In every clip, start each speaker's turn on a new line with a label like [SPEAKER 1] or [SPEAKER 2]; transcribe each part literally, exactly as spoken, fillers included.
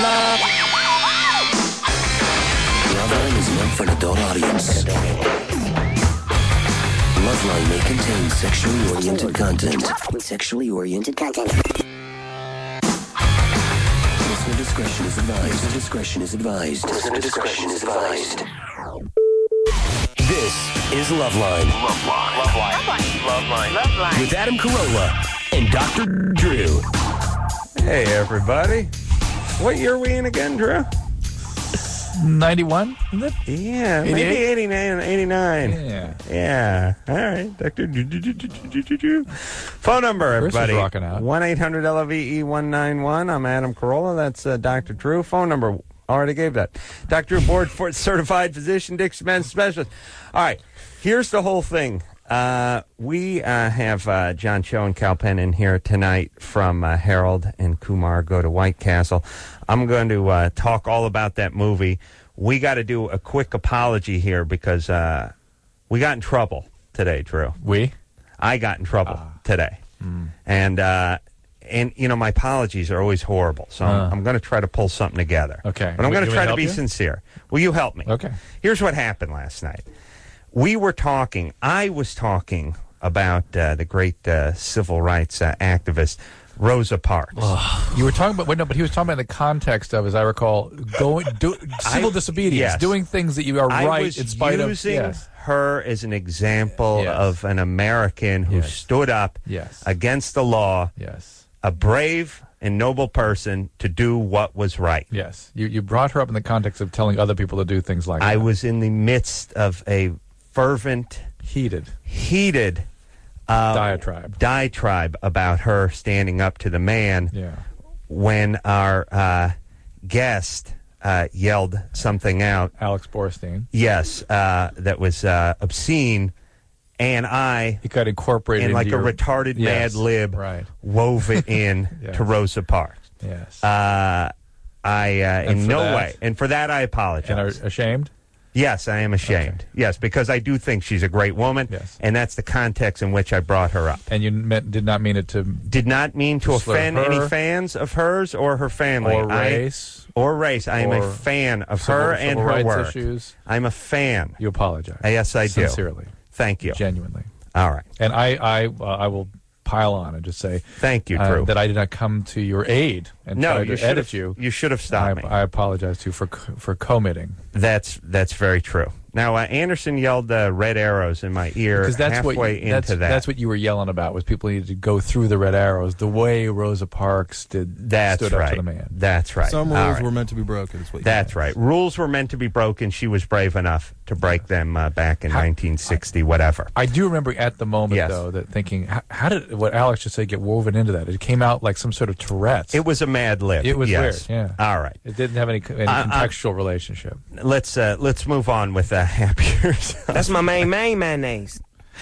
[SPEAKER 1] love.
[SPEAKER 2] Loveline is meant for an adult audience. Loveline may contain sexually oriented content. Sexually oriented content. Listener discretion is advised. Listener discretion is advised. Listener discretion is advised. This is Loveline.
[SPEAKER 3] Loveline. Loveline. Loveline.
[SPEAKER 2] Loveline. With Adam Carolla and Doctor Drew.
[SPEAKER 4] Hey, everybody. What year are we in again, Drew?
[SPEAKER 5] ninety-one, is it?
[SPEAKER 4] Yeah, maybe
[SPEAKER 5] eighty-eight?
[SPEAKER 4] eighty-nine, eighty-nine.
[SPEAKER 5] Yeah.
[SPEAKER 4] Yeah. All right, Doctor Drew. Phone number,
[SPEAKER 5] Chris is
[SPEAKER 4] everybody.
[SPEAKER 5] rocking out.
[SPEAKER 4] one eight hundred L V E one nine one. I'm Adam Carolla. That's uh, Doctor Drew. Phone number. Already gave that. Doctor Drew, board for certified physician, Dixon Men's specialist. All right, here's the whole thing. Uh, we uh, have uh, John Cho and Cal Penn in here tonight from uh, Harold and Kumar Go to White Castle. I'm going to uh, talk all about that movie. We got to do a quick apology here because uh, we got in trouble today, Drew.
[SPEAKER 5] We?
[SPEAKER 4] I got in trouble
[SPEAKER 5] Ah.
[SPEAKER 4] today.
[SPEAKER 5] Mm.
[SPEAKER 4] And, uh, and you know, my apologies are always horrible, so I'm,
[SPEAKER 5] Uh.
[SPEAKER 4] I'm going to try to pull something together.
[SPEAKER 5] Okay.
[SPEAKER 4] But I'm
[SPEAKER 5] You
[SPEAKER 4] going to
[SPEAKER 5] want me
[SPEAKER 4] try
[SPEAKER 5] to
[SPEAKER 4] to
[SPEAKER 5] help
[SPEAKER 4] be
[SPEAKER 5] you?
[SPEAKER 4] sincere. Will you help me?
[SPEAKER 5] Okay.
[SPEAKER 4] Here's what happened last night. We were talking, I was talking about uh, the great uh, civil rights uh, activist, Rosa Parks.
[SPEAKER 5] You were talking about, wait, no, but he was talking about in the context of, as I recall, going, do, civil
[SPEAKER 4] I-
[SPEAKER 5] disobedience,
[SPEAKER 4] yes.
[SPEAKER 5] doing things that you are
[SPEAKER 4] I
[SPEAKER 5] right
[SPEAKER 4] was
[SPEAKER 5] in spite
[SPEAKER 4] using
[SPEAKER 5] of. Yes.
[SPEAKER 4] her as an example
[SPEAKER 5] Yes.
[SPEAKER 4] of an American who
[SPEAKER 5] Yes.
[SPEAKER 4] stood up
[SPEAKER 5] Yes.
[SPEAKER 4] against the law,
[SPEAKER 5] Yes.
[SPEAKER 4] a brave and noble person to do what was right.
[SPEAKER 5] Yes. You, you brought her up in the context of telling other people to do things like
[SPEAKER 4] I
[SPEAKER 5] that.
[SPEAKER 4] was in the midst of a fervent,
[SPEAKER 5] Heated.
[SPEAKER 4] heated uh,
[SPEAKER 5] Diatribe.
[SPEAKER 4] diatribe about her standing up to the man
[SPEAKER 5] Yeah.
[SPEAKER 4] when our uh, guest uh, yelled something out.
[SPEAKER 5] Alex Borstein.
[SPEAKER 4] Yes, uh, that was uh, obscene, and I,
[SPEAKER 5] He got incorporated
[SPEAKER 4] in like
[SPEAKER 5] into
[SPEAKER 4] a
[SPEAKER 5] your-
[SPEAKER 4] retarded
[SPEAKER 5] Yes.
[SPEAKER 4] Mad Lib,
[SPEAKER 5] Right.
[SPEAKER 4] wove it in
[SPEAKER 5] Yes.
[SPEAKER 4] to Rosa Parks.
[SPEAKER 5] Yes.
[SPEAKER 4] Uh, I uh,
[SPEAKER 5] And
[SPEAKER 4] in
[SPEAKER 5] for
[SPEAKER 4] no
[SPEAKER 5] that-
[SPEAKER 4] way, and for that I apologize.
[SPEAKER 5] and are ashamed?
[SPEAKER 4] Yes, I am ashamed.
[SPEAKER 5] Okay.
[SPEAKER 4] Yes, because I do think she's a great woman,
[SPEAKER 5] Yes.
[SPEAKER 4] and that's the context in which I brought her up.
[SPEAKER 5] And you meant, did not mean it to
[SPEAKER 4] Did not mean to
[SPEAKER 5] Slur
[SPEAKER 4] offend
[SPEAKER 5] her.
[SPEAKER 4] any fans of hers or her family.
[SPEAKER 5] or
[SPEAKER 4] I-
[SPEAKER 5] race,
[SPEAKER 4] or race. I am a
[SPEAKER 5] or
[SPEAKER 4] fan of
[SPEAKER 5] civil-
[SPEAKER 4] her and
[SPEAKER 5] civil
[SPEAKER 4] her
[SPEAKER 5] rights
[SPEAKER 4] work.
[SPEAKER 5] issues.
[SPEAKER 4] I'm a fan.
[SPEAKER 5] You apologize.
[SPEAKER 4] Yes, I do.
[SPEAKER 5] Sincerely.
[SPEAKER 4] Thank you.
[SPEAKER 5] Genuinely.
[SPEAKER 4] All right.
[SPEAKER 5] And I, I, uh, I will pile on and just say
[SPEAKER 4] Thank you,
[SPEAKER 5] uh,
[SPEAKER 4] Drew.
[SPEAKER 5] that I did not come to your aid and
[SPEAKER 4] no,
[SPEAKER 5] try
[SPEAKER 4] you
[SPEAKER 5] to
[SPEAKER 4] should
[SPEAKER 5] edit
[SPEAKER 4] have.
[SPEAKER 5] you.
[SPEAKER 4] You should have
[SPEAKER 5] I,
[SPEAKER 4] stopped me.
[SPEAKER 5] I apologize to you for co- for committing.
[SPEAKER 4] That's that's very true. Now, uh, Anderson yelled uh, red arrows in my ear
[SPEAKER 5] Because that's
[SPEAKER 4] halfway
[SPEAKER 5] what you,
[SPEAKER 4] into
[SPEAKER 5] that's,
[SPEAKER 4] that.
[SPEAKER 5] that's what you were yelling about, was people needed to go through the red arrows the way Rosa Parks did.
[SPEAKER 4] That's
[SPEAKER 5] stood
[SPEAKER 4] right.
[SPEAKER 5] up to the man.
[SPEAKER 4] That's right.
[SPEAKER 1] Some
[SPEAKER 4] All
[SPEAKER 1] rules
[SPEAKER 4] right.
[SPEAKER 1] were meant to be broken. Is what you
[SPEAKER 4] That's
[SPEAKER 1] meant.
[SPEAKER 4] right. Rules were meant to be broken. She was brave enough to break them uh, back in
[SPEAKER 5] How-
[SPEAKER 4] nineteen sixty, whatever.
[SPEAKER 5] I do remember at the moment,
[SPEAKER 4] Yes.
[SPEAKER 5] though, that thinking, how, how did what Alex just said get woven into that? It came out like some sort of Tourette's.
[SPEAKER 4] It was a mad lib.
[SPEAKER 5] It was
[SPEAKER 4] yes.
[SPEAKER 5] weird,
[SPEAKER 4] All right.
[SPEAKER 5] It didn't have any, any
[SPEAKER 4] I- I-
[SPEAKER 5] contextual relationship.
[SPEAKER 4] Let's uh, let's move on with uh, happier.
[SPEAKER 6] That's my main main mayonnaise.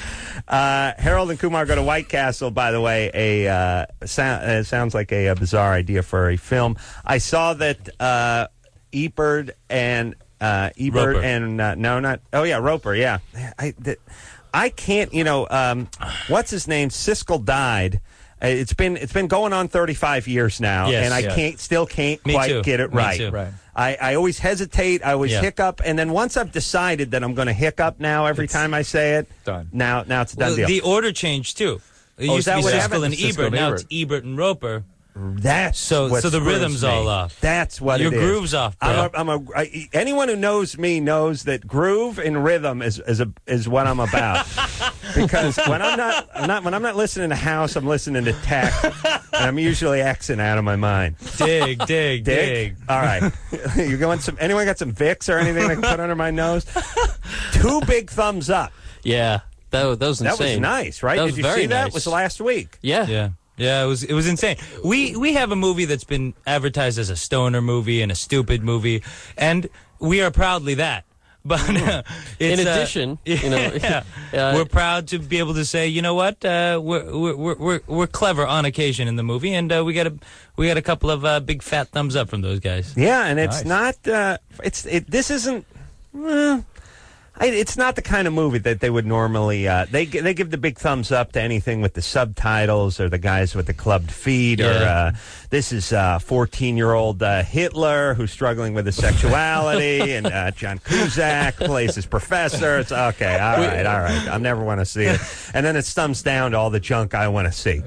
[SPEAKER 4] Uh, Harold and Kumar Go to White Castle, by the way, a uh, so- uh, sounds like a, a bizarre idea for a film. I saw that uh, Ebert and uh, Ebert
[SPEAKER 5] Roper.
[SPEAKER 4] and uh, no, not oh yeah, Roper, yeah. I that, I can't, you know, um, what's his name? Siskel died. Uh, It's been it's been going on thirty-five years now,
[SPEAKER 7] Yes,
[SPEAKER 4] and I
[SPEAKER 7] yes.
[SPEAKER 4] can't still can't
[SPEAKER 7] Me
[SPEAKER 4] quite
[SPEAKER 7] too.
[SPEAKER 4] get it
[SPEAKER 7] Me
[SPEAKER 4] right.
[SPEAKER 7] too.
[SPEAKER 5] Right.
[SPEAKER 4] I, I always hesitate. I always
[SPEAKER 7] Yeah.
[SPEAKER 4] hiccup, and then once I've decided that I'm going to hiccup now every
[SPEAKER 7] It's
[SPEAKER 4] time I say it,
[SPEAKER 5] done.
[SPEAKER 4] Now now it's a done
[SPEAKER 7] Well,
[SPEAKER 4] deal.
[SPEAKER 7] the order changed too. It
[SPEAKER 4] Oh, is
[SPEAKER 7] used
[SPEAKER 4] that
[SPEAKER 7] to be
[SPEAKER 4] what
[SPEAKER 7] Siskel
[SPEAKER 4] happened?
[SPEAKER 7] and
[SPEAKER 5] Siskel
[SPEAKER 7] Ebert.
[SPEAKER 5] and
[SPEAKER 7] Now
[SPEAKER 5] Ebert.
[SPEAKER 7] it's Ebert and Roper.
[SPEAKER 4] That's
[SPEAKER 7] So-
[SPEAKER 4] what
[SPEAKER 7] so the
[SPEAKER 4] screws
[SPEAKER 7] rhythm's
[SPEAKER 4] me.
[SPEAKER 7] all off.
[SPEAKER 4] That's what
[SPEAKER 7] Your
[SPEAKER 4] it is.
[SPEAKER 7] groove's off, bro.
[SPEAKER 4] I'm a, I'm a, I, anyone who knows me knows that groove and rhythm is is, a, is what I'm about. Because when I'm not, I'm not when I'm not listening to house, I'm listening to tech, and I'm usually Xing out of my mind.
[SPEAKER 7] Dig, dig,
[SPEAKER 4] Dig.
[SPEAKER 7] dig.
[SPEAKER 4] All right, you going some? Anyone got some Vicks or anything I can put under my nose? Two big thumbs up.
[SPEAKER 8] Yeah, that, that was
[SPEAKER 4] That
[SPEAKER 8] insane.
[SPEAKER 4] was nice, right?
[SPEAKER 8] That
[SPEAKER 4] Did
[SPEAKER 8] was
[SPEAKER 4] you
[SPEAKER 8] very
[SPEAKER 4] see that?
[SPEAKER 8] nice.
[SPEAKER 4] It was last week.
[SPEAKER 8] Yeah.
[SPEAKER 7] Yeah. Yeah, it was it was insane. We we have a movie that's been advertised as a stoner movie and a stupid movie, and we are proudly that. But uh,
[SPEAKER 8] In
[SPEAKER 7] it's, uh,
[SPEAKER 8] addition, you know,
[SPEAKER 7] yeah,
[SPEAKER 8] uh,
[SPEAKER 7] we're proud to be able to say, you know what, uh, we're, we're we're we're clever on occasion in the movie, and uh, we got a we got a couple of uh, big fat thumbs up from those guys.
[SPEAKER 4] Yeah, and it's
[SPEAKER 5] Nice.
[SPEAKER 4] not. Uh, it's it. This isn't. Uh, I, it's not the kind of movie that they would normally. Uh, they gi- they give the big thumbs up to anything with the subtitles or the guys with the clubbed feet or
[SPEAKER 8] Yeah.
[SPEAKER 4] uh, this is uh, fourteen-year-old uh, Hitler who's struggling with his sexuality and uh, John Cusack plays his professor. It's okay, all right, all right. I never want to see it. And then it thumbs down to all the junk I want to see.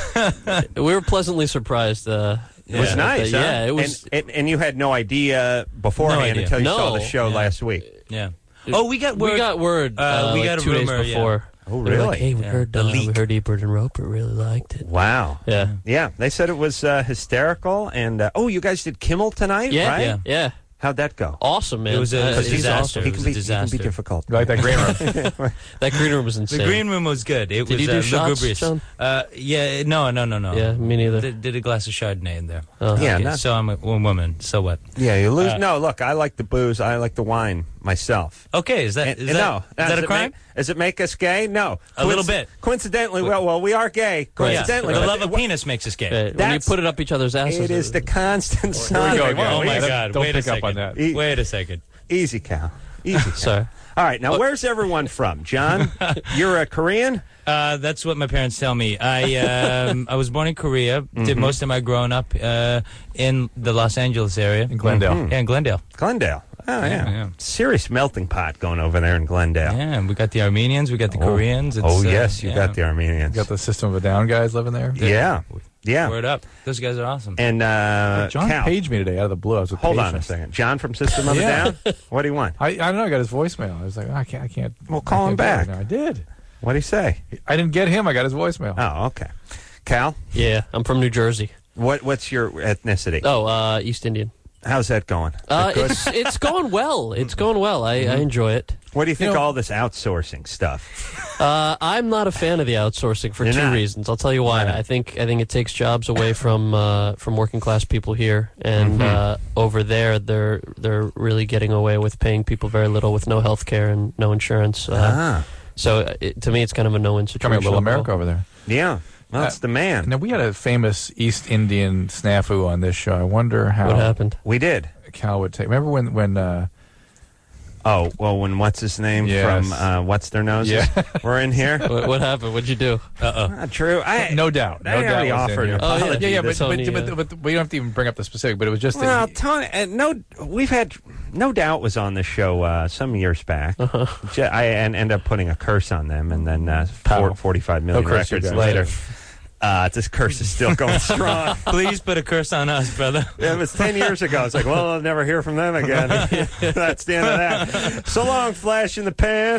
[SPEAKER 8] We were pleasantly surprised. Uh,
[SPEAKER 4] It was
[SPEAKER 8] yeah,
[SPEAKER 4] nice.
[SPEAKER 8] that-
[SPEAKER 4] huh?
[SPEAKER 8] Yeah, it was.
[SPEAKER 4] And, and, and you had no idea beforehand
[SPEAKER 7] No idea.
[SPEAKER 4] until you saw
[SPEAKER 8] No.
[SPEAKER 4] the show
[SPEAKER 7] Yeah.
[SPEAKER 4] last week.
[SPEAKER 7] Yeah. Oh, we got word.
[SPEAKER 8] we got word.
[SPEAKER 7] uh,
[SPEAKER 8] Uh,
[SPEAKER 7] we
[SPEAKER 8] like
[SPEAKER 7] got a
[SPEAKER 8] two
[SPEAKER 7] rumor,
[SPEAKER 8] days
[SPEAKER 7] yeah.
[SPEAKER 8] before.
[SPEAKER 4] Oh,
[SPEAKER 8] They were
[SPEAKER 4] really?
[SPEAKER 8] Like, hey, we
[SPEAKER 7] Yeah.
[SPEAKER 8] heard.
[SPEAKER 7] The
[SPEAKER 8] Uh, we
[SPEAKER 7] leak.
[SPEAKER 8] heard Ebert and Roper really liked it.
[SPEAKER 4] Wow.
[SPEAKER 8] Yeah.
[SPEAKER 4] Yeah, they said it was uh, hysterical. And uh, oh, you guys did Kimmel tonight,
[SPEAKER 8] Yeah.
[SPEAKER 4] right?
[SPEAKER 8] Yeah. Yeah.
[SPEAKER 4] How'd that go?
[SPEAKER 8] Awesome, man.
[SPEAKER 7] It was a-
[SPEAKER 8] Uh,
[SPEAKER 7] it was
[SPEAKER 8] he's
[SPEAKER 7] disaster.
[SPEAKER 8] awesome.
[SPEAKER 4] He
[SPEAKER 7] It
[SPEAKER 4] can
[SPEAKER 7] was
[SPEAKER 4] be,
[SPEAKER 7] a
[SPEAKER 4] he can be
[SPEAKER 7] disaster.
[SPEAKER 4] difficult.
[SPEAKER 5] You like that green room?
[SPEAKER 8] That green room was
[SPEAKER 7] The
[SPEAKER 8] insane.
[SPEAKER 7] green room was good. It
[SPEAKER 8] Did
[SPEAKER 7] was
[SPEAKER 8] you do
[SPEAKER 7] uh,
[SPEAKER 8] shots,
[SPEAKER 7] lugubrious.
[SPEAKER 8] John?
[SPEAKER 7] Uh, yeah, no, no, no, no.
[SPEAKER 8] Yeah, me neither.
[SPEAKER 7] Did, did a glass of Chardonnay in there.
[SPEAKER 8] Oh.
[SPEAKER 4] Yeah,
[SPEAKER 7] Okay,
[SPEAKER 4] not-
[SPEAKER 7] so I'm a, a woman. So what?
[SPEAKER 4] Yeah, you lose.
[SPEAKER 7] Uh,
[SPEAKER 4] no, look, I like the booze. I like the wine myself.
[SPEAKER 7] Okay, is that
[SPEAKER 4] And-
[SPEAKER 7] is
[SPEAKER 4] and
[SPEAKER 7] that,
[SPEAKER 4] no,
[SPEAKER 7] is
[SPEAKER 4] Does
[SPEAKER 7] that a
[SPEAKER 4] it
[SPEAKER 7] crime?
[SPEAKER 4] Make, does it make us gay? No,
[SPEAKER 7] A little bit.
[SPEAKER 4] Coincidentally, well, well, we are gay. Coincidentally,
[SPEAKER 7] Yeah, the
[SPEAKER 4] but
[SPEAKER 7] love of
[SPEAKER 4] it-
[SPEAKER 7] penis makes us gay.
[SPEAKER 8] Uh, when you
[SPEAKER 4] That's-
[SPEAKER 8] put it up each other's asses.
[SPEAKER 4] It is the constant
[SPEAKER 5] Here
[SPEAKER 4] sign.
[SPEAKER 5] we go again.
[SPEAKER 7] Oh my
[SPEAKER 5] Don't-
[SPEAKER 7] God!
[SPEAKER 5] Don't
[SPEAKER 7] Wait
[SPEAKER 5] pick
[SPEAKER 7] a
[SPEAKER 5] up
[SPEAKER 7] second.
[SPEAKER 5] on that.
[SPEAKER 4] E-
[SPEAKER 7] Wait a second.
[SPEAKER 4] Easy, Cal. Easy. Cal.
[SPEAKER 8] Sorry.
[SPEAKER 4] All right, now where's everyone from? John, you're a Korean.
[SPEAKER 7] Uh, that's what my parents tell me. I um, I was born in Korea.
[SPEAKER 4] Mm-hmm.
[SPEAKER 7] Did most of my growing up uh, in the Los Angeles area.
[SPEAKER 5] In Glendale.
[SPEAKER 7] Yeah, in Glendale.
[SPEAKER 4] Glendale. Oh, yeah.
[SPEAKER 7] Yeah, yeah.
[SPEAKER 4] Serious melting pot going over there in Glendale.
[SPEAKER 7] Yeah, and we got the Armenians. We got the Koreans. It's,
[SPEAKER 4] oh,
[SPEAKER 7] uh,
[SPEAKER 4] yes, you
[SPEAKER 7] yeah.
[SPEAKER 4] got the Armenians.
[SPEAKER 5] You got the System of a Down guys living there.
[SPEAKER 4] yeah. Yeah.
[SPEAKER 7] Word up. Those guys are awesome.
[SPEAKER 4] And uh,
[SPEAKER 5] John
[SPEAKER 4] Cal,
[SPEAKER 5] paged me today out of the blue. I was with
[SPEAKER 4] hold on a
[SPEAKER 5] patients.
[SPEAKER 4] second. John from System of a
[SPEAKER 5] Yeah.
[SPEAKER 4] Down? What do you want?
[SPEAKER 5] I, I don't know. I got his voicemail. I was like, oh, I can't. I can't.
[SPEAKER 4] Well, call
[SPEAKER 5] I
[SPEAKER 4] him
[SPEAKER 5] can't do
[SPEAKER 4] back.
[SPEAKER 5] it right now. I did.
[SPEAKER 4] What do you say?
[SPEAKER 5] I didn't get him. I got his voicemail.
[SPEAKER 4] Oh, okay. Cal,
[SPEAKER 8] Yeah, I'm from New Jersey.
[SPEAKER 4] what what's your ethnicity?
[SPEAKER 8] Oh, uh, East Indian.
[SPEAKER 4] How's that going?
[SPEAKER 8] Uh,
[SPEAKER 4] Is it good?
[SPEAKER 8] it's it's going well. It's going well. I, I enjoy it.
[SPEAKER 4] What do you think
[SPEAKER 5] you know-
[SPEAKER 4] of all this outsourcing stuff?
[SPEAKER 8] Uh, I'm not a fan of the outsourcing for
[SPEAKER 4] You're
[SPEAKER 8] two
[SPEAKER 4] not?
[SPEAKER 8] reasons. I'll tell you why.
[SPEAKER 4] Yeah.
[SPEAKER 8] I think I think it takes jobs away from uh, from working class people here, and
[SPEAKER 4] Mhm.
[SPEAKER 8] uh, over there they're they're really getting away with paying people very little with no health care and no insurance. Uh,
[SPEAKER 4] ah,
[SPEAKER 8] So uh, it, to me, it's kind of a no-win
[SPEAKER 5] Coming
[SPEAKER 8] situation.
[SPEAKER 5] up, Little America over there.
[SPEAKER 4] yeah. Well, that's the man.
[SPEAKER 5] Now we had a famous East Indian snafu on this show. I wonder how
[SPEAKER 8] What happened?
[SPEAKER 4] We did.
[SPEAKER 5] Cal would take. Remember when when uh,
[SPEAKER 4] Oh, well, when what's his name
[SPEAKER 5] Yes.
[SPEAKER 4] from uh, What's Their Noses
[SPEAKER 5] Yeah.
[SPEAKER 4] were in here?
[SPEAKER 8] what, what happened? What'd you do?
[SPEAKER 7] Uh-oh.
[SPEAKER 4] Not true. I,
[SPEAKER 5] no doubt,
[SPEAKER 4] I
[SPEAKER 5] no
[SPEAKER 4] already
[SPEAKER 5] doubt was in
[SPEAKER 4] offered
[SPEAKER 5] here.
[SPEAKER 4] an
[SPEAKER 8] Oh, yeah.
[SPEAKER 4] apology.
[SPEAKER 5] yeah, yeah, but,
[SPEAKER 4] this-
[SPEAKER 5] but,
[SPEAKER 8] Tony,
[SPEAKER 5] but,
[SPEAKER 8] uh,
[SPEAKER 5] but we don't have to even bring up the specific. But it was just that
[SPEAKER 4] well,
[SPEAKER 5] he-
[SPEAKER 4] Tony, uh, no, we've had no doubt was on the show uh, some years back.
[SPEAKER 8] Uh-huh.
[SPEAKER 4] Ju- I and ended up putting a curse on them, and then uh, four,
[SPEAKER 5] Pow.
[SPEAKER 4] forty-five million
[SPEAKER 5] No curse, you
[SPEAKER 4] records
[SPEAKER 5] guys.
[SPEAKER 4] later, uh, this curse is still going strong.
[SPEAKER 7] Please put a curse on us, brother.
[SPEAKER 4] Yeah, it was ten years ago. It's like, well, I'll never hear from them again. That's the end of that. So long, Flash in the Pan.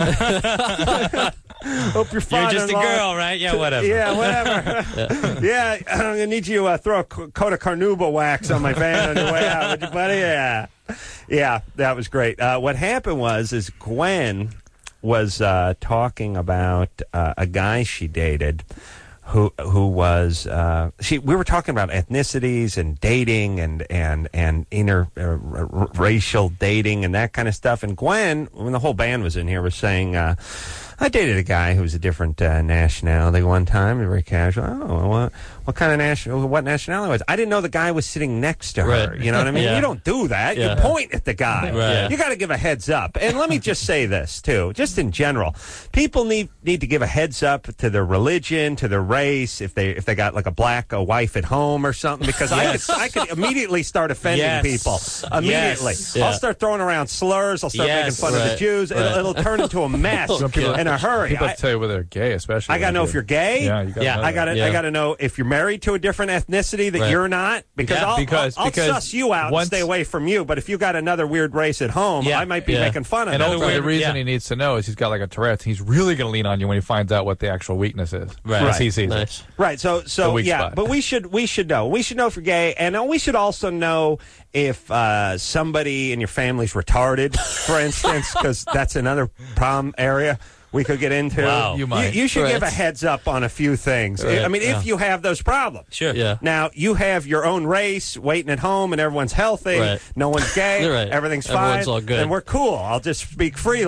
[SPEAKER 4] Hope you're fine.
[SPEAKER 7] You're just a girl, right? Yeah, whatever.
[SPEAKER 4] Yeah, whatever. yeah, I'm gonna need you to uh, throw a co- coat of carnauba wax on my van on your way out, would you, buddy? Yeah, yeah, that was great. Uh, what happened was, is Gwen was uh, talking about uh, a guy she dated. Who who was uh, she? We were talking about ethnicities and dating and and and inter uh, r- racial dating and that kind of stuff. And Gwen, when the whole band was in here, was saying, uh, "I dated a guy who was a different uh, nationality one time, very casual. Oh, what what kind of national? What nationality was? I didn't know the guy was sitting next to her.
[SPEAKER 8] Right.
[SPEAKER 4] You know what I mean?
[SPEAKER 8] Yeah.
[SPEAKER 4] You don't do that.
[SPEAKER 8] Yeah.
[SPEAKER 4] You point at the guy.
[SPEAKER 7] Right.
[SPEAKER 4] You got to give a heads up. And let me just say this too, just in general, people need need to give a heads up to their religion, to their race, if they if they got like a black a wife at home or something, because
[SPEAKER 7] Yes.
[SPEAKER 4] I could I could immediately start offending
[SPEAKER 7] Yes.
[SPEAKER 4] people immediately.
[SPEAKER 7] Yes.
[SPEAKER 8] Yeah.
[SPEAKER 4] I'll start throwing around slurs. I'll start
[SPEAKER 7] Yes.
[SPEAKER 4] making fun of the
[SPEAKER 8] Right.
[SPEAKER 4] Jews. It'll,
[SPEAKER 8] Right.
[SPEAKER 4] it'll turn into a mess
[SPEAKER 8] Some people-
[SPEAKER 4] in a hurry.
[SPEAKER 5] people
[SPEAKER 4] I,
[SPEAKER 5] tell you whether they're gay, especially.
[SPEAKER 4] I gotta know if you're gay.
[SPEAKER 5] Yeah, you gotta
[SPEAKER 7] Yeah,
[SPEAKER 5] know
[SPEAKER 4] I
[SPEAKER 5] that.
[SPEAKER 4] gotta,
[SPEAKER 8] Yeah.
[SPEAKER 4] I gotta know if you're married to a different ethnicity that
[SPEAKER 8] Right.
[SPEAKER 4] you're not, because
[SPEAKER 7] Yeah,
[SPEAKER 4] I'll,
[SPEAKER 5] because-
[SPEAKER 4] I'll, I'll
[SPEAKER 5] because
[SPEAKER 4] suss you out
[SPEAKER 5] once-
[SPEAKER 4] and stay away from you. But if you got another weird race at home,
[SPEAKER 7] Yeah.
[SPEAKER 4] I might be
[SPEAKER 8] Yeah.
[SPEAKER 4] making fun of
[SPEAKER 5] And
[SPEAKER 4] it.
[SPEAKER 5] also,
[SPEAKER 7] weird-
[SPEAKER 5] the reason
[SPEAKER 7] yeah.
[SPEAKER 5] he needs to know is he's got like a Tourette's. He's really going to lean on you when he finds out what the actual weakness is.
[SPEAKER 7] Right.
[SPEAKER 5] As he sees it.
[SPEAKER 8] Nice.
[SPEAKER 4] Right. So,
[SPEAKER 5] The
[SPEAKER 4] so
[SPEAKER 5] weak
[SPEAKER 4] yeah.
[SPEAKER 5] spot.
[SPEAKER 4] But we should, we should know. We should know if you're gay, and uh, we should also know if uh, somebody in your family's retarded, for instance, because that's another problem area we could get into.
[SPEAKER 7] Wow.
[SPEAKER 5] You might.
[SPEAKER 4] You, should
[SPEAKER 8] Right.
[SPEAKER 4] give a heads up on a few things.
[SPEAKER 8] Right.
[SPEAKER 4] I mean,
[SPEAKER 7] Yeah.
[SPEAKER 4] if you have those problems.
[SPEAKER 7] Sure.
[SPEAKER 8] Yeah.
[SPEAKER 4] Now, you have your own race waiting at home and everyone's healthy.
[SPEAKER 8] Right.
[SPEAKER 4] No one's gay.
[SPEAKER 8] Right.
[SPEAKER 4] Everything's
[SPEAKER 8] Everyone's
[SPEAKER 4] fine.
[SPEAKER 8] all good.
[SPEAKER 4] And we're cool. I'll just speak freely.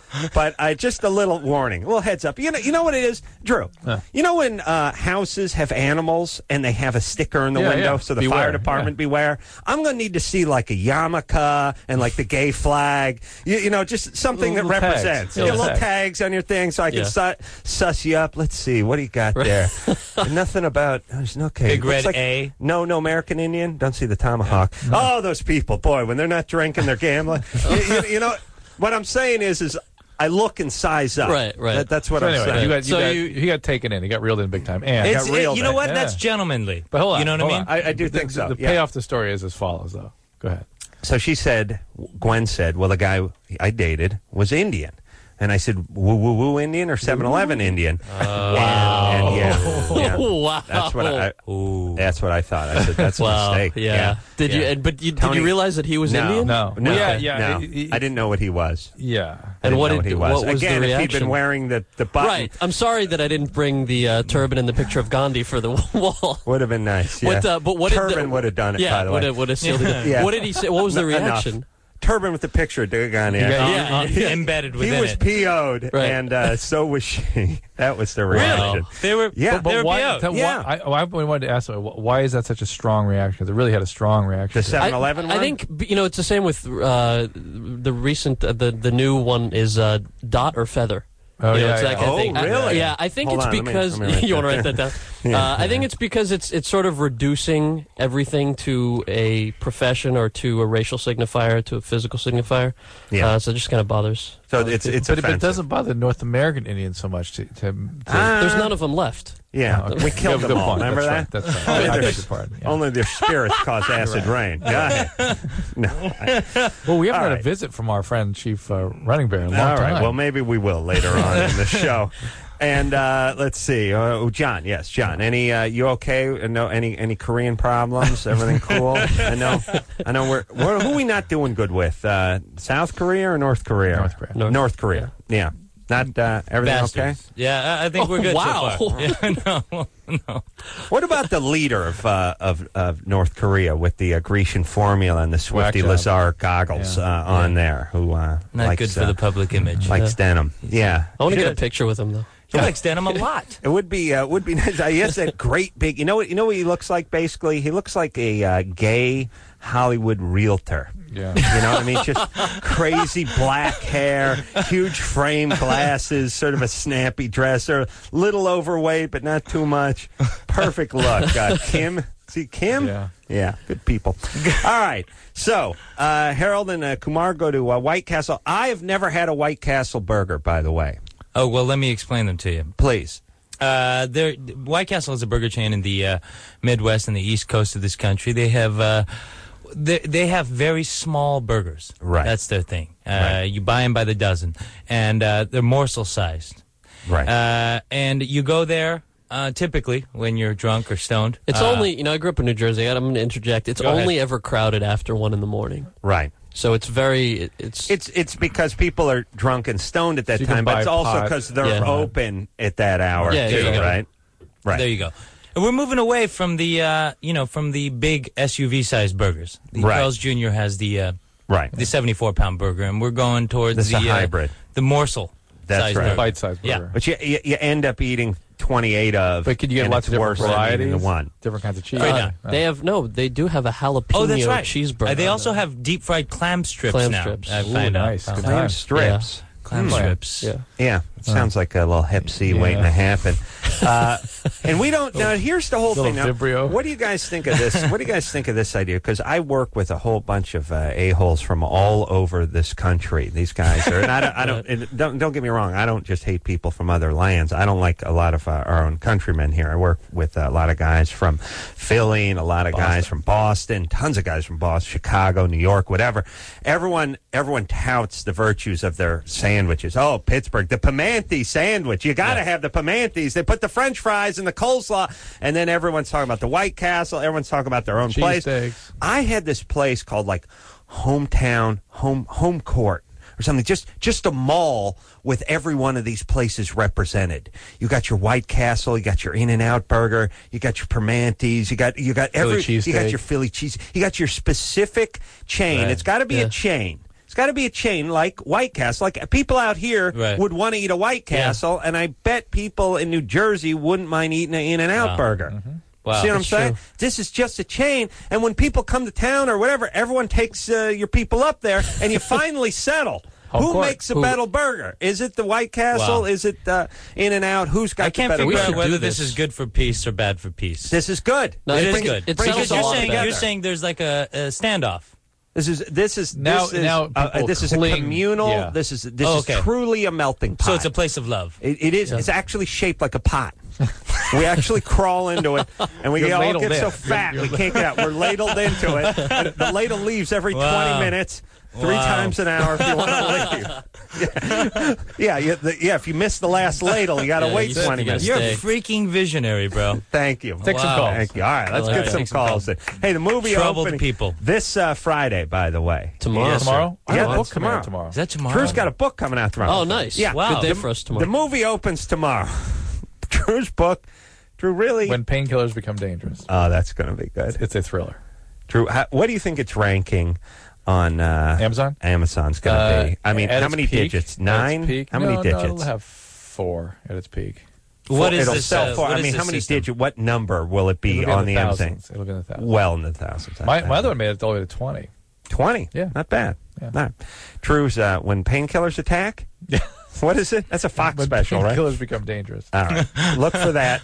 [SPEAKER 4] but uh, just a little warning, a little heads up. You know, you know what it is, Drew.
[SPEAKER 5] Huh.
[SPEAKER 4] You know when uh, houses have animals and they have a sticker in the
[SPEAKER 5] Yeah,
[SPEAKER 4] window,
[SPEAKER 5] yeah.
[SPEAKER 4] so the
[SPEAKER 5] Beware,
[SPEAKER 4] fire department
[SPEAKER 5] yeah.
[SPEAKER 4] beware. I'm going to need to see like a yarmulke and like the gay flag. You, you know, just something
[SPEAKER 5] Little
[SPEAKER 4] that
[SPEAKER 5] tags.
[SPEAKER 4] represents.
[SPEAKER 5] Yeah,
[SPEAKER 4] Yeah, little
[SPEAKER 5] tags.
[SPEAKER 4] tags on your thing, so I can
[SPEAKER 8] Yeah.
[SPEAKER 4] su- suss you up. Let's see, what do you got there? Nothing about. There's no okay.
[SPEAKER 7] Big
[SPEAKER 4] Looks
[SPEAKER 7] red
[SPEAKER 4] like,
[SPEAKER 7] A.
[SPEAKER 4] No, no American Indian. Don't see the tomahawk. Oh, those people, boy, when they're not drinking, they're gambling. you, you, you know, what I'm saying is, is I look and size up.
[SPEAKER 8] Right, right.
[SPEAKER 4] That, that's what
[SPEAKER 5] So
[SPEAKER 4] I'm
[SPEAKER 5] anyway,
[SPEAKER 4] saying.
[SPEAKER 5] you got, you
[SPEAKER 8] So
[SPEAKER 5] got,
[SPEAKER 8] you-
[SPEAKER 5] he got taken in. He got reeled in big time. And
[SPEAKER 7] It's,
[SPEAKER 4] got real
[SPEAKER 7] it- you know
[SPEAKER 4] bad.
[SPEAKER 7] what?
[SPEAKER 5] Yeah.
[SPEAKER 7] That's gentlemanly.
[SPEAKER 5] but hold on,
[SPEAKER 7] You know what
[SPEAKER 5] hold
[SPEAKER 7] I mean?
[SPEAKER 5] on.
[SPEAKER 4] I, I do
[SPEAKER 5] the,
[SPEAKER 4] think so.
[SPEAKER 5] The, the
[SPEAKER 4] yeah.
[SPEAKER 5] payoff to the story is as follows, though. Go ahead.
[SPEAKER 4] So she said, Gwen said, well, the guy I dated was Indian. And I said, woo woo woo Indian or seven eleven Indian?
[SPEAKER 8] Oh.
[SPEAKER 4] And, and yeah, yeah.
[SPEAKER 8] Wow.
[SPEAKER 4] That's what I.
[SPEAKER 7] Ooh.
[SPEAKER 4] That's what I thought. I said that's a
[SPEAKER 8] Wow.
[SPEAKER 4] mistake.
[SPEAKER 8] Yeah. Did you?
[SPEAKER 4] Yeah.
[SPEAKER 8] And, but you, did
[SPEAKER 4] Tony-
[SPEAKER 8] you realize that he was
[SPEAKER 4] no,
[SPEAKER 8] Indian?
[SPEAKER 5] No.
[SPEAKER 4] No,
[SPEAKER 5] Yeah, yeah,
[SPEAKER 4] no.
[SPEAKER 5] he- he-
[SPEAKER 4] I didn't know what he was.
[SPEAKER 5] Yeah.
[SPEAKER 4] I
[SPEAKER 8] And
[SPEAKER 4] didn't
[SPEAKER 8] what
[SPEAKER 4] know
[SPEAKER 8] did-
[SPEAKER 4] he was.
[SPEAKER 8] what was the
[SPEAKER 4] Again, if he'd
[SPEAKER 8] reaction?
[SPEAKER 4] been wearing the, the button,
[SPEAKER 8] Right. I'm sorry that I didn't bring the uh, turban and the picture of Gandhi for the wall.
[SPEAKER 4] would have been nice. Yeah.
[SPEAKER 8] What, uh, but what did
[SPEAKER 4] Turban
[SPEAKER 8] the,
[SPEAKER 4] would have done it,
[SPEAKER 8] yeah,
[SPEAKER 4] by the
[SPEAKER 8] would
[SPEAKER 4] way.
[SPEAKER 8] have, would have sealed it.
[SPEAKER 4] Yeah.
[SPEAKER 8] What did he say? What was the
[SPEAKER 4] No, enough.
[SPEAKER 8] reaction?
[SPEAKER 4] Turban with the picture of Dugan in.
[SPEAKER 5] Yeah,
[SPEAKER 8] Yeah.
[SPEAKER 7] Uh, embedded
[SPEAKER 4] He
[SPEAKER 7] within
[SPEAKER 4] was
[SPEAKER 7] it.
[SPEAKER 4] P O'd,
[SPEAKER 8] Right.
[SPEAKER 4] and uh, so was she. That was the reaction.
[SPEAKER 7] Really? They were.
[SPEAKER 4] Yeah.
[SPEAKER 7] they
[SPEAKER 5] But
[SPEAKER 7] were
[SPEAKER 5] why,
[SPEAKER 7] P O'd.
[SPEAKER 5] tell-
[SPEAKER 4] Yeah.
[SPEAKER 5] why, I, I wanted to ask him, wh- why is that such a strong reaction? Because it really had a strong reaction.
[SPEAKER 4] The
[SPEAKER 5] to it.
[SPEAKER 4] seven eleven
[SPEAKER 8] I, I
[SPEAKER 4] one?
[SPEAKER 8] think b- you know it's the same with uh, the recent uh, the the new one is uh, dot or feather.
[SPEAKER 5] Oh,
[SPEAKER 8] You know,
[SPEAKER 5] yeah,
[SPEAKER 8] it's that
[SPEAKER 5] yeah.
[SPEAKER 8] kind of
[SPEAKER 4] Oh,
[SPEAKER 8] thing. I-
[SPEAKER 4] really?
[SPEAKER 8] yeah, I think
[SPEAKER 4] Hold
[SPEAKER 8] it's
[SPEAKER 4] on, let me-
[SPEAKER 8] because
[SPEAKER 4] let me write
[SPEAKER 8] you want to
[SPEAKER 4] that
[SPEAKER 8] write that down.
[SPEAKER 4] Yeah.
[SPEAKER 8] uh, I think it's because it's it's sort of reducing everything to a profession or to a racial signifier to a physical signifier.
[SPEAKER 4] Yeah.
[SPEAKER 8] Uh, so it just kind of bothers.
[SPEAKER 4] So
[SPEAKER 8] other
[SPEAKER 4] it's
[SPEAKER 8] people.
[SPEAKER 4] it's
[SPEAKER 5] but, it- but it
[SPEAKER 4] offensive.
[SPEAKER 5] doesn't bother North American Indians so much to. to, to
[SPEAKER 4] Ah.
[SPEAKER 8] There's none of them left.
[SPEAKER 4] Yeah,
[SPEAKER 5] Oh, okay.
[SPEAKER 4] we
[SPEAKER 5] You
[SPEAKER 4] killed
[SPEAKER 5] have a
[SPEAKER 4] them
[SPEAKER 5] good
[SPEAKER 4] all.
[SPEAKER 5] point.
[SPEAKER 4] Remember
[SPEAKER 5] That's
[SPEAKER 4] that?
[SPEAKER 5] Right. That's
[SPEAKER 4] Only
[SPEAKER 5] right. I, I
[SPEAKER 4] their-
[SPEAKER 5] beg your pardon. Yeah.
[SPEAKER 4] Only their spirits cause acid rain. Go ahead. No.
[SPEAKER 5] Well, we haven't
[SPEAKER 4] All
[SPEAKER 5] had
[SPEAKER 4] right.
[SPEAKER 5] a visit from our friend Chief uh, Running Bear in a long
[SPEAKER 4] All right.
[SPEAKER 5] time.
[SPEAKER 4] Well, maybe we will later on in the show. And uh, let's see, uh, John. Yes, John. Any uh, you okay? Uh, No, any any Korean problems? Everything cool? I know. I know. We're, we're who are we not doing good with? Uh, South Korea or North Korea?
[SPEAKER 5] North Korea.
[SPEAKER 8] North-
[SPEAKER 4] North Korea. Yeah. Not uh, everything okay.
[SPEAKER 7] Bastards. Yeah, I, I think
[SPEAKER 8] Oh,
[SPEAKER 7] we're good
[SPEAKER 8] wow.
[SPEAKER 7] so far. Yeah, no, no.
[SPEAKER 4] What about the leader of uh, of, of North Korea with the uh, Grecian formula and the Swifty
[SPEAKER 5] Whack job.
[SPEAKER 4] Lazar goggles
[SPEAKER 5] Yeah.
[SPEAKER 4] uh, on there? Who uh,
[SPEAKER 7] Not
[SPEAKER 4] likes,
[SPEAKER 7] good for
[SPEAKER 4] uh,
[SPEAKER 7] the public image.
[SPEAKER 4] likes denim? Yeah,
[SPEAKER 8] I want to get a
[SPEAKER 4] Should.
[SPEAKER 8] picture with him though.
[SPEAKER 7] He likes denim a lot.
[SPEAKER 4] It would be uh, would be nice. I guess that great big. You know what? You know what he looks like. Basically, he looks like a uh, gay Hollywood realtor.
[SPEAKER 5] Yeah.
[SPEAKER 4] You know what I mean? Just crazy black hair, huge frame glasses, sort of a snappy dresser, little overweight but not too much. Perfect look. Uh, Kim, see Kim?
[SPEAKER 5] Yeah.
[SPEAKER 4] Yeah, good people. All right. So, uh, Harold and uh, Kumar go to uh, White Castle. I have never had a White Castle burger, by the way.
[SPEAKER 7] Oh, well, let me explain them to you.
[SPEAKER 4] Please.
[SPEAKER 7] Uh, there, White Castle is a burger chain in the uh, Midwest and the East Coast of this country. They have uh, they, they have very small burgers.
[SPEAKER 4] Right.
[SPEAKER 7] That's their thing. Uh,
[SPEAKER 4] Right.
[SPEAKER 7] You buy them by the dozen, and uh, they're morsel sized.
[SPEAKER 4] Right.
[SPEAKER 7] Uh, and you go there uh, typically when you're drunk or stoned.
[SPEAKER 8] It's
[SPEAKER 7] Uh,
[SPEAKER 8] only you know I grew up in New Jersey. I'm going to interject. It's
[SPEAKER 7] Go ahead.
[SPEAKER 8] only ever crowded after one in the morning.
[SPEAKER 4] right.
[SPEAKER 8] So it's very it- it's
[SPEAKER 4] It's it's because people are drunk and stoned at that
[SPEAKER 5] So you can
[SPEAKER 4] time, but
[SPEAKER 5] buy
[SPEAKER 4] it's also
[SPEAKER 5] pot.
[SPEAKER 4] because they're
[SPEAKER 8] Yeah.
[SPEAKER 4] open at that hour
[SPEAKER 8] Yeah,
[SPEAKER 4] too,
[SPEAKER 8] there you go.
[SPEAKER 4] right? Right.
[SPEAKER 7] There you go. And we're moving away from the uh, you know from the big S U V sized burgers. The
[SPEAKER 4] Right.
[SPEAKER 7] Carl's Junior has the uh,
[SPEAKER 4] right.
[SPEAKER 7] the seventy-four pound burger, and we're going towards
[SPEAKER 4] This is
[SPEAKER 7] the
[SPEAKER 4] a
[SPEAKER 7] uh,
[SPEAKER 4] hybrid.
[SPEAKER 7] the morsel.
[SPEAKER 4] That's
[SPEAKER 7] sized
[SPEAKER 4] right.
[SPEAKER 7] burger.
[SPEAKER 5] Bite-sized
[SPEAKER 7] Yeah.
[SPEAKER 5] burger.
[SPEAKER 4] But you, you you end up eating twenty-eight of.
[SPEAKER 5] But could you get
[SPEAKER 4] and
[SPEAKER 5] lots of
[SPEAKER 4] it's
[SPEAKER 5] different
[SPEAKER 4] worse than eating
[SPEAKER 5] varieties?
[SPEAKER 4] the one.
[SPEAKER 5] Different kinds of cheese.
[SPEAKER 7] Right
[SPEAKER 8] uh,
[SPEAKER 7] now.
[SPEAKER 8] they have no. They do have a jalapeno
[SPEAKER 7] Oh, that's right.
[SPEAKER 8] cheeseburger.
[SPEAKER 7] Uh, they also have deep fried clam strips
[SPEAKER 8] Clam
[SPEAKER 7] now.
[SPEAKER 8] strips.
[SPEAKER 7] I
[SPEAKER 5] Ooh,
[SPEAKER 7] find out.
[SPEAKER 5] nice. Good
[SPEAKER 7] Uh,
[SPEAKER 4] Clam
[SPEAKER 5] time.
[SPEAKER 4] strips.
[SPEAKER 7] Clam
[SPEAKER 4] Hmm.
[SPEAKER 7] strips.
[SPEAKER 8] yeah.
[SPEAKER 4] Yeah, it sounds like a little hip C
[SPEAKER 5] Yeah.
[SPEAKER 4] waiting to happen. Uh, and we don't. Now, here's the whole
[SPEAKER 5] Little
[SPEAKER 4] thing. Now,
[SPEAKER 5] Vibrio.
[SPEAKER 4] what do you guys think of this? What do you guys think of this idea? Because I work with a whole bunch of uh, a holes from all over this country. These guys are. And I don't. I don't, and don't. Don't get me wrong. I don't just hate people from other lands. I don't like a lot of uh, our own countrymen here. I work with a lot of guys from Philly and a lot of guys from Boston. Tons of guys from Boston, Chicago, New York, whatever. Everyone. Everyone touts the virtues of their sandwiches. Oh, Pittsburgh, the Pimenti sandwich. You got to have the Pimentis. They put the French fries in the coleslaw, and then everyone's talking about the White Castle. Everyone's talking about their own place.
[SPEAKER 5] Cheesesteaks.
[SPEAKER 4] I had this place called like Hometown Home Home Court or something. Just just a mall with every one of these places represented. You got your White Castle, you got your In-N-Out Burger, you got your Permanentes, you got you got
[SPEAKER 5] Philly
[SPEAKER 4] every you got
[SPEAKER 5] cheesesteak.
[SPEAKER 4] your Philly cheese, you got your specific chain.
[SPEAKER 8] Right.
[SPEAKER 4] It's got to be
[SPEAKER 8] Yeah.
[SPEAKER 4] a chain. It's got to be a chain like White Castle. Like people out here
[SPEAKER 7] Right.
[SPEAKER 4] would want to eat a White Castle, and I bet people in New Jersey wouldn't mind eating an In-N-Out
[SPEAKER 7] Wow.
[SPEAKER 4] burger.
[SPEAKER 7] Wow.
[SPEAKER 4] See what I'm
[SPEAKER 8] That's
[SPEAKER 4] saying?
[SPEAKER 8] true.
[SPEAKER 4] This is just a chain, and when people come to town or whatever, everyone takes uh, your people up there, and you finally settle.
[SPEAKER 5] Home
[SPEAKER 4] Who
[SPEAKER 5] court.
[SPEAKER 4] makes a
[SPEAKER 8] Who-
[SPEAKER 4] better burger? Is it the White Castle?
[SPEAKER 7] Wow.
[SPEAKER 4] Is it uh, In-N-Out? Who's got
[SPEAKER 7] I can't
[SPEAKER 4] the better
[SPEAKER 7] figure
[SPEAKER 4] burger?
[SPEAKER 7] out whether
[SPEAKER 8] do
[SPEAKER 7] this.
[SPEAKER 8] this.
[SPEAKER 7] is good for peace or bad for peace.
[SPEAKER 4] This is good.
[SPEAKER 8] No,
[SPEAKER 7] it
[SPEAKER 8] it
[SPEAKER 7] is
[SPEAKER 8] brings-
[SPEAKER 7] good.
[SPEAKER 8] it
[SPEAKER 4] brings
[SPEAKER 8] settles
[SPEAKER 7] because you're
[SPEAKER 8] all
[SPEAKER 7] saying,
[SPEAKER 8] together.
[SPEAKER 7] you're saying there's like a, a standoff.
[SPEAKER 4] This is this is
[SPEAKER 5] Now-
[SPEAKER 4] this is
[SPEAKER 5] now
[SPEAKER 4] uh,
[SPEAKER 5] people
[SPEAKER 4] this is a
[SPEAKER 5] cling-
[SPEAKER 4] communal.
[SPEAKER 5] yeah.
[SPEAKER 4] This is this
[SPEAKER 7] Oh,
[SPEAKER 4] is
[SPEAKER 7] okay.
[SPEAKER 4] truly a melting pot.
[SPEAKER 7] So it's a place of love.
[SPEAKER 4] It, it is. It's actually shaped like a pot. We actually crawl into it, and we
[SPEAKER 5] You're
[SPEAKER 4] all
[SPEAKER 5] ladled
[SPEAKER 4] get so
[SPEAKER 5] in.
[SPEAKER 4] fat
[SPEAKER 5] You're-
[SPEAKER 4] we can't get out. We're ladled into it. And the ladle leaves every
[SPEAKER 7] Wow.
[SPEAKER 4] twenty minutes, three
[SPEAKER 7] Wow.
[SPEAKER 4] times an hour if you want to leave. Yeah, yeah, you, the, yeah. If you miss the last ladle, you got to
[SPEAKER 8] Yeah,
[SPEAKER 4] wait
[SPEAKER 8] you
[SPEAKER 4] twenty
[SPEAKER 8] gotta
[SPEAKER 4] minutes.
[SPEAKER 7] You're
[SPEAKER 8] stay.
[SPEAKER 7] a freaking visionary, bro.
[SPEAKER 4] Thank you.
[SPEAKER 5] Take some
[SPEAKER 7] Wow.
[SPEAKER 5] calls.
[SPEAKER 4] Thank you. All right, let's
[SPEAKER 8] like
[SPEAKER 4] get
[SPEAKER 8] it.
[SPEAKER 4] some
[SPEAKER 7] Take some
[SPEAKER 4] calls. In. Hey, the movie
[SPEAKER 7] Troubled
[SPEAKER 4] opening
[SPEAKER 7] people.
[SPEAKER 4] this uh, Friday, by the way.
[SPEAKER 8] Tomorrow.
[SPEAKER 7] Yes, sir.
[SPEAKER 5] Tomorrow? I
[SPEAKER 4] Yeah,
[SPEAKER 5] have a
[SPEAKER 4] that's
[SPEAKER 5] book coming out
[SPEAKER 4] tomorrow.
[SPEAKER 5] tomorrow.
[SPEAKER 7] Is that tomorrow?
[SPEAKER 4] Drew's got a book coming out tomorrow.
[SPEAKER 8] Oh, nice.
[SPEAKER 4] Yeah.
[SPEAKER 7] Wow.
[SPEAKER 8] Good day
[SPEAKER 7] The-
[SPEAKER 8] for us tomorrow.
[SPEAKER 4] The movie opens tomorrow. Drew's book. Drew, really?
[SPEAKER 5] When painkillers become dangerous.
[SPEAKER 4] Oh, that's going to be good.
[SPEAKER 5] It's a thriller.
[SPEAKER 4] Drew, how, what do you think it's ranking on uh,
[SPEAKER 5] Amazon?
[SPEAKER 4] Amazon's going to
[SPEAKER 5] Uh,
[SPEAKER 4] be? I mean,
[SPEAKER 5] at
[SPEAKER 4] how
[SPEAKER 5] its
[SPEAKER 4] many
[SPEAKER 5] peak-
[SPEAKER 4] digits?
[SPEAKER 5] at its
[SPEAKER 4] Nine?
[SPEAKER 5] peak-
[SPEAKER 4] How
[SPEAKER 5] no,
[SPEAKER 4] many
[SPEAKER 5] no,
[SPEAKER 4] digits?
[SPEAKER 5] it'll have four at its peak.
[SPEAKER 7] What is
[SPEAKER 4] It'll
[SPEAKER 7] this?
[SPEAKER 4] sell
[SPEAKER 7] uh,
[SPEAKER 4] for.
[SPEAKER 7] what
[SPEAKER 4] I
[SPEAKER 7] is
[SPEAKER 4] mean,
[SPEAKER 7] this
[SPEAKER 4] how many
[SPEAKER 7] system?
[SPEAKER 4] digits? What number will it be
[SPEAKER 5] It'll
[SPEAKER 4] on
[SPEAKER 5] in
[SPEAKER 4] the
[SPEAKER 5] the
[SPEAKER 4] Amazon?
[SPEAKER 5] thousands. It'll be in the thousands.
[SPEAKER 4] Well in the thousands. I
[SPEAKER 5] My,
[SPEAKER 4] think.
[SPEAKER 5] my other one made it all the way to twenty.
[SPEAKER 4] twenty.
[SPEAKER 5] Yeah.
[SPEAKER 4] Not bad.
[SPEAKER 5] Yeah.
[SPEAKER 4] All right. Drew's uh, When Painkillers Attack?
[SPEAKER 5] Yeah.
[SPEAKER 4] What is it? That's a Fox
[SPEAKER 5] When
[SPEAKER 4] special, right?
[SPEAKER 5] painkillers become dangerous.
[SPEAKER 4] All right. Look for that.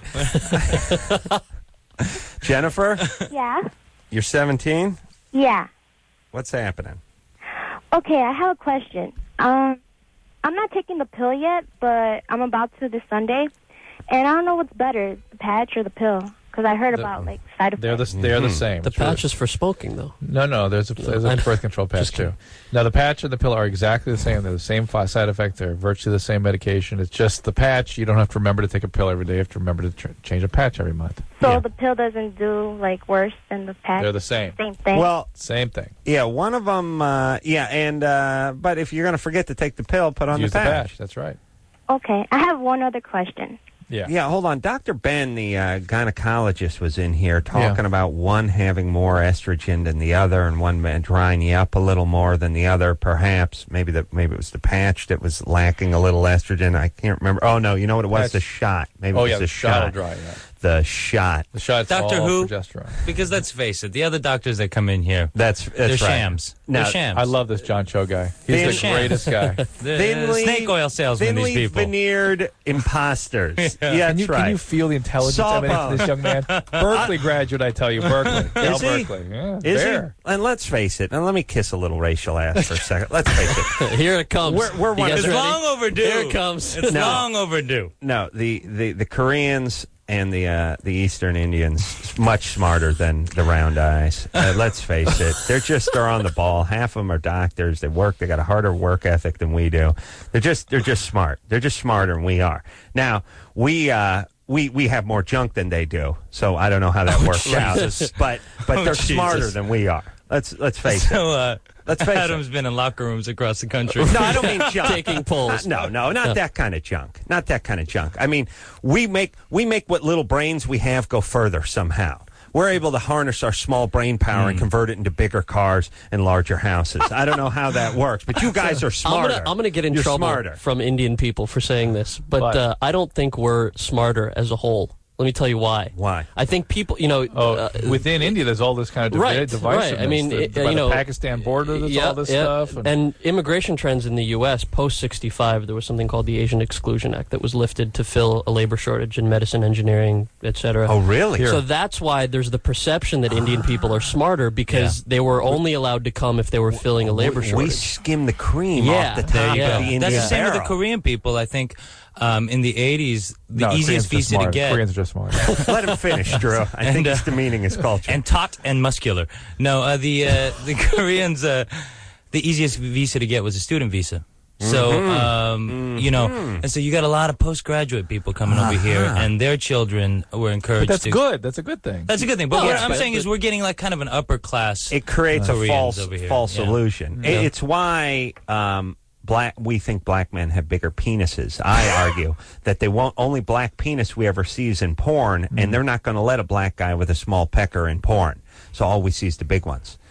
[SPEAKER 4] Jennifer,
[SPEAKER 1] Yeah.
[SPEAKER 4] you're seventeen.
[SPEAKER 1] Yeah.
[SPEAKER 4] What's happening?
[SPEAKER 1] Okay, I have a question. Um, I'm not taking the pill yet, but I'm about to this Sunday, and I don't know what's better, the patch or the pill, because I heard
[SPEAKER 5] The-
[SPEAKER 1] about like side effects.
[SPEAKER 5] They're the they're the same.
[SPEAKER 8] The
[SPEAKER 5] It's really-
[SPEAKER 8] patch is for smoking, though.
[SPEAKER 5] No, no. There's a there's
[SPEAKER 8] I
[SPEAKER 5] a
[SPEAKER 8] know.
[SPEAKER 5] birth control patch
[SPEAKER 8] Just
[SPEAKER 5] too.
[SPEAKER 8] kidding.
[SPEAKER 5] Now the patch and the pill are exactly the same. They're the same fi- side effect. They're virtually the same medication. It's just the patch. You don't have to remember to take a pill every day. You have to remember to tr- change a patch every month.
[SPEAKER 1] so
[SPEAKER 4] Yeah.
[SPEAKER 1] the pill doesn't do like worse than the patch.
[SPEAKER 5] They're the same.
[SPEAKER 1] Same thing.
[SPEAKER 4] Well,
[SPEAKER 5] Same thing.
[SPEAKER 4] yeah, one of them. Uh, yeah, and uh, but if you're going to forget to take the pill, put on
[SPEAKER 5] Use
[SPEAKER 4] the
[SPEAKER 5] the
[SPEAKER 4] patch.
[SPEAKER 5] patch. That's right.
[SPEAKER 1] Okay, I have one other question.
[SPEAKER 5] Yeah.
[SPEAKER 4] Yeah, hold on. Doctor Ben, the uh, gynecologist, was in here talking
[SPEAKER 5] Yeah.
[SPEAKER 4] about one having more estrogen than the other, and one man drying you up a little more than the other. Perhaps maybe that maybe it was the patch that was lacking a little estrogen. I can't remember. Oh no, you know what it was?
[SPEAKER 5] Patch.
[SPEAKER 4] The shot. Maybe
[SPEAKER 5] Oh
[SPEAKER 4] it was
[SPEAKER 5] yeah,
[SPEAKER 4] the,
[SPEAKER 5] the shot will
[SPEAKER 4] shot.
[SPEAKER 5] dry you up.
[SPEAKER 4] The shot.
[SPEAKER 5] The shot's
[SPEAKER 7] Doctor
[SPEAKER 5] all
[SPEAKER 7] Who?
[SPEAKER 5] progesterone.
[SPEAKER 7] Because let's face it, the other doctors that come in here,
[SPEAKER 4] That's that's
[SPEAKER 7] they're
[SPEAKER 4] right.
[SPEAKER 7] shams.
[SPEAKER 4] Now,
[SPEAKER 7] they're shams.
[SPEAKER 5] I love this John Cho guy. He's
[SPEAKER 4] Thin-
[SPEAKER 5] the
[SPEAKER 7] Shams.
[SPEAKER 5] greatest guy.
[SPEAKER 7] the,
[SPEAKER 4] Thinly-
[SPEAKER 7] snake oil salesmen.
[SPEAKER 4] Thinly
[SPEAKER 7] These people.
[SPEAKER 4] veneered imposters. yeah,
[SPEAKER 5] Can
[SPEAKER 4] that's
[SPEAKER 5] you,
[SPEAKER 4] right.
[SPEAKER 5] can you feel the intelligence emanating from this young man? Berkeley graduate, I tell you. Berkeley. Cal
[SPEAKER 4] Is he?
[SPEAKER 5] Berkeley. Yeah,
[SPEAKER 4] Is
[SPEAKER 5] there.
[SPEAKER 4] he? And let's face it. And let me kiss a little racial ass for a second. Let's face it.
[SPEAKER 8] Here it comes.
[SPEAKER 4] We're- we're
[SPEAKER 8] You
[SPEAKER 4] one of
[SPEAKER 8] guys
[SPEAKER 7] It's
[SPEAKER 4] the-
[SPEAKER 8] ready?
[SPEAKER 7] long overdue.
[SPEAKER 8] Here it comes.
[SPEAKER 7] It's
[SPEAKER 4] No.
[SPEAKER 7] long overdue.
[SPEAKER 4] No, the, the, the Koreans and the uh, the Eastern Indians much smarter than the round eyes. Uh, let's face it, they're just they're on the ball. Half of them are doctors. They work. They got a harder work ethic than we do. They're just they're just smart. They're just smarter than we are. Now we. Uh, we, we have more junk than they do, so I don't know how that works out. But but
[SPEAKER 7] Oh,
[SPEAKER 4] they're
[SPEAKER 7] Jesus.
[SPEAKER 4] smarter than we are. Let's let's face it.
[SPEAKER 7] So, uh,
[SPEAKER 4] Let's face
[SPEAKER 7] Adam's
[SPEAKER 4] it.
[SPEAKER 7] been in locker rooms across the country.
[SPEAKER 4] No, I don't mean junk.
[SPEAKER 8] Taking polls.
[SPEAKER 4] Not- no, no, not that kind of junk. Not that kind of junk. I mean, we make we make what little brains we have go further somehow. We're able to harness our small brain power and convert it into bigger cars and larger houses. I don't know how that works, but you guys are
[SPEAKER 8] I'm
[SPEAKER 4] smarter.
[SPEAKER 8] gonna, I'm gonna get in
[SPEAKER 4] You're
[SPEAKER 8] trouble
[SPEAKER 4] smarter.
[SPEAKER 8] from Indian people for saying this, but
[SPEAKER 5] But-
[SPEAKER 8] uh, I don't think we're smarter as a whole. Let me tell you why.
[SPEAKER 4] Why?
[SPEAKER 8] I think people, you know,
[SPEAKER 5] Oh,
[SPEAKER 8] uh,
[SPEAKER 5] within India, there's all this kind of
[SPEAKER 8] Right,
[SPEAKER 5] divi-
[SPEAKER 8] right.
[SPEAKER 5] divisiveness.
[SPEAKER 8] I mean,
[SPEAKER 5] The-
[SPEAKER 8] it-
[SPEAKER 5] by
[SPEAKER 8] you
[SPEAKER 5] the
[SPEAKER 8] know,
[SPEAKER 5] Pakistan border, there's
[SPEAKER 8] yeah,
[SPEAKER 5] all this
[SPEAKER 8] yeah.
[SPEAKER 5] stuff. And,
[SPEAKER 8] And immigration trends in the U S post sixty-five, there was something called the Asian Exclusion Act that was lifted to fill a labor shortage in medicine, engineering, et cetera.
[SPEAKER 4] Oh, really?
[SPEAKER 8] So that's why there's the perception that Indian people are smarter because they were only allowed to come if they were filling a labor
[SPEAKER 4] we, we
[SPEAKER 8] shortage.
[SPEAKER 4] skim the cream
[SPEAKER 8] Yeah,
[SPEAKER 4] off the
[SPEAKER 8] there
[SPEAKER 4] top
[SPEAKER 8] you
[SPEAKER 4] of
[SPEAKER 8] go.
[SPEAKER 4] the Indian
[SPEAKER 7] That's the same with the
[SPEAKER 4] barrel.
[SPEAKER 7] Korean people. I think um, in the eighties, the
[SPEAKER 5] no,
[SPEAKER 7] easiest
[SPEAKER 5] Koreans are
[SPEAKER 7] visa to
[SPEAKER 5] smart.
[SPEAKER 7] get.
[SPEAKER 5] Koreans are just smart.
[SPEAKER 4] Let him finish, Drew. I
[SPEAKER 7] And,
[SPEAKER 4] think
[SPEAKER 7] uh,
[SPEAKER 4] he's demeaning his culture.
[SPEAKER 7] and taut and muscular. No, uh, the uh, the Koreans, uh, the easiest visa to get was a student visa. So,
[SPEAKER 4] Mm-hmm.
[SPEAKER 7] um, you know, and so you got a lot of postgraduate people coming over here, and their children were encouraged
[SPEAKER 5] But that's
[SPEAKER 7] to.
[SPEAKER 5] good. That's a good thing.
[SPEAKER 7] That's a good thing. But
[SPEAKER 8] Well,
[SPEAKER 7] what
[SPEAKER 8] yeah,
[SPEAKER 7] I'm
[SPEAKER 8] but-
[SPEAKER 7] saying is we're getting like kind of an upper class.
[SPEAKER 4] It creates a
[SPEAKER 7] Koreans
[SPEAKER 4] false
[SPEAKER 7] over here.
[SPEAKER 4] false
[SPEAKER 7] Yeah.
[SPEAKER 4] illusion.
[SPEAKER 7] Yeah.
[SPEAKER 4] It's why um, black we think black men have bigger penises. I argue that they won't. Only black penis we ever see is in porn, and they're not going to let a black guy with a small pecker in porn. So all we see is the big ones.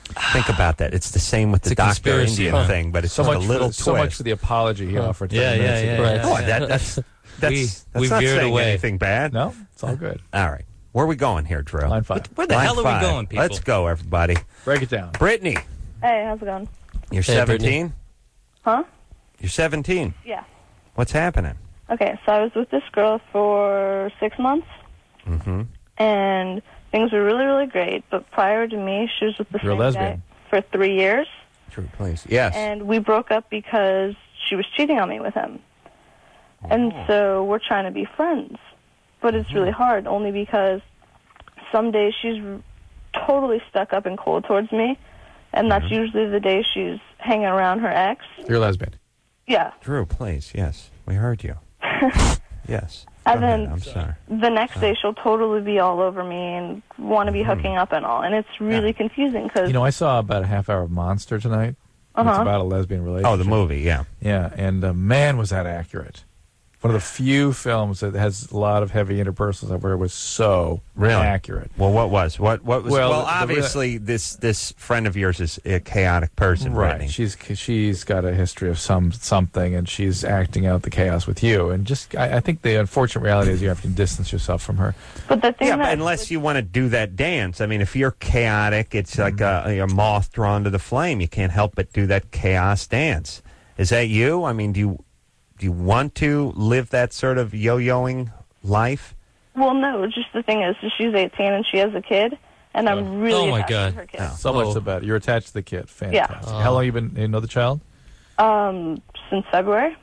[SPEAKER 4] Think about that. It's the same with the
[SPEAKER 7] It's a
[SPEAKER 4] Doctor
[SPEAKER 7] conspiracy,
[SPEAKER 4] Indian
[SPEAKER 7] huh?
[SPEAKER 4] thing, but it's
[SPEAKER 5] So
[SPEAKER 4] just
[SPEAKER 5] much,
[SPEAKER 4] a little
[SPEAKER 5] for, so much
[SPEAKER 4] twist.
[SPEAKER 5] for the apology he offered.
[SPEAKER 7] Yeah,
[SPEAKER 5] thirty minutes
[SPEAKER 7] yeah,
[SPEAKER 5] ago.
[SPEAKER 7] yeah,
[SPEAKER 8] Right.
[SPEAKER 4] Oh, that, that's that's,
[SPEAKER 7] We-
[SPEAKER 4] that's
[SPEAKER 7] we
[SPEAKER 4] not
[SPEAKER 7] veered
[SPEAKER 4] saying
[SPEAKER 7] away.
[SPEAKER 4] anything bad.
[SPEAKER 5] No, it's all good.
[SPEAKER 4] All right. Where are we going here, Drew?
[SPEAKER 5] Line five.
[SPEAKER 7] Where the
[SPEAKER 4] Line
[SPEAKER 7] hell are
[SPEAKER 4] five.
[SPEAKER 7] we going, people?
[SPEAKER 4] Let's go, everybody.
[SPEAKER 5] Break it down.
[SPEAKER 4] Brittany,
[SPEAKER 1] Hey, how's it going?
[SPEAKER 4] you're
[SPEAKER 8] Hey,
[SPEAKER 4] seventeen?
[SPEAKER 1] Huh?
[SPEAKER 4] You're seventeen.
[SPEAKER 1] Yeah.
[SPEAKER 4] What's happening?
[SPEAKER 1] Okay, so I was with this girl for six months,
[SPEAKER 4] Mm-hmm.
[SPEAKER 1] and things were really, really great. But prior to me, she was with the
[SPEAKER 5] You're a
[SPEAKER 1] same
[SPEAKER 5] lesbian.
[SPEAKER 1] guy for three years,
[SPEAKER 4] True, please. Yes.
[SPEAKER 1] and we broke up because she was cheating on me with him. And
[SPEAKER 4] Oh.
[SPEAKER 1] so we're trying to be friends, but it's really hard, only because some days she's r- totally stuck up and cold towards me, and that's usually the day she's hanging around her ex.
[SPEAKER 5] You're a lesbian.
[SPEAKER 1] Yeah.
[SPEAKER 4] Drew, please. Yes. We heard you. Yes.
[SPEAKER 1] And
[SPEAKER 4] Go ahead.
[SPEAKER 1] then-
[SPEAKER 4] I'm sorry.
[SPEAKER 1] The next day she'll totally be all over me and want to be hooking up and all, and it's really confusing because
[SPEAKER 5] You know, I saw about a half hour of Monster tonight. It's
[SPEAKER 1] Uh-huh.
[SPEAKER 5] about a lesbian relationship.
[SPEAKER 4] Oh, the movie, yeah.
[SPEAKER 5] Yeah, and uh, man, was that accurate. One of the few films that has a lot of heavy interpersonal stuff where it was so
[SPEAKER 4] Really?
[SPEAKER 5] accurate.
[SPEAKER 4] Well, what was what what was?
[SPEAKER 5] Well,
[SPEAKER 4] Well,
[SPEAKER 5] the- the-
[SPEAKER 4] obviously, this this friend of yours is a chaotic person,
[SPEAKER 5] Right.
[SPEAKER 4] Brittany.
[SPEAKER 5] She's she's got a history of some something, and she's acting out the chaos with you. And just, I, I think the unfortunate reality is you have to distance yourself from her.
[SPEAKER 1] But the thing
[SPEAKER 4] Yeah, but
[SPEAKER 1] that
[SPEAKER 4] unless you want to do that dance. I mean, if you're chaotic, it's like a, a moth drawn to the flame. You can't help but do that chaos dance. Is that you? I mean, do you do you want to live that sort of yo-yoing life?
[SPEAKER 1] well, no, just the thing is, she's eighteen and she has a kid, and I'm really
[SPEAKER 7] Oh, my
[SPEAKER 1] attached
[SPEAKER 7] God.
[SPEAKER 1] to her kid.
[SPEAKER 5] So
[SPEAKER 7] Whoa.
[SPEAKER 5] much the better. You're attached to the kid. Fantastic.
[SPEAKER 8] Yeah.
[SPEAKER 5] How long you been? You know the child?
[SPEAKER 1] Um, since February.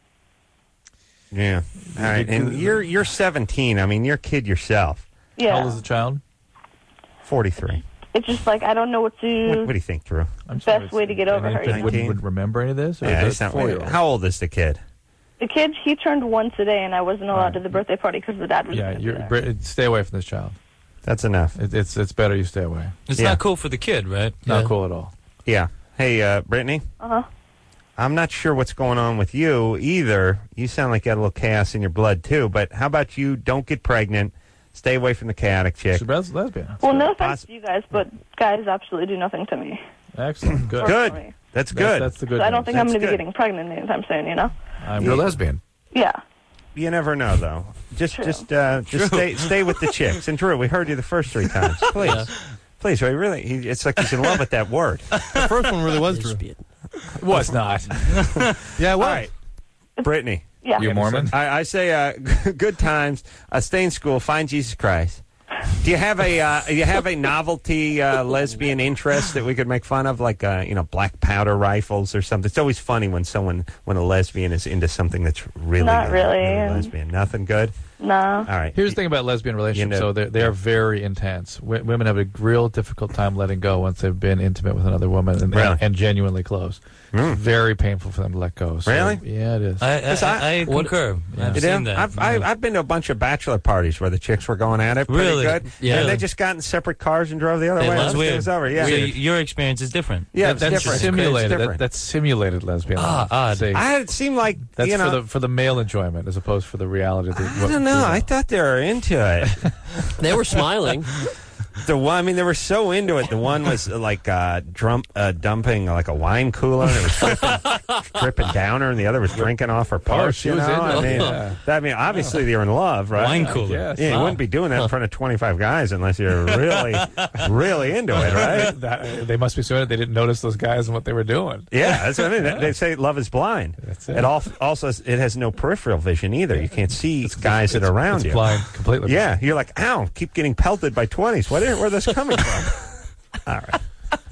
[SPEAKER 4] Yeah. All right. And you're you're seventeen. I mean, you're a kid yourself.
[SPEAKER 1] Yeah.
[SPEAKER 5] How old is the child?
[SPEAKER 4] forty-three.
[SPEAKER 1] It's just like I don't know what to.
[SPEAKER 4] What, what do you think, Drew?
[SPEAKER 5] I'm
[SPEAKER 1] Best
[SPEAKER 5] sorry,
[SPEAKER 1] way to get over
[SPEAKER 5] an
[SPEAKER 1] her,
[SPEAKER 5] infant
[SPEAKER 1] you know?
[SPEAKER 5] Wouldn't, would remember any of this? Or
[SPEAKER 4] Yeah,
[SPEAKER 5] is
[SPEAKER 4] it's
[SPEAKER 5] it
[SPEAKER 4] not,
[SPEAKER 5] four-year-old?
[SPEAKER 4] how old is the kid?
[SPEAKER 1] The kid, he turned one today, and I wasn't allowed
[SPEAKER 5] Right.
[SPEAKER 1] to the birthday party because the dad was.
[SPEAKER 5] Yeah,
[SPEAKER 1] gonna be
[SPEAKER 5] you're,
[SPEAKER 1] there.
[SPEAKER 5] Brit- stay away from this child.
[SPEAKER 4] That's enough.
[SPEAKER 5] It, it's it's better you stay away.
[SPEAKER 7] It's
[SPEAKER 4] Yeah.
[SPEAKER 7] not cool for the kid, right?
[SPEAKER 5] Not
[SPEAKER 8] Yeah.
[SPEAKER 5] cool at all.
[SPEAKER 4] Yeah. Hey, uh, Brittany,
[SPEAKER 1] Uh huh.
[SPEAKER 4] I'm not sure what's going on with you either. You sound like you got a little chaos in your blood, too. But how about you don't get pregnant, stay away from the chaotic chick.
[SPEAKER 5] She's a les- lesbian.
[SPEAKER 1] Well, no offense
[SPEAKER 4] Poss-
[SPEAKER 1] to you guys, but guys absolutely do nothing to me.
[SPEAKER 5] Excellent. Good.
[SPEAKER 4] Good.
[SPEAKER 1] Personally.
[SPEAKER 4] That's
[SPEAKER 5] That's,
[SPEAKER 4] good.
[SPEAKER 5] that's the good
[SPEAKER 1] So I don't
[SPEAKER 5] news.
[SPEAKER 1] think I'm
[SPEAKER 4] That's
[SPEAKER 1] going to be
[SPEAKER 4] good.
[SPEAKER 1] getting pregnant anytime soon. You know.
[SPEAKER 5] I'm You're a lesbian.
[SPEAKER 1] Yeah.
[SPEAKER 4] You never know, though. Just,
[SPEAKER 1] True.
[SPEAKER 4] just, uh, just stay, stay with the chicks. And Drew, we heard you the first three times. Please, please. We really, he, it's like he's in love with that word.
[SPEAKER 9] The first one really was true.
[SPEAKER 8] Lesbian.
[SPEAKER 5] It was not.
[SPEAKER 9] Yeah, it was.
[SPEAKER 4] All right, Brittany.
[SPEAKER 1] Yeah.
[SPEAKER 5] You a Mormon?
[SPEAKER 4] I, I say, uh, good times. Uh, stay in school. Find Jesus Christ. Do you have a, uh, do you have a novelty uh, lesbian interest that we could make fun of, like uh, you know, black powder rifles or something? It's always funny when someone, when a lesbian is into something that's really,
[SPEAKER 1] Not
[SPEAKER 4] uh,
[SPEAKER 1] really, um,
[SPEAKER 4] lesbian. Nothing good.
[SPEAKER 1] No.
[SPEAKER 4] All right.
[SPEAKER 5] Here's the thing about lesbian relationships,
[SPEAKER 4] You know-
[SPEAKER 5] though. They're, they are very intense. W- women have a real difficult time letting go once they've been intimate with another woman and,
[SPEAKER 4] Really?
[SPEAKER 5] and, and genuinely close.
[SPEAKER 4] Mm.
[SPEAKER 5] It's very painful for them to let go. So,
[SPEAKER 4] Really?
[SPEAKER 5] Yeah, it is.
[SPEAKER 7] I, I,
[SPEAKER 4] Yes, I-
[SPEAKER 7] I, I
[SPEAKER 5] What-
[SPEAKER 7] concur.
[SPEAKER 5] Yeah.
[SPEAKER 7] I've
[SPEAKER 4] You
[SPEAKER 7] seen
[SPEAKER 4] know,
[SPEAKER 7] that.
[SPEAKER 4] I've,
[SPEAKER 7] Yeah.
[SPEAKER 4] I've, I've been to a bunch of bachelor parties where the chicks were going at it pretty
[SPEAKER 7] Really?
[SPEAKER 4] good.
[SPEAKER 8] Yeah.
[SPEAKER 4] And they just got in separate cars and drove the other
[SPEAKER 7] They
[SPEAKER 4] way.
[SPEAKER 7] love-
[SPEAKER 4] Once it
[SPEAKER 7] weird.
[SPEAKER 4] was over. Yeah.
[SPEAKER 7] So y- your experience is different.
[SPEAKER 4] Yeah,
[SPEAKER 5] That-
[SPEAKER 4] it's
[SPEAKER 5] that's
[SPEAKER 4] different.
[SPEAKER 5] simulated.
[SPEAKER 4] It's
[SPEAKER 5] That,
[SPEAKER 4] different.
[SPEAKER 5] that's simulated lesbian.
[SPEAKER 7] Ah,
[SPEAKER 5] love.
[SPEAKER 7] odd.
[SPEAKER 5] See,
[SPEAKER 4] I had it seemed like,
[SPEAKER 5] that's
[SPEAKER 4] you know,
[SPEAKER 5] for the for the male enjoyment as opposed for the reality. Of the,
[SPEAKER 4] I don't know. I thought they were into it.
[SPEAKER 8] They were smiling.
[SPEAKER 4] The one, I mean, they were so into it. The one was uh, like uh, drum, uh, dumping like a wine cooler, and it was dripping, dripping down her, and the other was drinking off her purse.
[SPEAKER 5] she
[SPEAKER 4] you
[SPEAKER 5] was
[SPEAKER 4] know?
[SPEAKER 5] into
[SPEAKER 4] I
[SPEAKER 5] it.
[SPEAKER 4] mean,
[SPEAKER 5] Yeah.
[SPEAKER 4] that, I mean, obviously they were in love, right?
[SPEAKER 7] Wine cooler.
[SPEAKER 5] Yes.
[SPEAKER 4] Yeah, you
[SPEAKER 5] Wow.
[SPEAKER 4] wouldn't be doing that in front of twenty-five guys unless you're really, really into it, right?
[SPEAKER 5] That, they must be so they didn't notice those guys and what they were doing.
[SPEAKER 4] Yeah, that's what I mean. They say love is blind.
[SPEAKER 5] That's it.
[SPEAKER 4] It al- also it has no peripheral vision either. You can't see guys that are around
[SPEAKER 5] it's
[SPEAKER 4] you.
[SPEAKER 5] blind completely.
[SPEAKER 4] Yeah, you're like, ow, keep getting pelted by twenties. Where, where are this coming from? All right.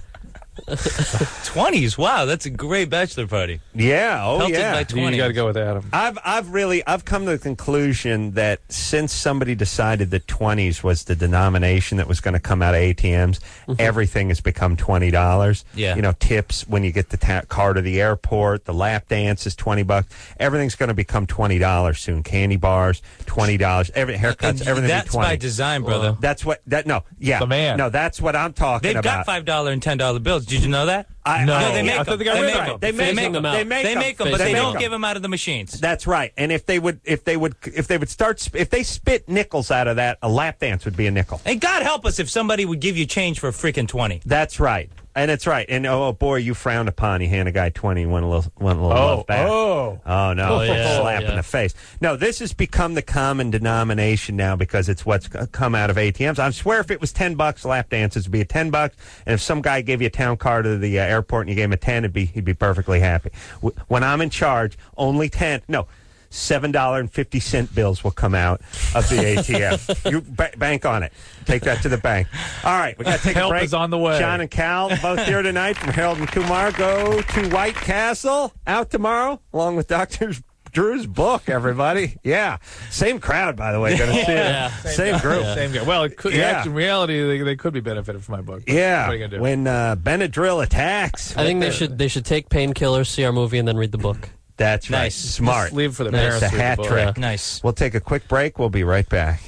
[SPEAKER 7] twenties. Wow, that's a great bachelor party.
[SPEAKER 4] Yeah, oh
[SPEAKER 7] Pelted
[SPEAKER 4] yeah.
[SPEAKER 7] by
[SPEAKER 5] You,
[SPEAKER 7] twenty.
[SPEAKER 5] got to go with Adam.
[SPEAKER 4] I've I've really I've come to the conclusion that since somebody decided that twenties was the denomination that was going to come out of A T Ms, everything has become twenty dollars.
[SPEAKER 7] Yeah.
[SPEAKER 4] You know, tips when you get the ta- car to the airport, the lap dance is twenty bucks. Everything's going to become twenty dollars soon. Candy bars, twenty dollars. Every haircuts,
[SPEAKER 7] And
[SPEAKER 4] everything.
[SPEAKER 7] that's by design, brother.
[SPEAKER 4] That's what that no yeah
[SPEAKER 5] The man.
[SPEAKER 4] no that's what I'm talking
[SPEAKER 7] They've
[SPEAKER 4] about.
[SPEAKER 7] got five dollar and ten dollar bills. Did you know that?
[SPEAKER 4] I,
[SPEAKER 5] No.
[SPEAKER 7] No, they make
[SPEAKER 5] I
[SPEAKER 7] them.
[SPEAKER 5] thought they got
[SPEAKER 7] They
[SPEAKER 5] rid
[SPEAKER 7] make
[SPEAKER 5] of
[SPEAKER 7] them.
[SPEAKER 5] them.
[SPEAKER 4] They make
[SPEAKER 8] Phasing
[SPEAKER 4] them.
[SPEAKER 8] them out.
[SPEAKER 4] They make
[SPEAKER 7] They
[SPEAKER 4] them.
[SPEAKER 7] make them, but
[SPEAKER 4] They
[SPEAKER 7] they
[SPEAKER 4] make
[SPEAKER 7] don't
[SPEAKER 4] them.
[SPEAKER 7] give them out of the machines.
[SPEAKER 4] That's right. And if they would, if they would, if they would start, sp- if they spit nickels out of that, a lap dance would be a nickel.
[SPEAKER 7] And God help us if somebody would give you change for a freaking twenty.
[SPEAKER 4] That's right. And it's right. And oh boy, you frowned upon. You hand a guy twenty, one a little, one little
[SPEAKER 5] Oh,
[SPEAKER 4] love back.
[SPEAKER 5] oh.
[SPEAKER 4] Oh no!
[SPEAKER 8] Oh, yeah,
[SPEAKER 4] Slap
[SPEAKER 8] yeah.
[SPEAKER 4] in the face. No, this has become the common denomination now because it's what's c- come out of A T Ms. I swear, if it was ten bucks, lap dances would be a ten bucks. And if some guy gave you a town car to the uh, airport and you gave him a ten, it'd be he'd be perfectly happy. W- when I'm in charge, only ten. No. Seven dollar and fifty cent bills will come out of the A T M. You ba- bank on it. Take that to the bank. All right, we got to take
[SPEAKER 5] Help
[SPEAKER 4] a break.
[SPEAKER 5] is on the way.
[SPEAKER 4] John and Cal both here tonight from Harold and Kumar. Go to White Castle out tomorrow, along with Doctor Drew's book. Everybody, yeah, same crowd by the way. Going to see
[SPEAKER 8] Yeah.
[SPEAKER 4] it. Same group.
[SPEAKER 5] Same guy. Well, it could,
[SPEAKER 4] Yeah.
[SPEAKER 5] actually, in reality, they, they could be benefited from my book. But
[SPEAKER 4] Yeah,
[SPEAKER 5] What are you going to do?
[SPEAKER 4] when uh, Benadryl attacks.
[SPEAKER 8] I think they
[SPEAKER 4] What the-
[SPEAKER 8] should they should take painkillers, see our movie, and then read the book.
[SPEAKER 4] That's right.
[SPEAKER 7] Nice.
[SPEAKER 4] Smart.
[SPEAKER 5] Just leave for the
[SPEAKER 8] Nice.
[SPEAKER 5] parents.
[SPEAKER 4] It's a
[SPEAKER 5] to read the
[SPEAKER 4] hat
[SPEAKER 5] book.
[SPEAKER 4] trick.
[SPEAKER 8] Yeah.
[SPEAKER 7] Nice.
[SPEAKER 4] We'll take a quick break. We'll be right back.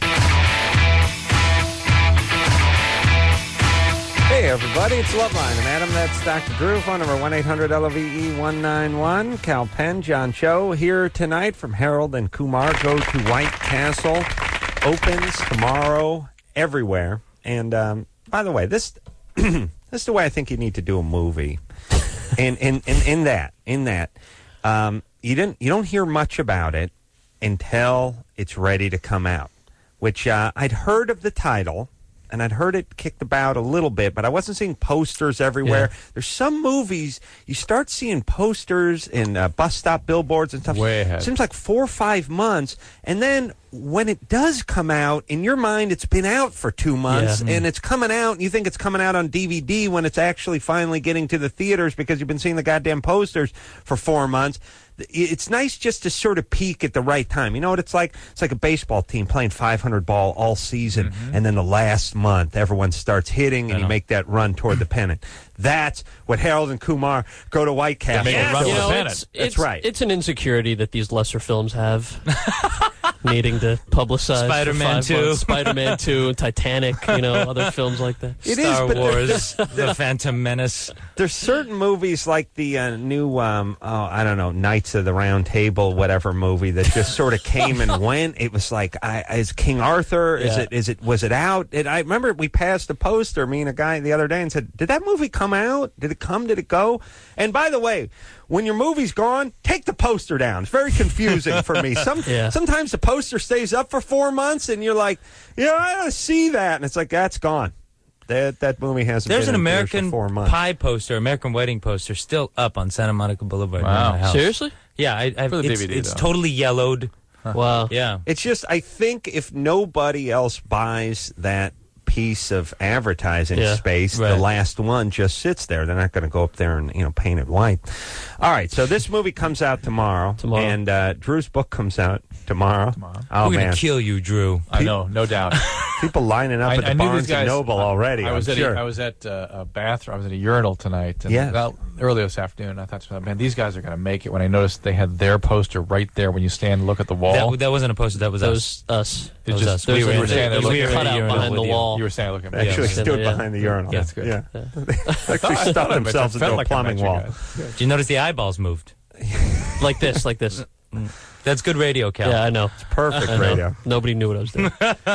[SPEAKER 4] Hey, everybody, it's Loveline. I'm Adam. That's Doctor Drew. Phone number one eight hundred L O V E one nine one. Cal Penn, John Cho here tonight from Harold and Kumar. Go to White Castle. Opens tomorrow everywhere. And um, by the way, this this is the way I think you need to do a movie. And in, in, in that, in that, um, you didn't you don't hear much about it until it's ready to come out. Which uh, I'd heard of the title, and I'd heard it kicked about a little bit, but I wasn't seeing posters everywhere.
[SPEAKER 8] Yeah.
[SPEAKER 4] There's some movies you start seeing posters in uh, bus stop billboards and stuff.
[SPEAKER 5] Way ahead.
[SPEAKER 4] Seems like four or five months, and then when it does come out, in your mind, it's been out for two months,
[SPEAKER 8] Yeah.
[SPEAKER 4] and it's coming out, and you think it's coming out on D V D when it's actually finally getting to the theaters because you've been seeing the goddamn posters for four months. It's nice just to sort of peak at the right time. You know what it's like? It's like a baseball team playing five hundred ball all season,
[SPEAKER 5] Mm-hmm.
[SPEAKER 4] and then the last month, everyone starts hitting, and you
[SPEAKER 7] know.
[SPEAKER 4] make that run toward the pennant. That's what Harold and Kumar go to White Castle.
[SPEAKER 5] make a run
[SPEAKER 8] You
[SPEAKER 5] for
[SPEAKER 8] know,
[SPEAKER 5] the pennant.
[SPEAKER 8] it's,
[SPEAKER 4] That's
[SPEAKER 8] it's,
[SPEAKER 4] right.
[SPEAKER 8] It's an insecurity that these lesser films have, needing to publicize. for
[SPEAKER 7] Spider-Man
[SPEAKER 8] five
[SPEAKER 7] two.
[SPEAKER 8] months. Spider-Man two, Titanic, you know, other films like that.
[SPEAKER 4] It is,
[SPEAKER 7] Star
[SPEAKER 4] but there-
[SPEAKER 7] Wars, The Phantom Menace.
[SPEAKER 4] There's certain movies like the uh, new, um, oh, I don't know, Knights of the Round Table, whatever movie that just sort of came and went. It was like, I, is King Arthur? Is
[SPEAKER 8] Yeah.
[SPEAKER 4] it? Is it? Was it out? And I remember we passed a poster, me and a guy the other day, and said, "Did that movie come out? Did it come? Did it go?" And by the way, when your movie's gone, take the poster down. It's very confusing for me. Some
[SPEAKER 8] Yeah.
[SPEAKER 4] sometimes the poster stays up for four months, and you're like, "Yeah, I don't see that," and it's like that's gone. That that movie hasn't.
[SPEAKER 7] There's
[SPEAKER 4] been
[SPEAKER 7] an
[SPEAKER 4] in theaters for
[SPEAKER 7] American
[SPEAKER 4] four months.
[SPEAKER 7] Pie poster, American Wedding poster, still up on Santa Monica Boulevard. near
[SPEAKER 5] Wow.
[SPEAKER 7] my house.
[SPEAKER 8] Seriously?
[SPEAKER 7] Yeah, I, I,
[SPEAKER 5] For the
[SPEAKER 7] it's,
[SPEAKER 5] D V D,
[SPEAKER 7] it's
[SPEAKER 5] though.
[SPEAKER 7] totally yellowed.
[SPEAKER 8] Wow.
[SPEAKER 7] Yeah.
[SPEAKER 4] It's just, I think if nobody else buys that piece of advertising
[SPEAKER 8] Yeah,
[SPEAKER 4] space,
[SPEAKER 7] right.
[SPEAKER 4] the last one just sits there. They're not going to go up there and, you know, paint it white. All right, so this movie comes out tomorrow.
[SPEAKER 8] Tomorrow.
[SPEAKER 4] And uh, Drew's book comes out tomorrow.
[SPEAKER 5] Tomorrow.
[SPEAKER 4] Oh,
[SPEAKER 7] We're
[SPEAKER 4] man.
[SPEAKER 7] going to kill you, Drew.
[SPEAKER 5] I know, no doubt.
[SPEAKER 4] People lining up
[SPEAKER 5] I,
[SPEAKER 4] at the
[SPEAKER 5] I knew
[SPEAKER 4] Barnes
[SPEAKER 5] these guys.
[SPEAKER 4] and Noble already,
[SPEAKER 5] I was
[SPEAKER 4] I'm
[SPEAKER 5] at
[SPEAKER 4] sure.
[SPEAKER 5] a, I was at uh, a bathroom. I was at a urinal tonight. And
[SPEAKER 4] Yeah.
[SPEAKER 5] that- early this afternoon, I thought, to myself, man, these guys are going to make it. When I noticed they had their poster right there when you stand and look at the wall.
[SPEAKER 7] That, that wasn't a poster. That was
[SPEAKER 8] That
[SPEAKER 7] us.
[SPEAKER 8] was us.
[SPEAKER 5] It
[SPEAKER 7] that was
[SPEAKER 5] just-
[SPEAKER 7] us.
[SPEAKER 5] there's
[SPEAKER 7] We
[SPEAKER 5] a-
[SPEAKER 7] were
[SPEAKER 5] you
[SPEAKER 7] in
[SPEAKER 5] were
[SPEAKER 7] the-
[SPEAKER 5] standing there
[SPEAKER 7] we
[SPEAKER 5] looking
[SPEAKER 7] were
[SPEAKER 5] at
[SPEAKER 7] in
[SPEAKER 8] cut
[SPEAKER 7] the
[SPEAKER 8] out
[SPEAKER 7] urinal
[SPEAKER 8] behind
[SPEAKER 7] with
[SPEAKER 8] the
[SPEAKER 7] you.
[SPEAKER 8] wall.
[SPEAKER 5] You were standing looking at me.
[SPEAKER 4] Actually
[SPEAKER 8] Yeah.
[SPEAKER 4] stood
[SPEAKER 8] Yeah.
[SPEAKER 4] behind the urinal.
[SPEAKER 5] That's good.
[SPEAKER 4] Yeah.
[SPEAKER 8] Yeah.
[SPEAKER 4] Actually stuffed
[SPEAKER 5] I
[SPEAKER 4] themselves
[SPEAKER 5] felt
[SPEAKER 4] into
[SPEAKER 5] like
[SPEAKER 4] a
[SPEAKER 5] I met
[SPEAKER 4] plumbing
[SPEAKER 5] you
[SPEAKER 4] wall.
[SPEAKER 5] guys.
[SPEAKER 7] Did you notice the eyeballs moved?
[SPEAKER 8] Like this, like this.
[SPEAKER 7] That's good radio, Cal.
[SPEAKER 8] Yeah, I know.
[SPEAKER 4] Perfect
[SPEAKER 8] I know.
[SPEAKER 4] radio.
[SPEAKER 8] Nobody knew what I was doing.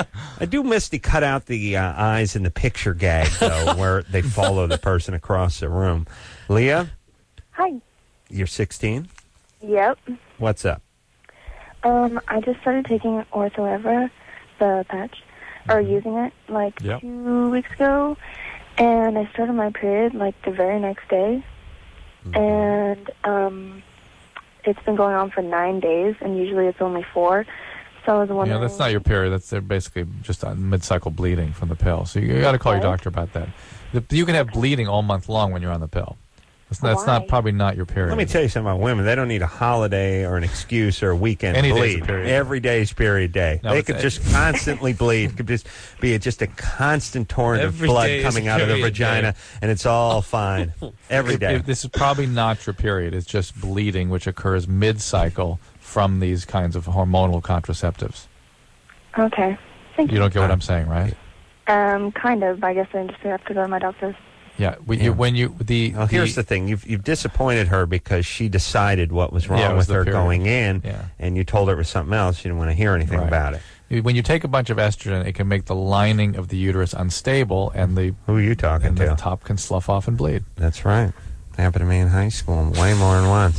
[SPEAKER 4] I do miss the cut out the uh, eyes in the picture gag, though, where they follow the person across the room. Leah,
[SPEAKER 1] Hi.
[SPEAKER 4] you're sixteen.
[SPEAKER 1] Yep.
[SPEAKER 4] What's up?
[SPEAKER 1] Um, I just started taking Ortho-Evra, the patch, or using it like
[SPEAKER 5] Yep.
[SPEAKER 1] two weeks ago, and I started my period like the very next day, and um, it's been going on for nine days, and usually it's only four. So I was
[SPEAKER 5] You
[SPEAKER 1] wondering.
[SPEAKER 5] know, that's not your period. That's they're basically just on mid-cycle bleeding from the pill. So you got to call your
[SPEAKER 1] Okay.
[SPEAKER 5] doctor about that. The, you can have bleeding all month long when you're on the pill. That's, that's not
[SPEAKER 1] Why?
[SPEAKER 5] probably not your period.
[SPEAKER 4] Let me tell you something about women. They don't need a holiday or an excuse or a weekend
[SPEAKER 5] Any
[SPEAKER 4] to
[SPEAKER 5] day's a
[SPEAKER 4] bleed.
[SPEAKER 5] period.
[SPEAKER 4] Every day's period day.
[SPEAKER 5] No,
[SPEAKER 4] they
[SPEAKER 5] it's
[SPEAKER 4] could
[SPEAKER 5] a-
[SPEAKER 4] just constantly bleed. It could just be just a constant torrent
[SPEAKER 7] Every
[SPEAKER 4] of blood
[SPEAKER 7] day is
[SPEAKER 4] coming out of the
[SPEAKER 7] period
[SPEAKER 4] vagina,
[SPEAKER 7] day.
[SPEAKER 4] and it's all fine. Every
[SPEAKER 5] If-
[SPEAKER 4] day.
[SPEAKER 5] if this is probably not your period. It's just bleeding, which occurs mid-cycle from these kinds of hormonal contraceptives.
[SPEAKER 1] Okay. Thank
[SPEAKER 5] You
[SPEAKER 1] you.
[SPEAKER 5] don't get what I'm saying, right?
[SPEAKER 1] Um, kind of. I guess I just have to go to my doctor.
[SPEAKER 5] Yeah, when
[SPEAKER 4] Yeah.
[SPEAKER 5] you when you the,
[SPEAKER 4] Well,
[SPEAKER 5] the
[SPEAKER 4] here's the thing: you've you've disappointed her because she decided what was wrong
[SPEAKER 5] Yeah, it was
[SPEAKER 4] with
[SPEAKER 5] the
[SPEAKER 4] her
[SPEAKER 5] period.
[SPEAKER 4] going in,
[SPEAKER 5] Yeah.
[SPEAKER 4] and you told her it was something else. You didn't want to hear anything
[SPEAKER 5] Right.
[SPEAKER 4] about it.
[SPEAKER 5] when you take a bunch of estrogen, it can make the lining of the uterus unstable, and the
[SPEAKER 4] Who are you talking
[SPEAKER 5] and
[SPEAKER 4] to?
[SPEAKER 5] the top can slough off and bleed.
[SPEAKER 4] That's right. Happened to me in high school way more than once.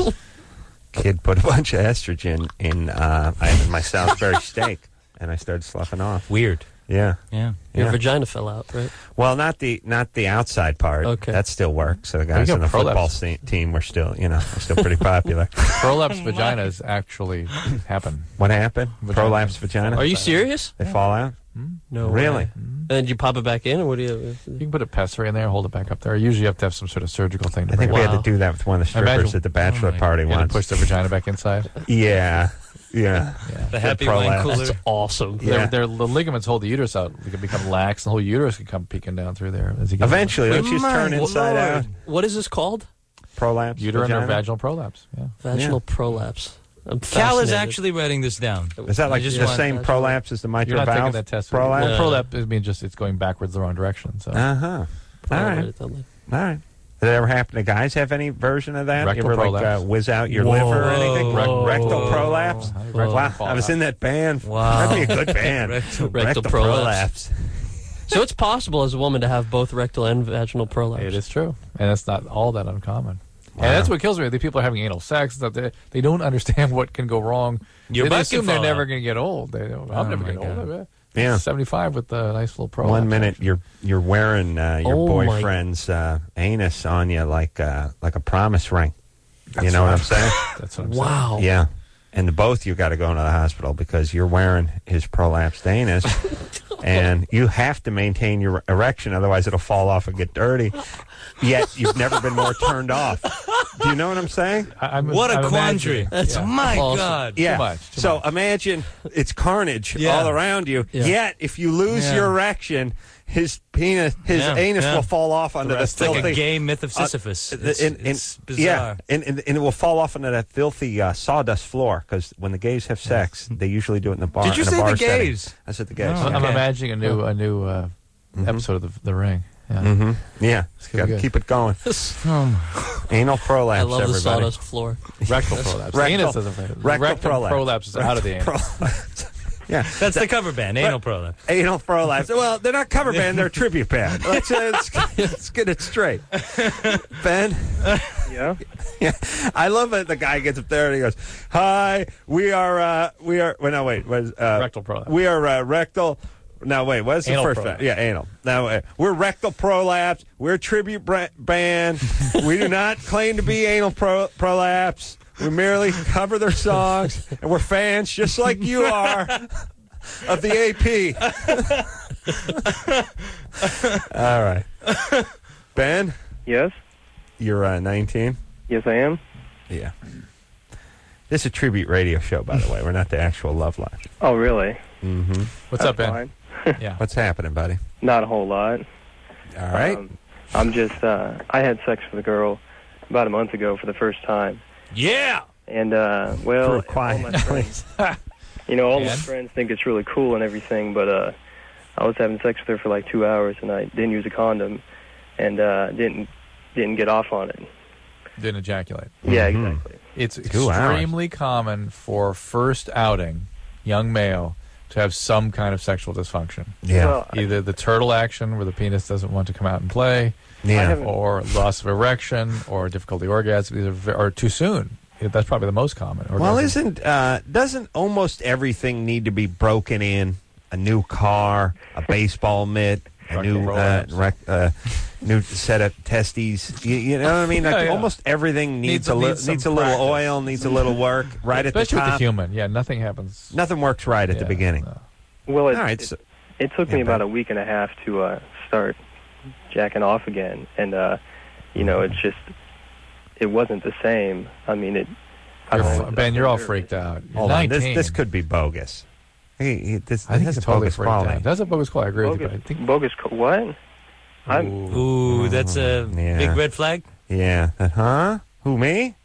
[SPEAKER 4] Kid put a bunch of estrogen in uh, I had my Salisbury steak, and I started sloughing off.
[SPEAKER 7] Weird.
[SPEAKER 4] Yeah.
[SPEAKER 7] Yeah.
[SPEAKER 8] Your
[SPEAKER 4] Yeah.
[SPEAKER 8] vagina fell out, right?
[SPEAKER 4] Well, not the not the outside part.
[SPEAKER 8] Okay.
[SPEAKER 4] That still works. So the guys
[SPEAKER 5] you
[SPEAKER 4] on the
[SPEAKER 5] got prolapse.
[SPEAKER 4] football se- team were still, you know, are still pretty popular.
[SPEAKER 5] Prolapse vaginas actually happen.
[SPEAKER 4] What happened?
[SPEAKER 5] Vagina.
[SPEAKER 4] Prolapse vagina?
[SPEAKER 8] Are you serious?
[SPEAKER 4] They fall out?
[SPEAKER 8] No.
[SPEAKER 4] Really?
[SPEAKER 8] way. And then you pop it back in, or what do you?
[SPEAKER 5] You can put a pessary in there, hold it back up there. Usually you have to have some sort of surgical thing to
[SPEAKER 4] I
[SPEAKER 5] bring
[SPEAKER 4] think
[SPEAKER 5] it
[SPEAKER 4] we
[SPEAKER 5] back.
[SPEAKER 4] had to do that with one of the
[SPEAKER 5] I imagine-
[SPEAKER 4] strippers at the bachelor
[SPEAKER 7] Oh my
[SPEAKER 4] party
[SPEAKER 5] You gotta
[SPEAKER 4] once.
[SPEAKER 5] push the vagina back inside.
[SPEAKER 4] Yeah. Yeah.
[SPEAKER 7] The happy wine
[SPEAKER 4] prolapse.
[SPEAKER 7] cooler.
[SPEAKER 8] That's awesome.
[SPEAKER 4] Yeah.
[SPEAKER 5] Their, their, the ligaments hold the uterus out. They can become lax. The whole uterus can come peeking down through there. As you get
[SPEAKER 4] Eventually, don't you just
[SPEAKER 7] My
[SPEAKER 4] turn inside
[SPEAKER 7] Lord.
[SPEAKER 4] out?
[SPEAKER 8] What is this called?
[SPEAKER 4] Prolapse.
[SPEAKER 5] uterine
[SPEAKER 4] vagina?
[SPEAKER 5] or vaginal prolapse. Yeah.
[SPEAKER 8] Vaginal prolapse. I'm
[SPEAKER 7] Cal is
[SPEAKER 8] fascinated.
[SPEAKER 7] actually writing this down.
[SPEAKER 4] Is that like
[SPEAKER 7] I just
[SPEAKER 4] the
[SPEAKER 7] want-
[SPEAKER 4] same prolapse as the
[SPEAKER 5] You're
[SPEAKER 4] mitral
[SPEAKER 5] not taking
[SPEAKER 4] valve?
[SPEAKER 5] that test.
[SPEAKER 4] Prolapse?
[SPEAKER 5] Well,
[SPEAKER 8] No.
[SPEAKER 5] prolapse it means just it's going backwards the wrong direction. So
[SPEAKER 4] Uh huh. All
[SPEAKER 8] I'll write
[SPEAKER 4] right.
[SPEAKER 8] it down later.
[SPEAKER 4] All right. Did it ever happen to guys have any version of that?
[SPEAKER 5] Rectal
[SPEAKER 4] you ever like
[SPEAKER 5] prolapse.
[SPEAKER 4] uh, whiz out your
[SPEAKER 7] Whoa.
[SPEAKER 4] liver or anything?
[SPEAKER 7] Whoa.
[SPEAKER 4] Rectal prolapse.
[SPEAKER 5] Rectal
[SPEAKER 4] Wow,
[SPEAKER 5] prolapse.
[SPEAKER 4] I was in that band.
[SPEAKER 7] Wow.
[SPEAKER 4] That'd be a good band.
[SPEAKER 7] Rectal-
[SPEAKER 8] Rectal prolapse. So it's possible as a woman to have both rectal and vaginal prolapse.
[SPEAKER 5] It is true, and it's not all that uncommon.
[SPEAKER 4] Wow.
[SPEAKER 5] And that's what kills me. The people are having anal sex. That they, they don't understand what can go wrong.
[SPEAKER 7] Your
[SPEAKER 5] they
[SPEAKER 7] butt
[SPEAKER 5] assume
[SPEAKER 7] can
[SPEAKER 5] they're
[SPEAKER 7] fall
[SPEAKER 5] never
[SPEAKER 7] out.
[SPEAKER 5] going to get old. They don't,
[SPEAKER 7] Oh
[SPEAKER 5] I'm never
[SPEAKER 7] my
[SPEAKER 5] getting old.
[SPEAKER 7] God.
[SPEAKER 4] Yeah.
[SPEAKER 5] seventy-five with the nice little prolapse.
[SPEAKER 4] One minute you're you're wearing uh, your
[SPEAKER 8] Oh, my-
[SPEAKER 4] boyfriend's uh, anus on you like uh, like a promise ring. you know what I'm saying?
[SPEAKER 5] That's what I'm
[SPEAKER 8] Wow.
[SPEAKER 4] Yeah. And the both you got to go into the hospital because you're wearing his prolapsed anus, and you have to maintain your erection, otherwise it'll fall off and get dirty. Yet you've never been more turned off. Do you know what I'm saying?
[SPEAKER 5] saying. I, I'm,
[SPEAKER 7] What a
[SPEAKER 5] I'm
[SPEAKER 7] quandary.
[SPEAKER 5] imagining.
[SPEAKER 7] That's
[SPEAKER 5] Yeah.
[SPEAKER 7] my
[SPEAKER 8] Awesome.
[SPEAKER 7] God.
[SPEAKER 4] Yeah.
[SPEAKER 5] much, too
[SPEAKER 4] so
[SPEAKER 5] much.
[SPEAKER 4] imagine it's carnage
[SPEAKER 7] Yeah.
[SPEAKER 4] all around you.
[SPEAKER 8] Yeah.
[SPEAKER 4] Yet if you lose
[SPEAKER 7] Yeah.
[SPEAKER 4] your erection, his penis, his
[SPEAKER 7] Yeah,
[SPEAKER 4] anus
[SPEAKER 7] yeah.
[SPEAKER 4] will fall off onto the
[SPEAKER 7] It's like
[SPEAKER 4] filthy.
[SPEAKER 7] a gay myth of
[SPEAKER 4] uh,
[SPEAKER 7] Sisyphus.
[SPEAKER 4] uh,
[SPEAKER 7] it's,
[SPEAKER 4] and- and-
[SPEAKER 7] it's bizarre.
[SPEAKER 4] Yeah, and, and, and it will fall off onto that filthy uh, sawdust floor because when the gays have sex, they usually do it in the bar.
[SPEAKER 7] Did you
[SPEAKER 4] in a
[SPEAKER 7] say
[SPEAKER 4] bar
[SPEAKER 7] the
[SPEAKER 4] setting.
[SPEAKER 7] gays?
[SPEAKER 4] I said the gays.
[SPEAKER 7] Oh,
[SPEAKER 5] I'm
[SPEAKER 7] Okay.
[SPEAKER 5] imagining a new a new uh, episode of the, the Ring. Yeah.
[SPEAKER 4] Mm-hmm. Yeah,
[SPEAKER 5] gonna
[SPEAKER 4] got
[SPEAKER 5] be
[SPEAKER 4] to
[SPEAKER 5] good.
[SPEAKER 4] keep it going.
[SPEAKER 7] Um,
[SPEAKER 4] Anal prolapse.
[SPEAKER 8] I love the
[SPEAKER 4] everybody.
[SPEAKER 8] sawdust floor.
[SPEAKER 5] Rectal prolapse.
[SPEAKER 4] Rectal-
[SPEAKER 5] Anus doesn't.
[SPEAKER 4] rectal
[SPEAKER 5] prolapse.
[SPEAKER 4] prolapse.
[SPEAKER 5] is out of the anus.
[SPEAKER 4] Prolapse. Yeah,
[SPEAKER 7] that's the cover band, anal prolapse.
[SPEAKER 4] anal prolapse. Well, they're not cover band; they're a tribute band. Let's, uh, let's, let's get it straight. Ben,
[SPEAKER 3] Yeah.
[SPEAKER 4] yeah, I love it. The guy gets up there and he goes, "Hi, we are, uh, we are." Well, no, wait, was uh,
[SPEAKER 5] Rectal prolapse.
[SPEAKER 4] We are uh, rectal. Now wait, what's the
[SPEAKER 5] Anal
[SPEAKER 4] first
[SPEAKER 5] prolapse.
[SPEAKER 4] band? Yeah, anal. Now wait, we're rectal prolapse. We're a tribute bra- band. We do not claim to be anal pro- prolapse. We merely cover their songs, and we're fans just like you are of the A P. All right, Ben,
[SPEAKER 3] Yes.
[SPEAKER 4] you're uh, nineteen.
[SPEAKER 3] Yes, I am.
[SPEAKER 4] Yeah. This is a tribute radio show, by the way. We're not the actual Love Line.
[SPEAKER 3] Oh, really?
[SPEAKER 4] Mm-hmm.
[SPEAKER 5] What's
[SPEAKER 3] That's
[SPEAKER 5] up, Ben?
[SPEAKER 3] fine.
[SPEAKER 5] Yeah.
[SPEAKER 4] What's happening, buddy?
[SPEAKER 3] Not a whole lot.
[SPEAKER 4] All right.
[SPEAKER 3] Um, I'm just. Uh, I had sex with a girl about a month ago for the first time,
[SPEAKER 7] Yeah.
[SPEAKER 3] and uh, well,
[SPEAKER 4] Real
[SPEAKER 3] all
[SPEAKER 4] quiet,
[SPEAKER 3] my friends,
[SPEAKER 4] please.
[SPEAKER 3] you know, all my
[SPEAKER 5] And?
[SPEAKER 3] friends think it's really cool and everything, but uh, I was having sex with her for like two hours, and I didn't use a condom, and uh, didn't didn't get off on it.
[SPEAKER 5] Didn't ejaculate.
[SPEAKER 3] Yeah,
[SPEAKER 4] Mhm.
[SPEAKER 3] exactly.
[SPEAKER 5] It's
[SPEAKER 4] Two hours.
[SPEAKER 5] extremely common for first outing, young male, to have some kind of sexual dysfunction.
[SPEAKER 4] Yeah.
[SPEAKER 3] Well, I-
[SPEAKER 5] Either the turtle action, where the penis doesn't want to come out and play,
[SPEAKER 3] I
[SPEAKER 4] yeah.
[SPEAKER 3] haven't-
[SPEAKER 5] or loss of erection, or difficulty orgasm, these are ve- or too soon. That's probably the most common.
[SPEAKER 4] Well,
[SPEAKER 5] Orgasm.
[SPEAKER 4] isn't uh, doesn't almost everything need to be broken in? A new car, a baseball mitt, a
[SPEAKER 5] Rectal
[SPEAKER 4] new uh,
[SPEAKER 5] prolapse.
[SPEAKER 4] rec- uh, new set of testes. You, you know what I mean? Like
[SPEAKER 5] Yeah, yeah.
[SPEAKER 4] almost everything
[SPEAKER 5] Needs-
[SPEAKER 4] needs, a li-
[SPEAKER 5] needs some
[SPEAKER 4] needs a little
[SPEAKER 5] practice.
[SPEAKER 4] oil, needs a little work. Right at the
[SPEAKER 5] Especially with the
[SPEAKER 4] top,
[SPEAKER 5] human. Yeah, nothing happens.
[SPEAKER 4] nothing works right at the
[SPEAKER 5] Yeah,
[SPEAKER 4] beginning.
[SPEAKER 5] no.
[SPEAKER 3] well, it,
[SPEAKER 4] All right.
[SPEAKER 3] it,
[SPEAKER 4] So,
[SPEAKER 3] it took
[SPEAKER 4] Yeah,
[SPEAKER 3] me about
[SPEAKER 4] Ben.
[SPEAKER 3] a week and a half to uh, start jacking off again, and uh, you know, it's just it wasn't the same. I mean, it. I
[SPEAKER 5] You're
[SPEAKER 3] don't
[SPEAKER 5] f-
[SPEAKER 3] know,
[SPEAKER 5] Ben, you're all
[SPEAKER 3] nervous.
[SPEAKER 5] freaked out. You're
[SPEAKER 4] hold on. This
[SPEAKER 5] nineteen.
[SPEAKER 4] this could be bogus. He, he, this,
[SPEAKER 5] I think
[SPEAKER 4] this
[SPEAKER 5] he's
[SPEAKER 4] is
[SPEAKER 5] totally
[SPEAKER 4] bogus
[SPEAKER 5] freaked
[SPEAKER 4] quality.
[SPEAKER 5] out. That's a bogus call. I agree with you.
[SPEAKER 3] Bogus,
[SPEAKER 5] But I think
[SPEAKER 3] bogus. Co- what? I'm.
[SPEAKER 5] Ooh.
[SPEAKER 7] Ooh, that's a
[SPEAKER 4] Yeah.
[SPEAKER 7] big red flag.
[SPEAKER 4] Yeah. Uh, huh? Who, me?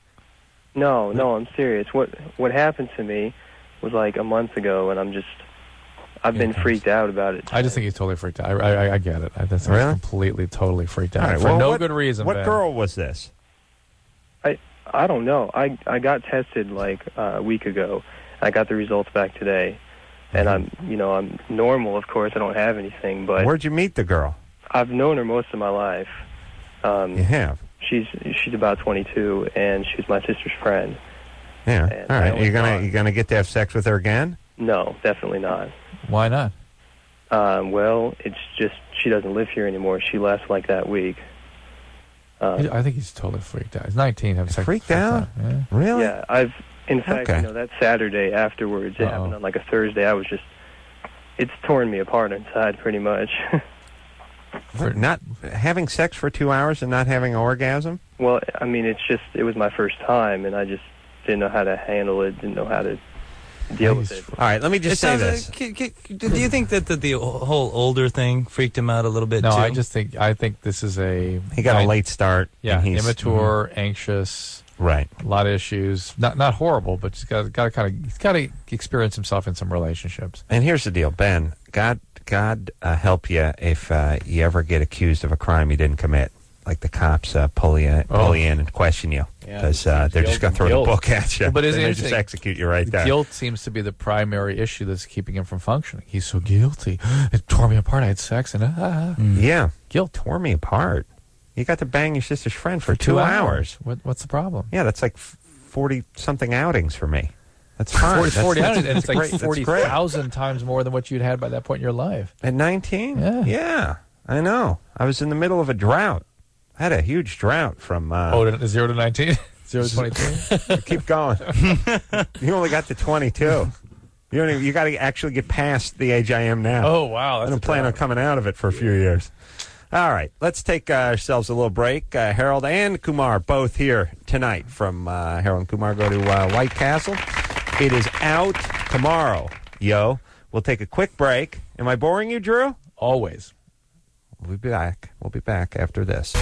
[SPEAKER 3] No, no, I'm serious. What what happened to me was like a month ago, and I'm just I've been freaked out about it.
[SPEAKER 5] I just think he's totally freaked out. I, I, I get it. I just think
[SPEAKER 4] Really?
[SPEAKER 5] he's completely, totally freaked out
[SPEAKER 4] All right,
[SPEAKER 5] for
[SPEAKER 4] well,
[SPEAKER 5] no
[SPEAKER 4] what-
[SPEAKER 5] good reason.
[SPEAKER 4] What
[SPEAKER 5] Ben.
[SPEAKER 4] girl was this?
[SPEAKER 3] I I don't know. I I got tested like uh, a week ago. I got the results back today, and I'm you know I'm normal. Of course, I don't have anything. But
[SPEAKER 4] Where'd you meet the girl?
[SPEAKER 3] I've known her most of my life. Um,
[SPEAKER 4] You have.
[SPEAKER 3] She's she's about twenty-two, and she's my sister's friend.
[SPEAKER 4] Yeah.
[SPEAKER 3] And
[SPEAKER 4] All
[SPEAKER 3] I
[SPEAKER 4] right.
[SPEAKER 3] only
[SPEAKER 4] You're gonna
[SPEAKER 3] thought-
[SPEAKER 4] you're gonna get to have sex with her again?
[SPEAKER 3] No, definitely not.
[SPEAKER 5] Why not?
[SPEAKER 3] Um, well, it's just she doesn't live here anymore. She left like that week. Um,
[SPEAKER 5] I think he's totally freaked out. He's nineteen. Having sex
[SPEAKER 4] Freaked
[SPEAKER 5] for the first
[SPEAKER 4] out?
[SPEAKER 5] time. Yeah.
[SPEAKER 4] Really?
[SPEAKER 3] Yeah, I've in fact,
[SPEAKER 4] Okay.
[SPEAKER 3] you know, that Saturday afterwards, it
[SPEAKER 5] Uh-oh.
[SPEAKER 3] happened on like a Thursday. I was just, it's torn me apart inside pretty much.
[SPEAKER 4] For not having sex for two hours and not having an orgasm?
[SPEAKER 3] Well, I mean, it's just, it was my first time, and I just didn't know how to handle it, didn't know how to deal with it.
[SPEAKER 4] All right, let me just
[SPEAKER 7] It
[SPEAKER 4] say
[SPEAKER 7] sounds
[SPEAKER 4] this.
[SPEAKER 7] like- c- c- do you think that the, the whole older thing freaked him out a little bit
[SPEAKER 5] No,
[SPEAKER 7] too?
[SPEAKER 5] I just think I think this is a
[SPEAKER 4] He got
[SPEAKER 5] I-
[SPEAKER 4] a late start.
[SPEAKER 5] Yeah,
[SPEAKER 4] and he's,
[SPEAKER 5] immature, anxious,
[SPEAKER 4] Mhm. Right.
[SPEAKER 5] a lot of issues. Not not horrible, but he's got got to kind of he's got to experience himself in some relationships.
[SPEAKER 4] And here's the deal, Ben. God, God uh, help you if uh, you ever get accused of a crime you didn't commit. Like the cops uh, pull you pull
[SPEAKER 5] Oh.
[SPEAKER 4] you in and question you
[SPEAKER 5] Yeah,
[SPEAKER 4] because uh, they're just going to throw
[SPEAKER 5] guilt.
[SPEAKER 4] the book at you.
[SPEAKER 5] Well, but it's
[SPEAKER 4] They may just
[SPEAKER 5] interesting.
[SPEAKER 4] execute you right there.
[SPEAKER 5] Guilt seems to be the primary issue that's keeping him from functioning. He's so guilty. It tore me apart. I had sex and ah,
[SPEAKER 4] Yeah,
[SPEAKER 5] guilt
[SPEAKER 4] tore me apart. You got to bang your sister's friend for, two, hours.
[SPEAKER 5] What, what's the problem?
[SPEAKER 4] Yeah, that's like forty something outings for me. That's fine.
[SPEAKER 5] forty,
[SPEAKER 4] That's-
[SPEAKER 5] forty
[SPEAKER 4] that's-
[SPEAKER 5] and it's
[SPEAKER 4] that's
[SPEAKER 5] like
[SPEAKER 4] great. That's
[SPEAKER 5] forty
[SPEAKER 4] great.
[SPEAKER 5] thousand times more than what you'd had by that point in your life.
[SPEAKER 4] At nineteen?
[SPEAKER 5] Yeah.
[SPEAKER 4] Yeah, I know. I was in the middle of a drought. I had a huge drought from... Uh,
[SPEAKER 5] Oh, to, zero to nineteen, zero to twenty-two.
[SPEAKER 4] Keep going. You only got to twenty-two. You don't even, you got to actually get past the age I am now.
[SPEAKER 5] Oh wow,
[SPEAKER 4] I
[SPEAKER 5] that's
[SPEAKER 4] don't
[SPEAKER 5] a
[SPEAKER 4] plan on
[SPEAKER 5] drought.
[SPEAKER 4] coming out of it for a few years. All right, let's take uh, ourselves a little break. Uh, Harold and Kumar both here tonight from uh, Harold and Kumar go to uh, White Castle. It is out tomorrow, yo. We'll take a quick break. Am I boring you, Drew?
[SPEAKER 5] Always.
[SPEAKER 4] We'll be back. We'll be back after this.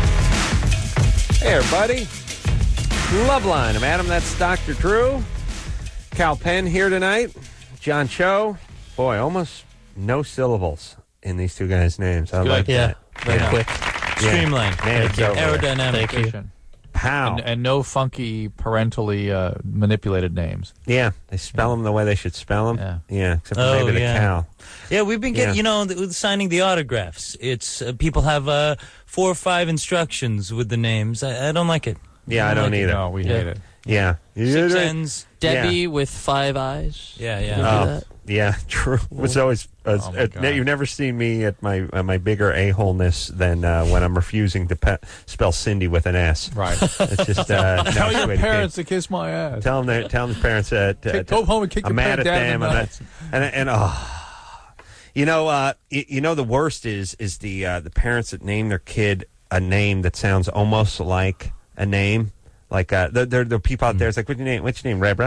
[SPEAKER 4] Hey, everybody. Loveline. I'm Adam. That's Doctor Drew. Cal Penn here tonight. John Cho. Boy, almost no syllables in these two guys' names. I
[SPEAKER 5] Good.
[SPEAKER 4] like
[SPEAKER 8] Yeah,
[SPEAKER 4] that.
[SPEAKER 8] very
[SPEAKER 4] Yeah.
[SPEAKER 8] quick.
[SPEAKER 7] Streamlined.
[SPEAKER 4] Man, it's over.
[SPEAKER 7] Aerodynamic.
[SPEAKER 8] Thank you.
[SPEAKER 4] Pow.
[SPEAKER 5] And, and no funky parentally uh, manipulated names.
[SPEAKER 4] Yeah, they spell them the way they should spell them.
[SPEAKER 5] Yeah.
[SPEAKER 4] Yeah, except for
[SPEAKER 7] Oh,
[SPEAKER 4] maybe the
[SPEAKER 7] yeah.
[SPEAKER 4] Cal.
[SPEAKER 7] Yeah, we've been getting,
[SPEAKER 4] Yeah.
[SPEAKER 7] you know, the, with signing the autographs. It's uh, people have uh, four or five instructions with the names. I, I don't like it.
[SPEAKER 4] Yeah, I don't
[SPEAKER 7] like it.
[SPEAKER 4] either.
[SPEAKER 5] No, we
[SPEAKER 8] Yeah.
[SPEAKER 5] hate it.
[SPEAKER 4] Yeah.
[SPEAKER 7] Six ends.
[SPEAKER 8] Debbie
[SPEAKER 4] Yeah.
[SPEAKER 8] with five eyes.
[SPEAKER 7] Yeah,
[SPEAKER 8] Can
[SPEAKER 7] yeah.
[SPEAKER 8] you do
[SPEAKER 4] Oh,
[SPEAKER 8] that?
[SPEAKER 4] yeah, true. It's always uh,
[SPEAKER 5] Oh, my
[SPEAKER 4] uh,
[SPEAKER 5] God.
[SPEAKER 4] you've never seen me at my uh, my bigger a holeness than uh, when I'm refusing to pe- spell Cindy with an S.
[SPEAKER 5] Right.
[SPEAKER 4] It's just uh,
[SPEAKER 5] Tell
[SPEAKER 4] no,
[SPEAKER 5] your
[SPEAKER 4] sweetie,
[SPEAKER 5] parents to kiss my ass.
[SPEAKER 4] Tell them, they, tell them the parents that uh,
[SPEAKER 5] Kick- go home and kick
[SPEAKER 4] I'm
[SPEAKER 5] your
[SPEAKER 4] mad at
[SPEAKER 5] dad in
[SPEAKER 4] them,
[SPEAKER 5] the
[SPEAKER 4] and,
[SPEAKER 5] nuts.
[SPEAKER 4] and and oh, you know, uh, you, you know, the worst is is the uh, the parents that name their kid a name that sounds almost like a name. Like uh, there, there, there are people out there. It's like, what's your name? What's your name, Rebra?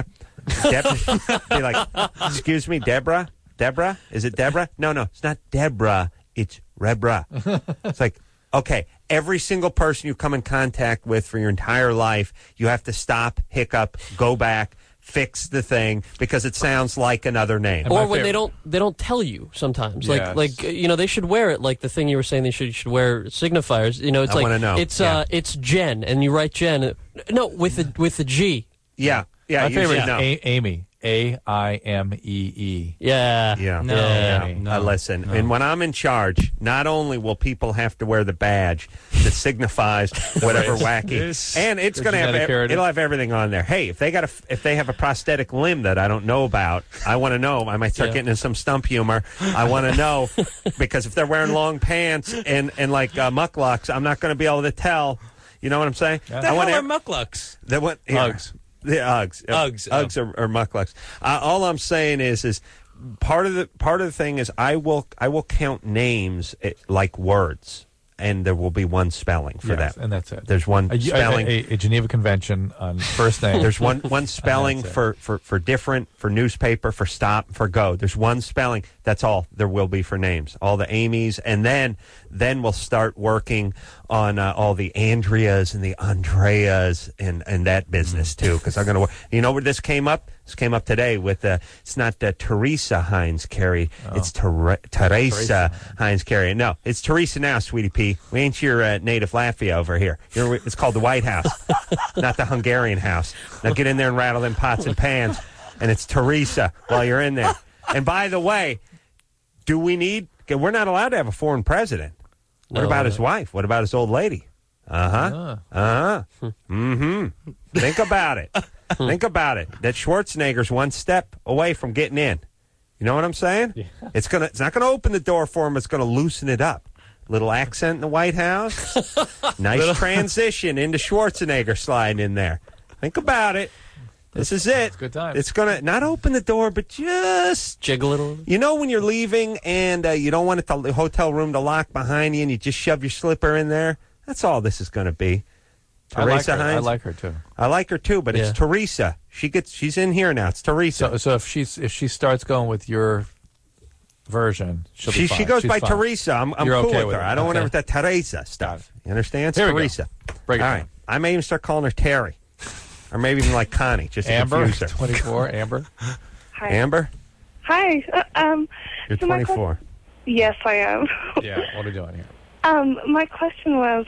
[SPEAKER 4] Deb- Be like, excuse me, Deborah. Deborah? Is it Deborah? No, no, it's not Deborah. It's Rebra. It's like, okay, every single person you come in contact with for your entire life, you have to stop, hiccup, go back, fix the thing because it sounds like another name.
[SPEAKER 5] And my
[SPEAKER 8] Or when they
[SPEAKER 5] favorite-
[SPEAKER 8] don't, they don't tell you sometimes. Like,
[SPEAKER 5] Yes.
[SPEAKER 8] like uh, you know, they should wear it. Like the thing you were saying, they should should wear signifiers. You know, it's
[SPEAKER 4] I
[SPEAKER 8] like
[SPEAKER 4] wanna know.
[SPEAKER 8] it's
[SPEAKER 4] Yeah.
[SPEAKER 8] uh, it's Jen, and you write Jen. uh, No, with the with the G.
[SPEAKER 4] Yeah, yeah,
[SPEAKER 5] My
[SPEAKER 4] you
[SPEAKER 5] favorite
[SPEAKER 4] should
[SPEAKER 5] is
[SPEAKER 4] know.
[SPEAKER 5] A- Amy. A I M E E.
[SPEAKER 8] Yeah.
[SPEAKER 4] Yeah.
[SPEAKER 7] No,
[SPEAKER 8] Yeah.
[SPEAKER 7] no,
[SPEAKER 4] Uh, listen, and when I'm in charge, not only will people have to wear the badge that signifies whatever wacky,
[SPEAKER 7] This-
[SPEAKER 4] and it's
[SPEAKER 5] the
[SPEAKER 4] going to have
[SPEAKER 5] genetic
[SPEAKER 4] ev-
[SPEAKER 5] heritage.
[SPEAKER 4] it'll have everything on there. Hey, if they got a, if they have a prosthetic limb that I don't know about, I want to know. I might start
[SPEAKER 8] Yeah.
[SPEAKER 4] getting into some stump humor. I want to know because if they're wearing long pants and and like uh, mucklucks, I'm not going to be able to tell. You know what I'm saying?
[SPEAKER 7] The
[SPEAKER 4] I
[SPEAKER 7] hell
[SPEAKER 4] want
[SPEAKER 7] are
[SPEAKER 4] to.
[SPEAKER 7] mucklucks?
[SPEAKER 4] The what? here.
[SPEAKER 5] Uggs.
[SPEAKER 4] The Uggs.
[SPEAKER 7] Uggs,
[SPEAKER 4] Uggs
[SPEAKER 7] oh.
[SPEAKER 4] are, are mucklucks. Uh, all I'm saying is, is part of the part of the thing is I will I will count names eh, like words, and there will be one spelling for
[SPEAKER 5] Yes,
[SPEAKER 4] that.
[SPEAKER 5] and that's it.
[SPEAKER 4] There's one
[SPEAKER 5] A,
[SPEAKER 4] spelling.
[SPEAKER 5] a, a, a Geneva Convention on first name.
[SPEAKER 4] There's one one spelling
[SPEAKER 5] That's it.
[SPEAKER 4] for, for, for different, for newspaper, for stop, for go. There's one spelling. That's all there will be for names. All the Amy's, and then then we'll start working on uh, all the Andreas and the Andreas and, and that business too. Because I'm going to work. You know where this came up? This came up today with, uh, it's not uh, Teresa Heinz Carey.
[SPEAKER 5] Oh.
[SPEAKER 4] It's Ter- Teresa,
[SPEAKER 5] Teresa.
[SPEAKER 4] Heinz Carey. No, it's Teresa now, Sweetie Pea. We ain't your uh, native Latvia over here. You're, it's called the White House, not the Hungarian house. Now get in there and rattle them pots and pans, and it's Teresa while you're in there. And by the way, do we need, we're not allowed to have a foreign president. What
[SPEAKER 8] No,
[SPEAKER 4] about
[SPEAKER 8] no.
[SPEAKER 4] his wife? What about his old lady? Uh-huh. Uh-huh. Mm-hmm. Think about it. Think about it. That Schwarzenegger's one step away from getting in. You know what I'm saying?
[SPEAKER 5] Yeah.
[SPEAKER 4] It's gonna. It's not gonna open the door for him. It's gonna loosen it up. Little accent in the White House. Nice transition into Schwarzenegger sliding in there. Think about it. This is it.
[SPEAKER 5] It's good time.
[SPEAKER 4] It's gonna not open the door, but just
[SPEAKER 8] Jiggle it a little.
[SPEAKER 4] you know when you're leaving and uh, you don't want it to, the hotel room to lock behind you, and you just shove your slipper in there. That's all this is going to be.
[SPEAKER 5] I like
[SPEAKER 4] Teresa
[SPEAKER 5] her. I
[SPEAKER 4] Heinz.
[SPEAKER 5] like her too.
[SPEAKER 4] I like her too, but
[SPEAKER 8] Yeah.
[SPEAKER 4] it's Teresa. She gets. She's in here now. It's Teresa.
[SPEAKER 5] So, so if she's if she starts going with your version, she'll be
[SPEAKER 4] she
[SPEAKER 5] fine.
[SPEAKER 4] she goes
[SPEAKER 5] She's
[SPEAKER 4] by
[SPEAKER 5] fine.
[SPEAKER 4] Teresa. I'm, I'm
[SPEAKER 5] You're
[SPEAKER 4] cool
[SPEAKER 5] okay
[SPEAKER 4] with
[SPEAKER 5] with
[SPEAKER 4] her.
[SPEAKER 5] it.
[SPEAKER 4] I don't want her
[SPEAKER 5] Okay.
[SPEAKER 4] with that Teresa stuff. You understand? It's
[SPEAKER 5] Here we go.
[SPEAKER 4] Teresa.
[SPEAKER 5] Break it
[SPEAKER 4] all
[SPEAKER 5] down.
[SPEAKER 4] right. I may even start calling her Terry, or maybe even like Connie, just to
[SPEAKER 5] Amber,
[SPEAKER 4] confuse her.
[SPEAKER 5] twenty-four. Amber.
[SPEAKER 1] Hi.
[SPEAKER 4] Amber,
[SPEAKER 1] Hi. Uh, um,
[SPEAKER 4] you're
[SPEAKER 1] so my que-
[SPEAKER 4] twenty-four.
[SPEAKER 1] yes, I am.
[SPEAKER 5] Yeah. What are we doing here?
[SPEAKER 1] Um, my question was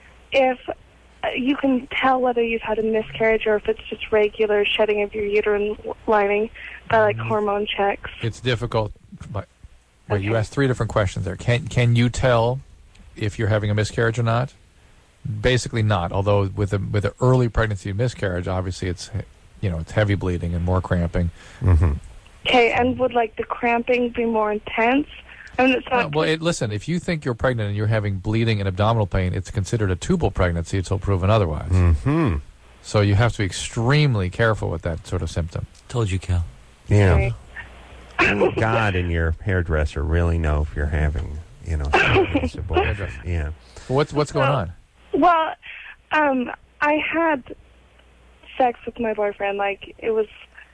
[SPEAKER 1] if uh, you can tell whether you've had a miscarriage or if it's just regular shedding of your uterine lining by like hormone checks.
[SPEAKER 5] It's difficult. But wait, you
[SPEAKER 1] Okay.
[SPEAKER 5] asked three different questions there. Can can you tell if you're having a miscarriage or not? Basically, not. Although with a with an early pregnancy miscarriage, obviously it's you know it's heavy bleeding and more cramping.
[SPEAKER 4] Mm-hmm.
[SPEAKER 1] Okay, and would like the cramping be more intense? I mean, it's
[SPEAKER 5] Uh,
[SPEAKER 1] not.
[SPEAKER 5] well, it, listen, if you think you're pregnant and you're having bleeding and abdominal pain, it's considered a tubal pregnancy until proven otherwise.
[SPEAKER 4] Mm-hmm.
[SPEAKER 5] So you have to be extremely careful with that sort of symptom.
[SPEAKER 7] Told you, Cal.
[SPEAKER 4] Yeah.
[SPEAKER 1] Okay.
[SPEAKER 4] Only God and your hairdresser really know if you're having, you know, this abortion.
[SPEAKER 5] Hairdresser.
[SPEAKER 4] Yeah.
[SPEAKER 5] What's what's going on?
[SPEAKER 1] Well, um, I had sex with my boyfriend. Like it was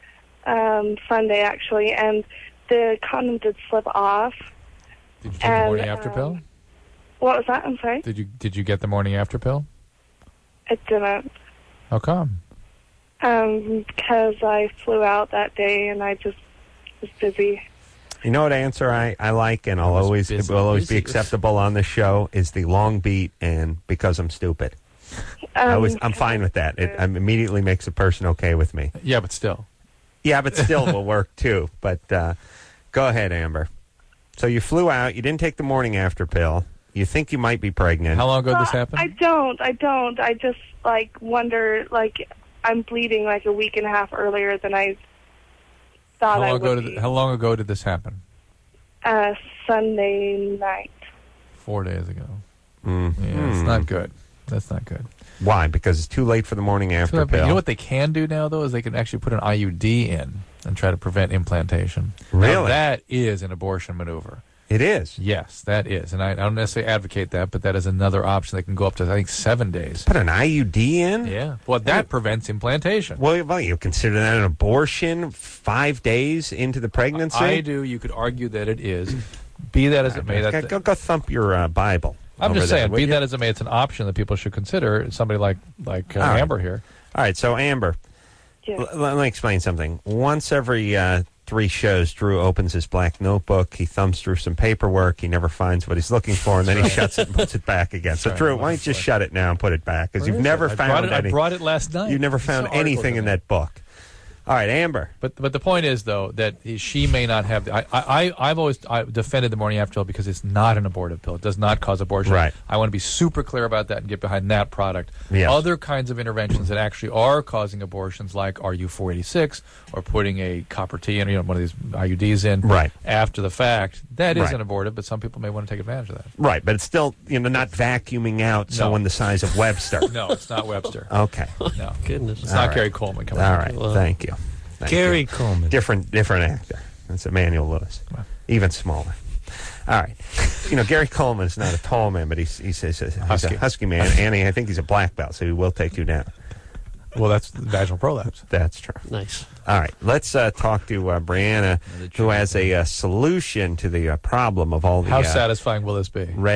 [SPEAKER 1] um, Sunday actually, and the condom did slip off.
[SPEAKER 5] Did you take the
[SPEAKER 1] and,
[SPEAKER 5] morning after
[SPEAKER 1] um,
[SPEAKER 5] pill?
[SPEAKER 1] What was that? I'm sorry.
[SPEAKER 5] Did you did you get the morning after pill?
[SPEAKER 1] It didn't.
[SPEAKER 5] How come?
[SPEAKER 1] Um, because I flew out that day and I just was busy.
[SPEAKER 4] You know what answer I, I like, and I'll
[SPEAKER 8] I was
[SPEAKER 4] always it
[SPEAKER 8] busy.
[SPEAKER 4] will always be
[SPEAKER 8] Busy.
[SPEAKER 4] acceptable on this show is the long beat and because I'm stupid.
[SPEAKER 1] Um,
[SPEAKER 4] I was I'm fine with that. It um, immediately makes a person okay with me.
[SPEAKER 5] Yeah, but still.
[SPEAKER 4] Yeah, but still will work too. But uh, go ahead, Amber. So you flew out. You didn't take the morning after pill. You think you might be pregnant.
[SPEAKER 5] How long ago did this
[SPEAKER 1] Well,
[SPEAKER 5] happen?
[SPEAKER 1] I don't. I don't. I just like wonder. Like I'm bleeding like a week and a half earlier than I thought
[SPEAKER 5] How
[SPEAKER 1] I
[SPEAKER 5] long ago
[SPEAKER 1] would
[SPEAKER 5] did
[SPEAKER 1] be.
[SPEAKER 5] how long ago did this happen?
[SPEAKER 1] Uh, Sunday night.
[SPEAKER 5] Four days ago.
[SPEAKER 4] Mm.
[SPEAKER 5] Yeah, it's not good. That's not good.
[SPEAKER 4] Why? Because it's too late for the morning after
[SPEAKER 5] So, but
[SPEAKER 4] pill.
[SPEAKER 5] you know what they can do now, though, is they can actually put an I U D in and try to prevent implantation. Now,
[SPEAKER 4] Really?
[SPEAKER 5] that is an abortion maneuver.
[SPEAKER 4] It is.
[SPEAKER 5] Yes, that is. And I, I don't necessarily advocate that, but that is another option. They can go up to, I think, seven days.
[SPEAKER 4] Put an I U D in?
[SPEAKER 5] Yeah. Well, that prevents implantation.
[SPEAKER 4] Well, well, you consider that an abortion five days into the pregnancy?
[SPEAKER 5] I do. You could argue that it is. Be that as it may.
[SPEAKER 4] Go,
[SPEAKER 5] That,
[SPEAKER 4] go, go thump your uh, Bible.
[SPEAKER 5] I'm
[SPEAKER 4] over
[SPEAKER 5] just
[SPEAKER 4] there,
[SPEAKER 5] saying,
[SPEAKER 4] will
[SPEAKER 5] be
[SPEAKER 4] you?
[SPEAKER 5] that as it may, it's an option that people should consider. Somebody like, like uh,
[SPEAKER 4] All right.
[SPEAKER 5] Amber here.
[SPEAKER 4] All right, so Amber,
[SPEAKER 1] Yeah.
[SPEAKER 4] l- let me explain something. Once every uh, three shows, Drew opens his black notebook. He thumbs through some paperwork. He never finds what he's looking for, and then he shuts it and puts it back again. So,
[SPEAKER 5] Sorry,
[SPEAKER 4] Drew,
[SPEAKER 5] I'm
[SPEAKER 4] why don't you just
[SPEAKER 5] sorry.
[SPEAKER 4] shut it now and put it back? Because
[SPEAKER 5] Where
[SPEAKER 4] you've
[SPEAKER 5] is
[SPEAKER 4] never
[SPEAKER 5] it? I
[SPEAKER 4] found
[SPEAKER 5] brought it,
[SPEAKER 4] any.
[SPEAKER 5] I brought it last night.
[SPEAKER 4] You've never
[SPEAKER 5] It's
[SPEAKER 4] found
[SPEAKER 5] an article
[SPEAKER 4] anything in
[SPEAKER 5] there.
[SPEAKER 4] that book. All right, Amber.
[SPEAKER 5] But but the point is though that she may not have. I I I've always I defended the morning after pill because it's not an abortive pill. It does not cause abortion.
[SPEAKER 4] Right.
[SPEAKER 5] I want to be super clear about that and get behind that product.
[SPEAKER 4] Yes.
[SPEAKER 5] Other kinds of interventions that actually are causing abortions, like R U four eighty-six or putting a copper T in, you know, one of these I U Ds in,
[SPEAKER 4] Right.
[SPEAKER 5] after the fact. That is
[SPEAKER 4] Right.
[SPEAKER 5] an abortive, but some people may want to take advantage of that.
[SPEAKER 4] Right, but it's still, you know, not vacuuming out
[SPEAKER 5] No.
[SPEAKER 4] someone the size of Webster.
[SPEAKER 5] No, it's not Webster.
[SPEAKER 4] Okay.
[SPEAKER 5] No,
[SPEAKER 8] Goodness.
[SPEAKER 5] it's
[SPEAKER 4] All
[SPEAKER 5] not
[SPEAKER 4] right.
[SPEAKER 5] Gary Coleman coming.
[SPEAKER 4] All
[SPEAKER 5] out.
[SPEAKER 4] right,
[SPEAKER 8] Well,
[SPEAKER 4] thank you. Thank
[SPEAKER 7] Gary
[SPEAKER 4] you.
[SPEAKER 7] Coleman.
[SPEAKER 4] Different, different actor. That's Emmanuel Lewis.
[SPEAKER 5] Wow.
[SPEAKER 4] Even smaller. All right. You know, Gary Coleman is not a tall man, but he's, he's, he's, a, he's
[SPEAKER 5] Husky.
[SPEAKER 4] a husky man. And he, I think he's a black belt, so he will take you down.
[SPEAKER 5] Well, that's vaginal prolapse.
[SPEAKER 4] That's true.
[SPEAKER 8] Nice.
[SPEAKER 4] All right. Let's uh, talk to uh, Brianna, who has a uh, solution to the uh, problem of all the
[SPEAKER 5] How
[SPEAKER 4] uh,
[SPEAKER 5] satisfying will this be?
[SPEAKER 4] red.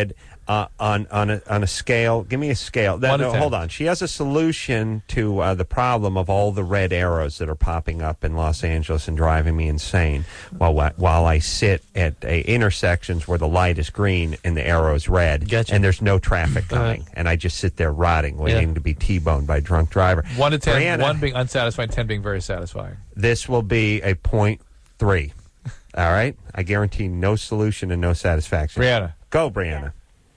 [SPEAKER 4] uh, on on a on a scale. Give me a scale. No,
[SPEAKER 5] One to
[SPEAKER 4] no,
[SPEAKER 5] ten.
[SPEAKER 4] hold on. She has a solution to uh, the problem of all the red arrows that are popping up in Los Angeles and driving me insane. While while I sit at a intersections where the light is green and the arrow is red,
[SPEAKER 7] Gotcha.
[SPEAKER 4] and there's no traffic coming, and I just sit there rotting, waiting
[SPEAKER 8] Yeah.
[SPEAKER 4] to be T-boned by a drunk driver.
[SPEAKER 5] One to ten.
[SPEAKER 4] Brianna,
[SPEAKER 5] One being unsatisfying, ten being very satisfying.
[SPEAKER 4] this will be a point three. All right? I guarantee no solution and no satisfaction.
[SPEAKER 5] Brianna.
[SPEAKER 4] Go, Brianna.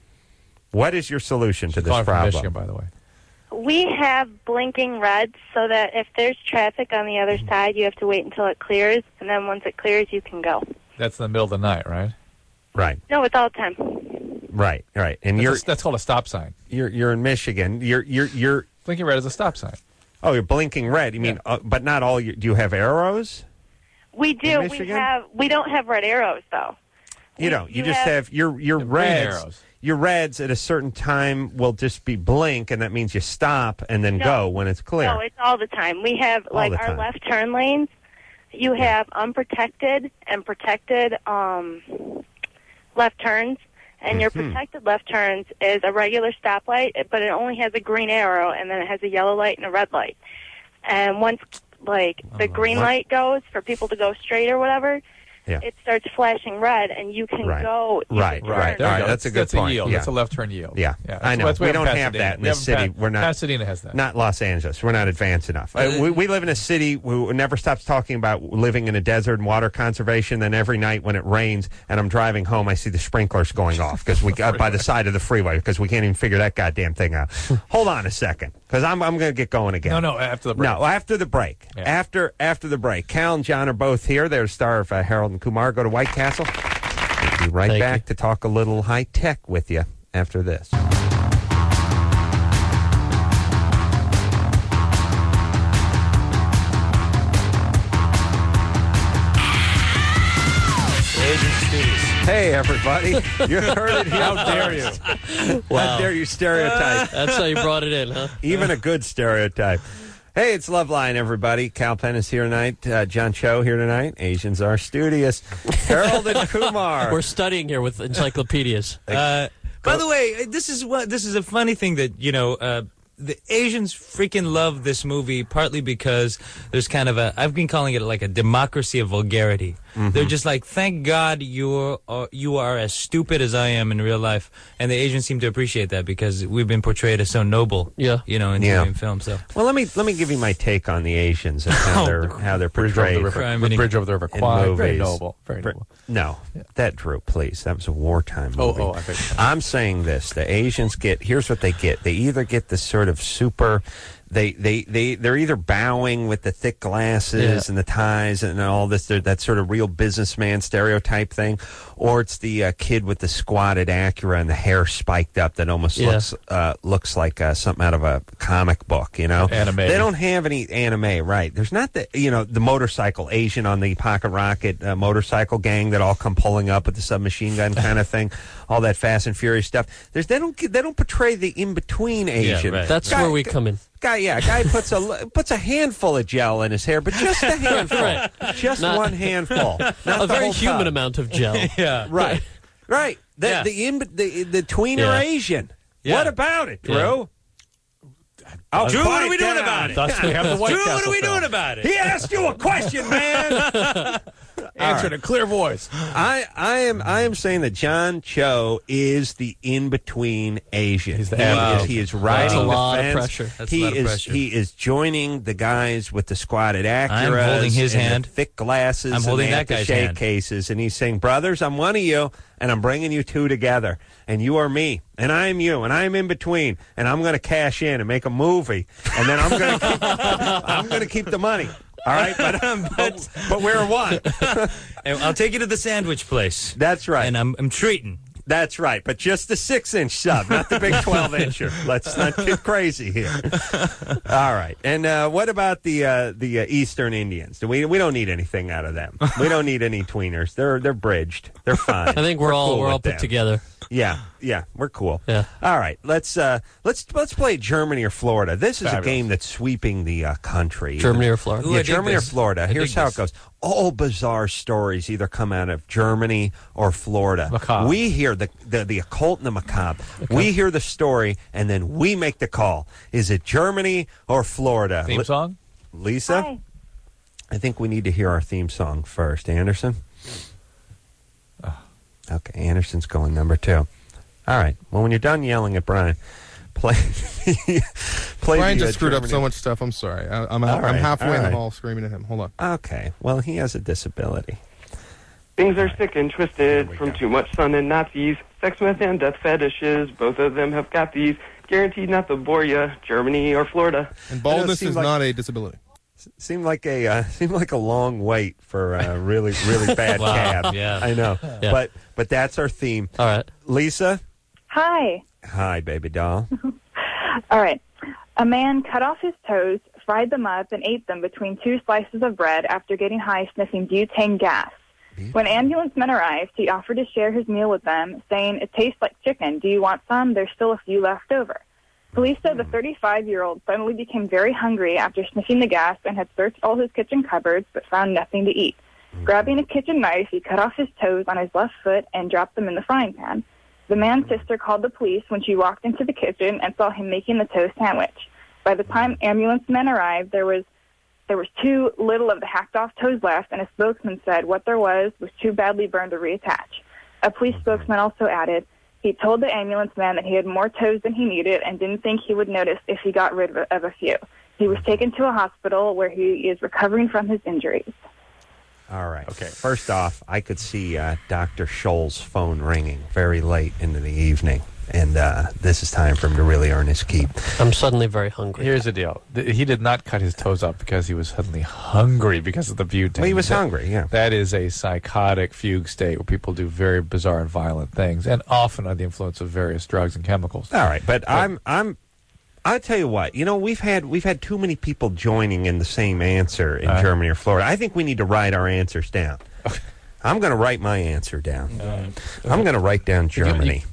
[SPEAKER 4] What is your solution to this
[SPEAKER 5] Calling from
[SPEAKER 4] problem?
[SPEAKER 5] Michigan, by the way.
[SPEAKER 1] We have blinking reds so that if there's traffic on the other side, you have to wait until it clears, and then once it clears, you can go.
[SPEAKER 5] That's in the middle of the night, right?
[SPEAKER 4] Right,
[SPEAKER 1] No, it's all the time.
[SPEAKER 4] right, right. And
[SPEAKER 5] That's,
[SPEAKER 4] you're
[SPEAKER 5] a, that's called a stop sign.
[SPEAKER 4] you're you're in Michigan. You're you're you're
[SPEAKER 5] Blinking red is a stop sign.
[SPEAKER 4] oh, you're blinking red. You mean, uh, but not all. You, do you have arrows?
[SPEAKER 1] We do.
[SPEAKER 4] In
[SPEAKER 1] We
[SPEAKER 4] Michigan?
[SPEAKER 1] have. We don't have red arrows though.
[SPEAKER 4] You
[SPEAKER 1] We-
[SPEAKER 4] don't. You,
[SPEAKER 1] you
[SPEAKER 4] just
[SPEAKER 1] have-
[SPEAKER 4] have, your your
[SPEAKER 5] The green
[SPEAKER 4] reds.
[SPEAKER 5] arrows.
[SPEAKER 4] Your reds at a certain time will just be blink, and that means you stop and then
[SPEAKER 1] No.
[SPEAKER 4] go when it's clear.
[SPEAKER 1] No, it's all the time. We have
[SPEAKER 4] All
[SPEAKER 1] like
[SPEAKER 4] the
[SPEAKER 1] our
[SPEAKER 4] time.
[SPEAKER 1] left turn lanes. You have unprotected and protected um, left turns, and your
[SPEAKER 4] Mhm.
[SPEAKER 1] protected left turns is a regular stoplight, but it only has a green arrow, and then it has a yellow light and a red light. And once like the green
[SPEAKER 4] what?
[SPEAKER 1] light goes for people to go straight or whatever,
[SPEAKER 4] Yeah.
[SPEAKER 1] it starts flashing red, and you can
[SPEAKER 4] Right.
[SPEAKER 1] go. you
[SPEAKER 4] Right,
[SPEAKER 1] can
[SPEAKER 4] right.
[SPEAKER 1] turn.
[SPEAKER 5] There you
[SPEAKER 4] All
[SPEAKER 5] go.
[SPEAKER 4] that's a good
[SPEAKER 5] that's
[SPEAKER 4] point.
[SPEAKER 5] a yield.
[SPEAKER 4] Yeah.
[SPEAKER 5] That's a left turn yield.
[SPEAKER 4] Yeah,
[SPEAKER 5] that's,
[SPEAKER 4] I know.
[SPEAKER 5] That's
[SPEAKER 4] We
[SPEAKER 5] have
[SPEAKER 4] don't
[SPEAKER 5] in
[SPEAKER 4] have
[SPEAKER 5] Pasadena.
[SPEAKER 4] that in
[SPEAKER 5] We
[SPEAKER 4] this
[SPEAKER 5] have
[SPEAKER 4] city.
[SPEAKER 5] Pa-
[SPEAKER 4] We're not-
[SPEAKER 5] Pasadena has that.
[SPEAKER 4] Not Los Angeles. We're not advanced enough. Uh, we, we live in a city who never stops talking about living in a desert and water conservation. Then every night when it rains and I'm driving home, I see the sprinklers going off because we got by the side of the freeway because we can't even figure that goddamn thing out. Hold on a second, because I'm I'm going to get going again.
[SPEAKER 5] No, no, after the break.
[SPEAKER 4] No, after the break.
[SPEAKER 5] Yeah.
[SPEAKER 4] After after the break. Cal and John are both here. They're the star of uh, Harold and Kumar. Go to White Castle. We'll be right
[SPEAKER 8] Thank
[SPEAKER 4] back
[SPEAKER 8] you.
[SPEAKER 4] to talk a little high tech with you after this. Hey, everybody. You heard it here.
[SPEAKER 5] How dare you?
[SPEAKER 4] How
[SPEAKER 8] Wow.
[SPEAKER 4] dare you stereotype?
[SPEAKER 8] That's how you brought it in, huh?
[SPEAKER 4] Even a good stereotype. Hey, it's Loveline, everybody. Cal Penn is here tonight. Uh, John Cho here tonight. Asians are studious. Harold and Kumar.
[SPEAKER 8] We're studying here with encyclopedias.
[SPEAKER 7] Uh, by the way, this is what this is a funny thing that you know. Uh, the Asians freaking love this movie partly because there's kind of a I've been calling it like a democracy of vulgarity.
[SPEAKER 4] Mm-hmm.
[SPEAKER 7] They're just like, thank God you are you are as stupid as I am in real life, and the Asians seem to appreciate that because we've been portrayed as so noble.
[SPEAKER 8] Yeah.
[SPEAKER 7] you know, in
[SPEAKER 4] Yeah.
[SPEAKER 7] T V and film. So
[SPEAKER 4] Well, let me let me give you my take on the Asians and how
[SPEAKER 7] Oh,
[SPEAKER 4] they're
[SPEAKER 7] the
[SPEAKER 4] how they're
[SPEAKER 5] Bridge over
[SPEAKER 4] portrayed.
[SPEAKER 5] the river,
[SPEAKER 7] Crime
[SPEAKER 5] the
[SPEAKER 7] and-
[SPEAKER 5] bridge over the river
[SPEAKER 4] in
[SPEAKER 5] Kwai. Very
[SPEAKER 4] movies.
[SPEAKER 5] noble. Very
[SPEAKER 4] Br-
[SPEAKER 5] noble.
[SPEAKER 4] No, that Drew, please. That was a wartime
[SPEAKER 5] Oh,
[SPEAKER 4] movie.
[SPEAKER 5] oh, I beg your pardon.
[SPEAKER 4] I'm saying this: the Asians get. Here's what they get. They either get this sort of super. They they they they're either bowing with the thick glasses
[SPEAKER 8] Yeah.
[SPEAKER 4] and the ties and all this. They're, that sort of real businessman stereotype thing, or it's the uh, kid with the squatted Acura and the hair spiked up that almost
[SPEAKER 8] Yeah.
[SPEAKER 4] looks uh, looks like uh, something out of a comic book. You know,
[SPEAKER 5] Anime.
[SPEAKER 4] They don't have any anime, right? There's not the you know the motorcycle Asian on the pocket rocket uh, motorcycle gang that all come pulling up with the submachine gun kind of thing, all that Fast and Furious stuff. There's they don't they don't portray the in between Asian.
[SPEAKER 7] right.
[SPEAKER 8] That's
[SPEAKER 4] Guy-
[SPEAKER 8] where we come in.
[SPEAKER 4] Guy, yeah, guy puts a puts a handful of gel in his hair, but just a handful,
[SPEAKER 8] Right.
[SPEAKER 4] just
[SPEAKER 8] Not-
[SPEAKER 4] one handful, not
[SPEAKER 8] A
[SPEAKER 4] the
[SPEAKER 8] very
[SPEAKER 4] whole
[SPEAKER 8] human
[SPEAKER 4] tub.
[SPEAKER 8] amount of gel.
[SPEAKER 7] yeah,
[SPEAKER 4] Right, right. The
[SPEAKER 7] Yeah.
[SPEAKER 4] the in, the the tweener
[SPEAKER 8] Yeah.
[SPEAKER 4] Asian.
[SPEAKER 7] Yeah.
[SPEAKER 4] What about it, Drew?
[SPEAKER 8] Yeah.
[SPEAKER 4] Oh,
[SPEAKER 7] Drew, what
[SPEAKER 4] quiet
[SPEAKER 7] are we doing
[SPEAKER 4] down.
[SPEAKER 7] about it?
[SPEAKER 5] Thus we have the White
[SPEAKER 7] Drew,
[SPEAKER 5] Castle
[SPEAKER 7] what are we
[SPEAKER 5] film.
[SPEAKER 7] doing about it?
[SPEAKER 4] He asked you a question, man.
[SPEAKER 5] Answer in a clear voice.
[SPEAKER 4] I, I am I am saying that John Cho is the in between Asian.
[SPEAKER 5] He's the
[SPEAKER 4] he,
[SPEAKER 5] average.
[SPEAKER 4] is, he is
[SPEAKER 8] That's
[SPEAKER 4] riding
[SPEAKER 8] a
[SPEAKER 4] the
[SPEAKER 8] lot of
[SPEAKER 4] fence.
[SPEAKER 8] pressure.
[SPEAKER 7] That's a
[SPEAKER 4] he
[SPEAKER 7] lot of
[SPEAKER 4] is
[SPEAKER 7] pressure.
[SPEAKER 4] he is joining the guys with the squatted Acuras.
[SPEAKER 7] I'm holding his
[SPEAKER 4] and the
[SPEAKER 7] hand.
[SPEAKER 4] thick glasses.
[SPEAKER 7] I'm holding
[SPEAKER 4] and
[SPEAKER 7] that
[SPEAKER 4] the
[SPEAKER 7] guy's
[SPEAKER 4] shade
[SPEAKER 7] hand.
[SPEAKER 4] cases, and he's saying, "Brothers, I'm one of you, and I'm bringing you two together, and you are me, and I'm you, and I'm in between, and I'm going to cash in and make a movie, and then I'm going to keep I'm going to keep the money." All right, but, but, but we're one.
[SPEAKER 7] And I'll take you to the sandwich place.
[SPEAKER 4] That's right.
[SPEAKER 7] And I'm I'm treating.
[SPEAKER 4] That's right, but just the six-inch sub, not the big twelve-incher. Let's not get crazy here. All right, and uh, what about the uh, the uh, Eastern Indians? Do we we don't need anything out of them. We don't need any tweeners. They're they're bridged. They're fine.
[SPEAKER 8] I think we're, all
[SPEAKER 4] cool
[SPEAKER 8] we're all
[SPEAKER 4] with
[SPEAKER 8] put
[SPEAKER 4] them.
[SPEAKER 8] together.
[SPEAKER 4] Yeah, yeah, we're cool.
[SPEAKER 8] Yeah.
[SPEAKER 4] All right, let's uh, let's let's play Germany or Florida. This is
[SPEAKER 5] Fabulous.
[SPEAKER 4] a game that's sweeping the uh, country.
[SPEAKER 8] Germany or Florida?
[SPEAKER 7] Ooh,
[SPEAKER 4] yeah,
[SPEAKER 7] I dig
[SPEAKER 4] Germany or
[SPEAKER 7] this.
[SPEAKER 4] Florida.
[SPEAKER 7] I
[SPEAKER 4] Here's
[SPEAKER 7] dig
[SPEAKER 4] how
[SPEAKER 7] this.
[SPEAKER 4] it goes. All bizarre stories either come out of Germany or Florida.
[SPEAKER 5] Macabre.
[SPEAKER 4] We hear the, the the occult and the macabre. We hear the story, and then we make the call. Is it Germany or Florida?
[SPEAKER 5] Theme
[SPEAKER 4] Li-
[SPEAKER 5] song?
[SPEAKER 4] Lisa?
[SPEAKER 1] Hi.
[SPEAKER 4] I think we need to hear our theme song first. Anderson? Okay, Anderson's going number two. All right. Well, when you're done yelling at Brian, play. play
[SPEAKER 9] Brian
[SPEAKER 4] the, uh,
[SPEAKER 9] just screwed up
[SPEAKER 4] Germany-
[SPEAKER 9] so much stuff. I'm sorry. I, I'm,
[SPEAKER 4] All
[SPEAKER 9] I'm
[SPEAKER 4] right,
[SPEAKER 9] halfway
[SPEAKER 4] all
[SPEAKER 9] in the
[SPEAKER 4] right.
[SPEAKER 9] hall screaming at him. Hold on.
[SPEAKER 4] Okay. Well, he has a disability.
[SPEAKER 10] Things are sick and twisted
[SPEAKER 4] we
[SPEAKER 10] from
[SPEAKER 4] go.
[SPEAKER 10] too much sun and Nazis. Sex, myth, and death fetishes. Both of them have got these. Guaranteed not to bore ya. Germany or Florida.
[SPEAKER 9] And baldness
[SPEAKER 4] seemed
[SPEAKER 9] is
[SPEAKER 4] like-
[SPEAKER 9] not a disability.
[SPEAKER 4] Seemed like a uh, seemed like a long wait for a really really bad
[SPEAKER 7] Wow,
[SPEAKER 4] cab.
[SPEAKER 7] yeah.
[SPEAKER 4] I know.
[SPEAKER 8] Yeah.
[SPEAKER 4] But but that's our theme.
[SPEAKER 8] All right.
[SPEAKER 4] Lisa,
[SPEAKER 1] Hi.
[SPEAKER 4] hi, baby doll.
[SPEAKER 1] All right. A man cut off his toes, fried them up, and ate them between two slices of bread after getting high sniffing butane gas. When ambulance men arrived, he offered to share his meal with them, saying, "It tastes like chicken. Do you want some? There's still a few left over." Police said the thirty-five-year-old suddenly became very hungry after sniffing the gas and had searched all his kitchen cupboards but found nothing to eat. Grabbing a kitchen knife, he cut off his toes on his left foot and dropped them in the frying pan. The man's sister called the police when she walked into the kitchen and saw him making the toast sandwich. By the time ambulance men arrived, there was there was too little of the hacked-off toes left, and a spokesman said what there was was too badly burned to reattach. A police spokesman also added, he told the ambulance man that he had more toes than he needed and didn't think he would notice if he got rid of a, of a few. He was taken to a hospital where he is recovering from his injuries.
[SPEAKER 4] All right. Okay. First off, I could see uh, Doctor Scholl's phone ringing very late into the evening, and uh, this is time for him to really earn his keep.
[SPEAKER 8] I'm suddenly very hungry.
[SPEAKER 5] Here's the deal. Th- He did not cut his toes up because he was suddenly hungry because of the butane.
[SPEAKER 4] Well, he was
[SPEAKER 5] That-
[SPEAKER 4] hungry, yeah.
[SPEAKER 5] That is a psychotic fugue state where people do very bizarre and violent things, and often under the influence of various drugs and chemicals.
[SPEAKER 4] All right, but I'm I'm I'll tell you what, you know, we've had we've had too many people joining in the same answer in
[SPEAKER 5] Uh.
[SPEAKER 4] Germany or Florida. I think we need to write our answers down. I'm going to write my answer down. I'm going to write down Germany.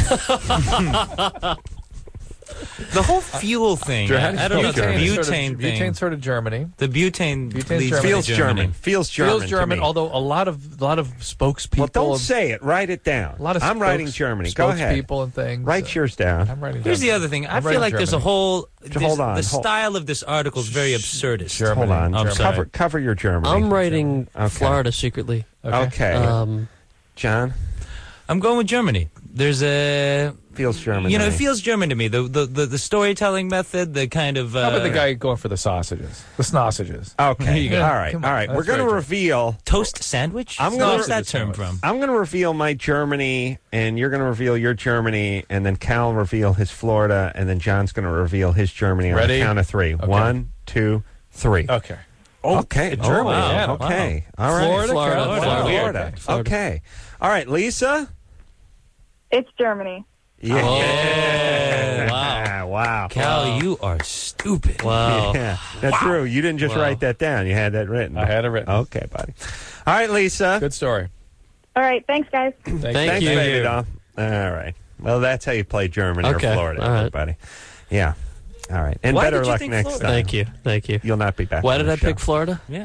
[SPEAKER 7] The whole fuel thing.
[SPEAKER 5] How
[SPEAKER 7] I,
[SPEAKER 5] do you
[SPEAKER 7] I don't know.
[SPEAKER 5] spell
[SPEAKER 7] The
[SPEAKER 5] Germany?
[SPEAKER 7] butane
[SPEAKER 5] Sort of-
[SPEAKER 7] thing.
[SPEAKER 5] Butane sort of Germany.
[SPEAKER 7] The butane
[SPEAKER 5] Butane's
[SPEAKER 7] leads
[SPEAKER 5] Germany.
[SPEAKER 7] to
[SPEAKER 4] Feels
[SPEAKER 7] Germany.
[SPEAKER 4] German. Feels German.
[SPEAKER 5] Feels
[SPEAKER 4] to
[SPEAKER 5] German,
[SPEAKER 4] me.
[SPEAKER 5] although a lot of a lot of spokespeople.
[SPEAKER 4] Well, don't
[SPEAKER 5] and-
[SPEAKER 4] say it. Write it down.
[SPEAKER 5] A lot of
[SPEAKER 4] I'm writing
[SPEAKER 5] spokes-
[SPEAKER 4] Germany. Go ahead.
[SPEAKER 5] Spokespeople and things.
[SPEAKER 4] Write yours down.
[SPEAKER 5] I'm writing.
[SPEAKER 7] Here's the
[SPEAKER 5] Germany.
[SPEAKER 7] other thing. I
[SPEAKER 5] I'm
[SPEAKER 7] feel
[SPEAKER 5] writing
[SPEAKER 7] like there's a
[SPEAKER 5] Germany.
[SPEAKER 7] whole.
[SPEAKER 4] Hold
[SPEAKER 7] this-
[SPEAKER 4] on,
[SPEAKER 7] The
[SPEAKER 4] hold-
[SPEAKER 7] style of this article is very absurdist.
[SPEAKER 5] Germany.
[SPEAKER 4] Hold on.
[SPEAKER 7] I'm sorry.
[SPEAKER 4] cover cover your Germany.
[SPEAKER 8] I'm writing
[SPEAKER 4] Okay.
[SPEAKER 8] Florida secretly.
[SPEAKER 4] Okay.
[SPEAKER 8] Um,
[SPEAKER 4] John
[SPEAKER 7] I'm going with Germany. There's a.
[SPEAKER 4] feels German.
[SPEAKER 7] You know,
[SPEAKER 4] to
[SPEAKER 7] it
[SPEAKER 4] me.
[SPEAKER 7] feels German to me. The the, the, the storytelling method, the kind of. Uh,
[SPEAKER 5] How about the guy going for the sausages? The sausages.
[SPEAKER 4] Okay.
[SPEAKER 5] There you go.
[SPEAKER 4] All right.
[SPEAKER 5] Come
[SPEAKER 4] All
[SPEAKER 5] on.
[SPEAKER 4] right.
[SPEAKER 5] That's
[SPEAKER 4] We're going to
[SPEAKER 5] very
[SPEAKER 4] reveal.
[SPEAKER 7] toast sandwich?
[SPEAKER 4] I'm gonna-
[SPEAKER 7] Where's that term from?
[SPEAKER 4] I'm going to reveal my Germany, and you're going to reveal your Germany, and then Cal will reveal his Florida, and then John's going to reveal his Germany on
[SPEAKER 5] Ready?
[SPEAKER 4] the count of three.
[SPEAKER 5] Okay.
[SPEAKER 4] One, two, three.
[SPEAKER 5] Okay.
[SPEAKER 4] Okay.
[SPEAKER 5] in
[SPEAKER 4] Oh,
[SPEAKER 5] Germany.
[SPEAKER 4] wow.
[SPEAKER 5] Yeah,
[SPEAKER 4] Okay.
[SPEAKER 5] wow.
[SPEAKER 4] All right.
[SPEAKER 5] Florida,
[SPEAKER 8] Florida,
[SPEAKER 5] Carolina,
[SPEAKER 8] Florida.
[SPEAKER 4] Florida.
[SPEAKER 8] Florida.
[SPEAKER 4] Okay. All right, Lisa.
[SPEAKER 1] It's Germany.
[SPEAKER 4] Yeah.
[SPEAKER 7] Oh,
[SPEAKER 8] wow.
[SPEAKER 4] wow.
[SPEAKER 7] Cal,
[SPEAKER 8] Wow.
[SPEAKER 7] you are stupid.
[SPEAKER 8] wow.
[SPEAKER 4] Yeah, that's true. You didn't just
[SPEAKER 8] Wow.
[SPEAKER 4] write that down. You had that written.
[SPEAKER 5] I had it written.
[SPEAKER 4] Okay, buddy. All right, Lisa.
[SPEAKER 5] Good story.
[SPEAKER 1] All right. Thanks, guys.
[SPEAKER 5] Thank,
[SPEAKER 8] Thank
[SPEAKER 4] Thanks,
[SPEAKER 8] you.
[SPEAKER 4] baby doll. All right. Well, that's how you play Germany
[SPEAKER 8] Okay.
[SPEAKER 4] or Florida,
[SPEAKER 8] All right.
[SPEAKER 4] everybody. Yeah. All right. And
[SPEAKER 7] Why
[SPEAKER 4] better
[SPEAKER 7] did you
[SPEAKER 4] luck
[SPEAKER 7] think
[SPEAKER 4] next
[SPEAKER 7] Florida?
[SPEAKER 4] time.
[SPEAKER 8] Thank you. Thank you.
[SPEAKER 4] You'll not be back.
[SPEAKER 8] Why
[SPEAKER 4] on
[SPEAKER 8] did
[SPEAKER 4] the
[SPEAKER 8] I
[SPEAKER 4] show.
[SPEAKER 8] pick Florida?
[SPEAKER 7] Yeah.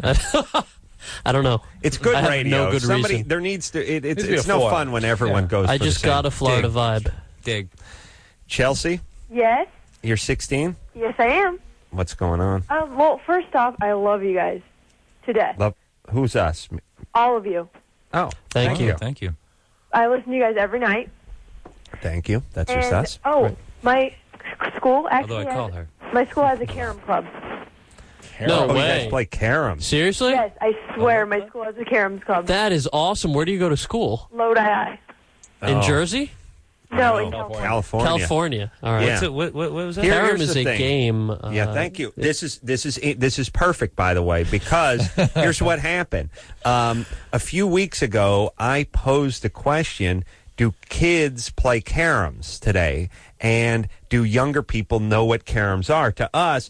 [SPEAKER 8] I don't know.
[SPEAKER 4] It's good
[SPEAKER 8] I have
[SPEAKER 4] radio.
[SPEAKER 8] no good
[SPEAKER 4] Somebody
[SPEAKER 8] reason.
[SPEAKER 4] there needs to. It, it's
[SPEAKER 5] Needs to be
[SPEAKER 4] it's
[SPEAKER 5] a
[SPEAKER 4] no
[SPEAKER 5] foil.
[SPEAKER 4] fun when everyone
[SPEAKER 5] Yeah.
[SPEAKER 4] goes.
[SPEAKER 8] I
[SPEAKER 4] for
[SPEAKER 8] just
[SPEAKER 4] the
[SPEAKER 8] got
[SPEAKER 4] same.
[SPEAKER 8] a Florida
[SPEAKER 7] Dig.
[SPEAKER 8] vibe.
[SPEAKER 7] Dig.
[SPEAKER 4] Chelsea.
[SPEAKER 1] Yes.
[SPEAKER 4] You're sixteen.
[SPEAKER 1] Yes, I am.
[SPEAKER 4] What's going on?
[SPEAKER 1] Um, well, first off, I love you guys to death.
[SPEAKER 4] Love. Who's us?
[SPEAKER 1] All of you.
[SPEAKER 4] Oh,
[SPEAKER 8] Thank you.
[SPEAKER 7] Thank you.
[SPEAKER 1] I listen to you guys every night.
[SPEAKER 4] thank you. That's just
[SPEAKER 1] And,
[SPEAKER 4] us.
[SPEAKER 1] oh, my school actually
[SPEAKER 7] Although I
[SPEAKER 1] has,
[SPEAKER 7] call her.
[SPEAKER 1] my school has a carom club.
[SPEAKER 8] No
[SPEAKER 4] Oh, you
[SPEAKER 8] way.
[SPEAKER 4] guys play carom.
[SPEAKER 8] Seriously?
[SPEAKER 1] Yes, I swear my school has a carom club.
[SPEAKER 8] That is awesome. Where do you go to school?
[SPEAKER 1] Lodi High.
[SPEAKER 8] In
[SPEAKER 4] Oh.
[SPEAKER 8] Jersey?
[SPEAKER 1] No, in
[SPEAKER 5] California.
[SPEAKER 4] California.
[SPEAKER 8] California. All right.
[SPEAKER 4] Yeah.
[SPEAKER 7] What's it, what, what, what was that?
[SPEAKER 4] Here-
[SPEAKER 8] Carom
[SPEAKER 4] here's
[SPEAKER 8] is
[SPEAKER 4] the
[SPEAKER 8] a
[SPEAKER 4] thing.
[SPEAKER 8] game. Uh,
[SPEAKER 4] Yeah, thank you. This is this is this is perfect, by the way, because here's what happened. Um, a few weeks ago, I posed the question: do kids play caroms today? And do younger people know what caroms are? To us,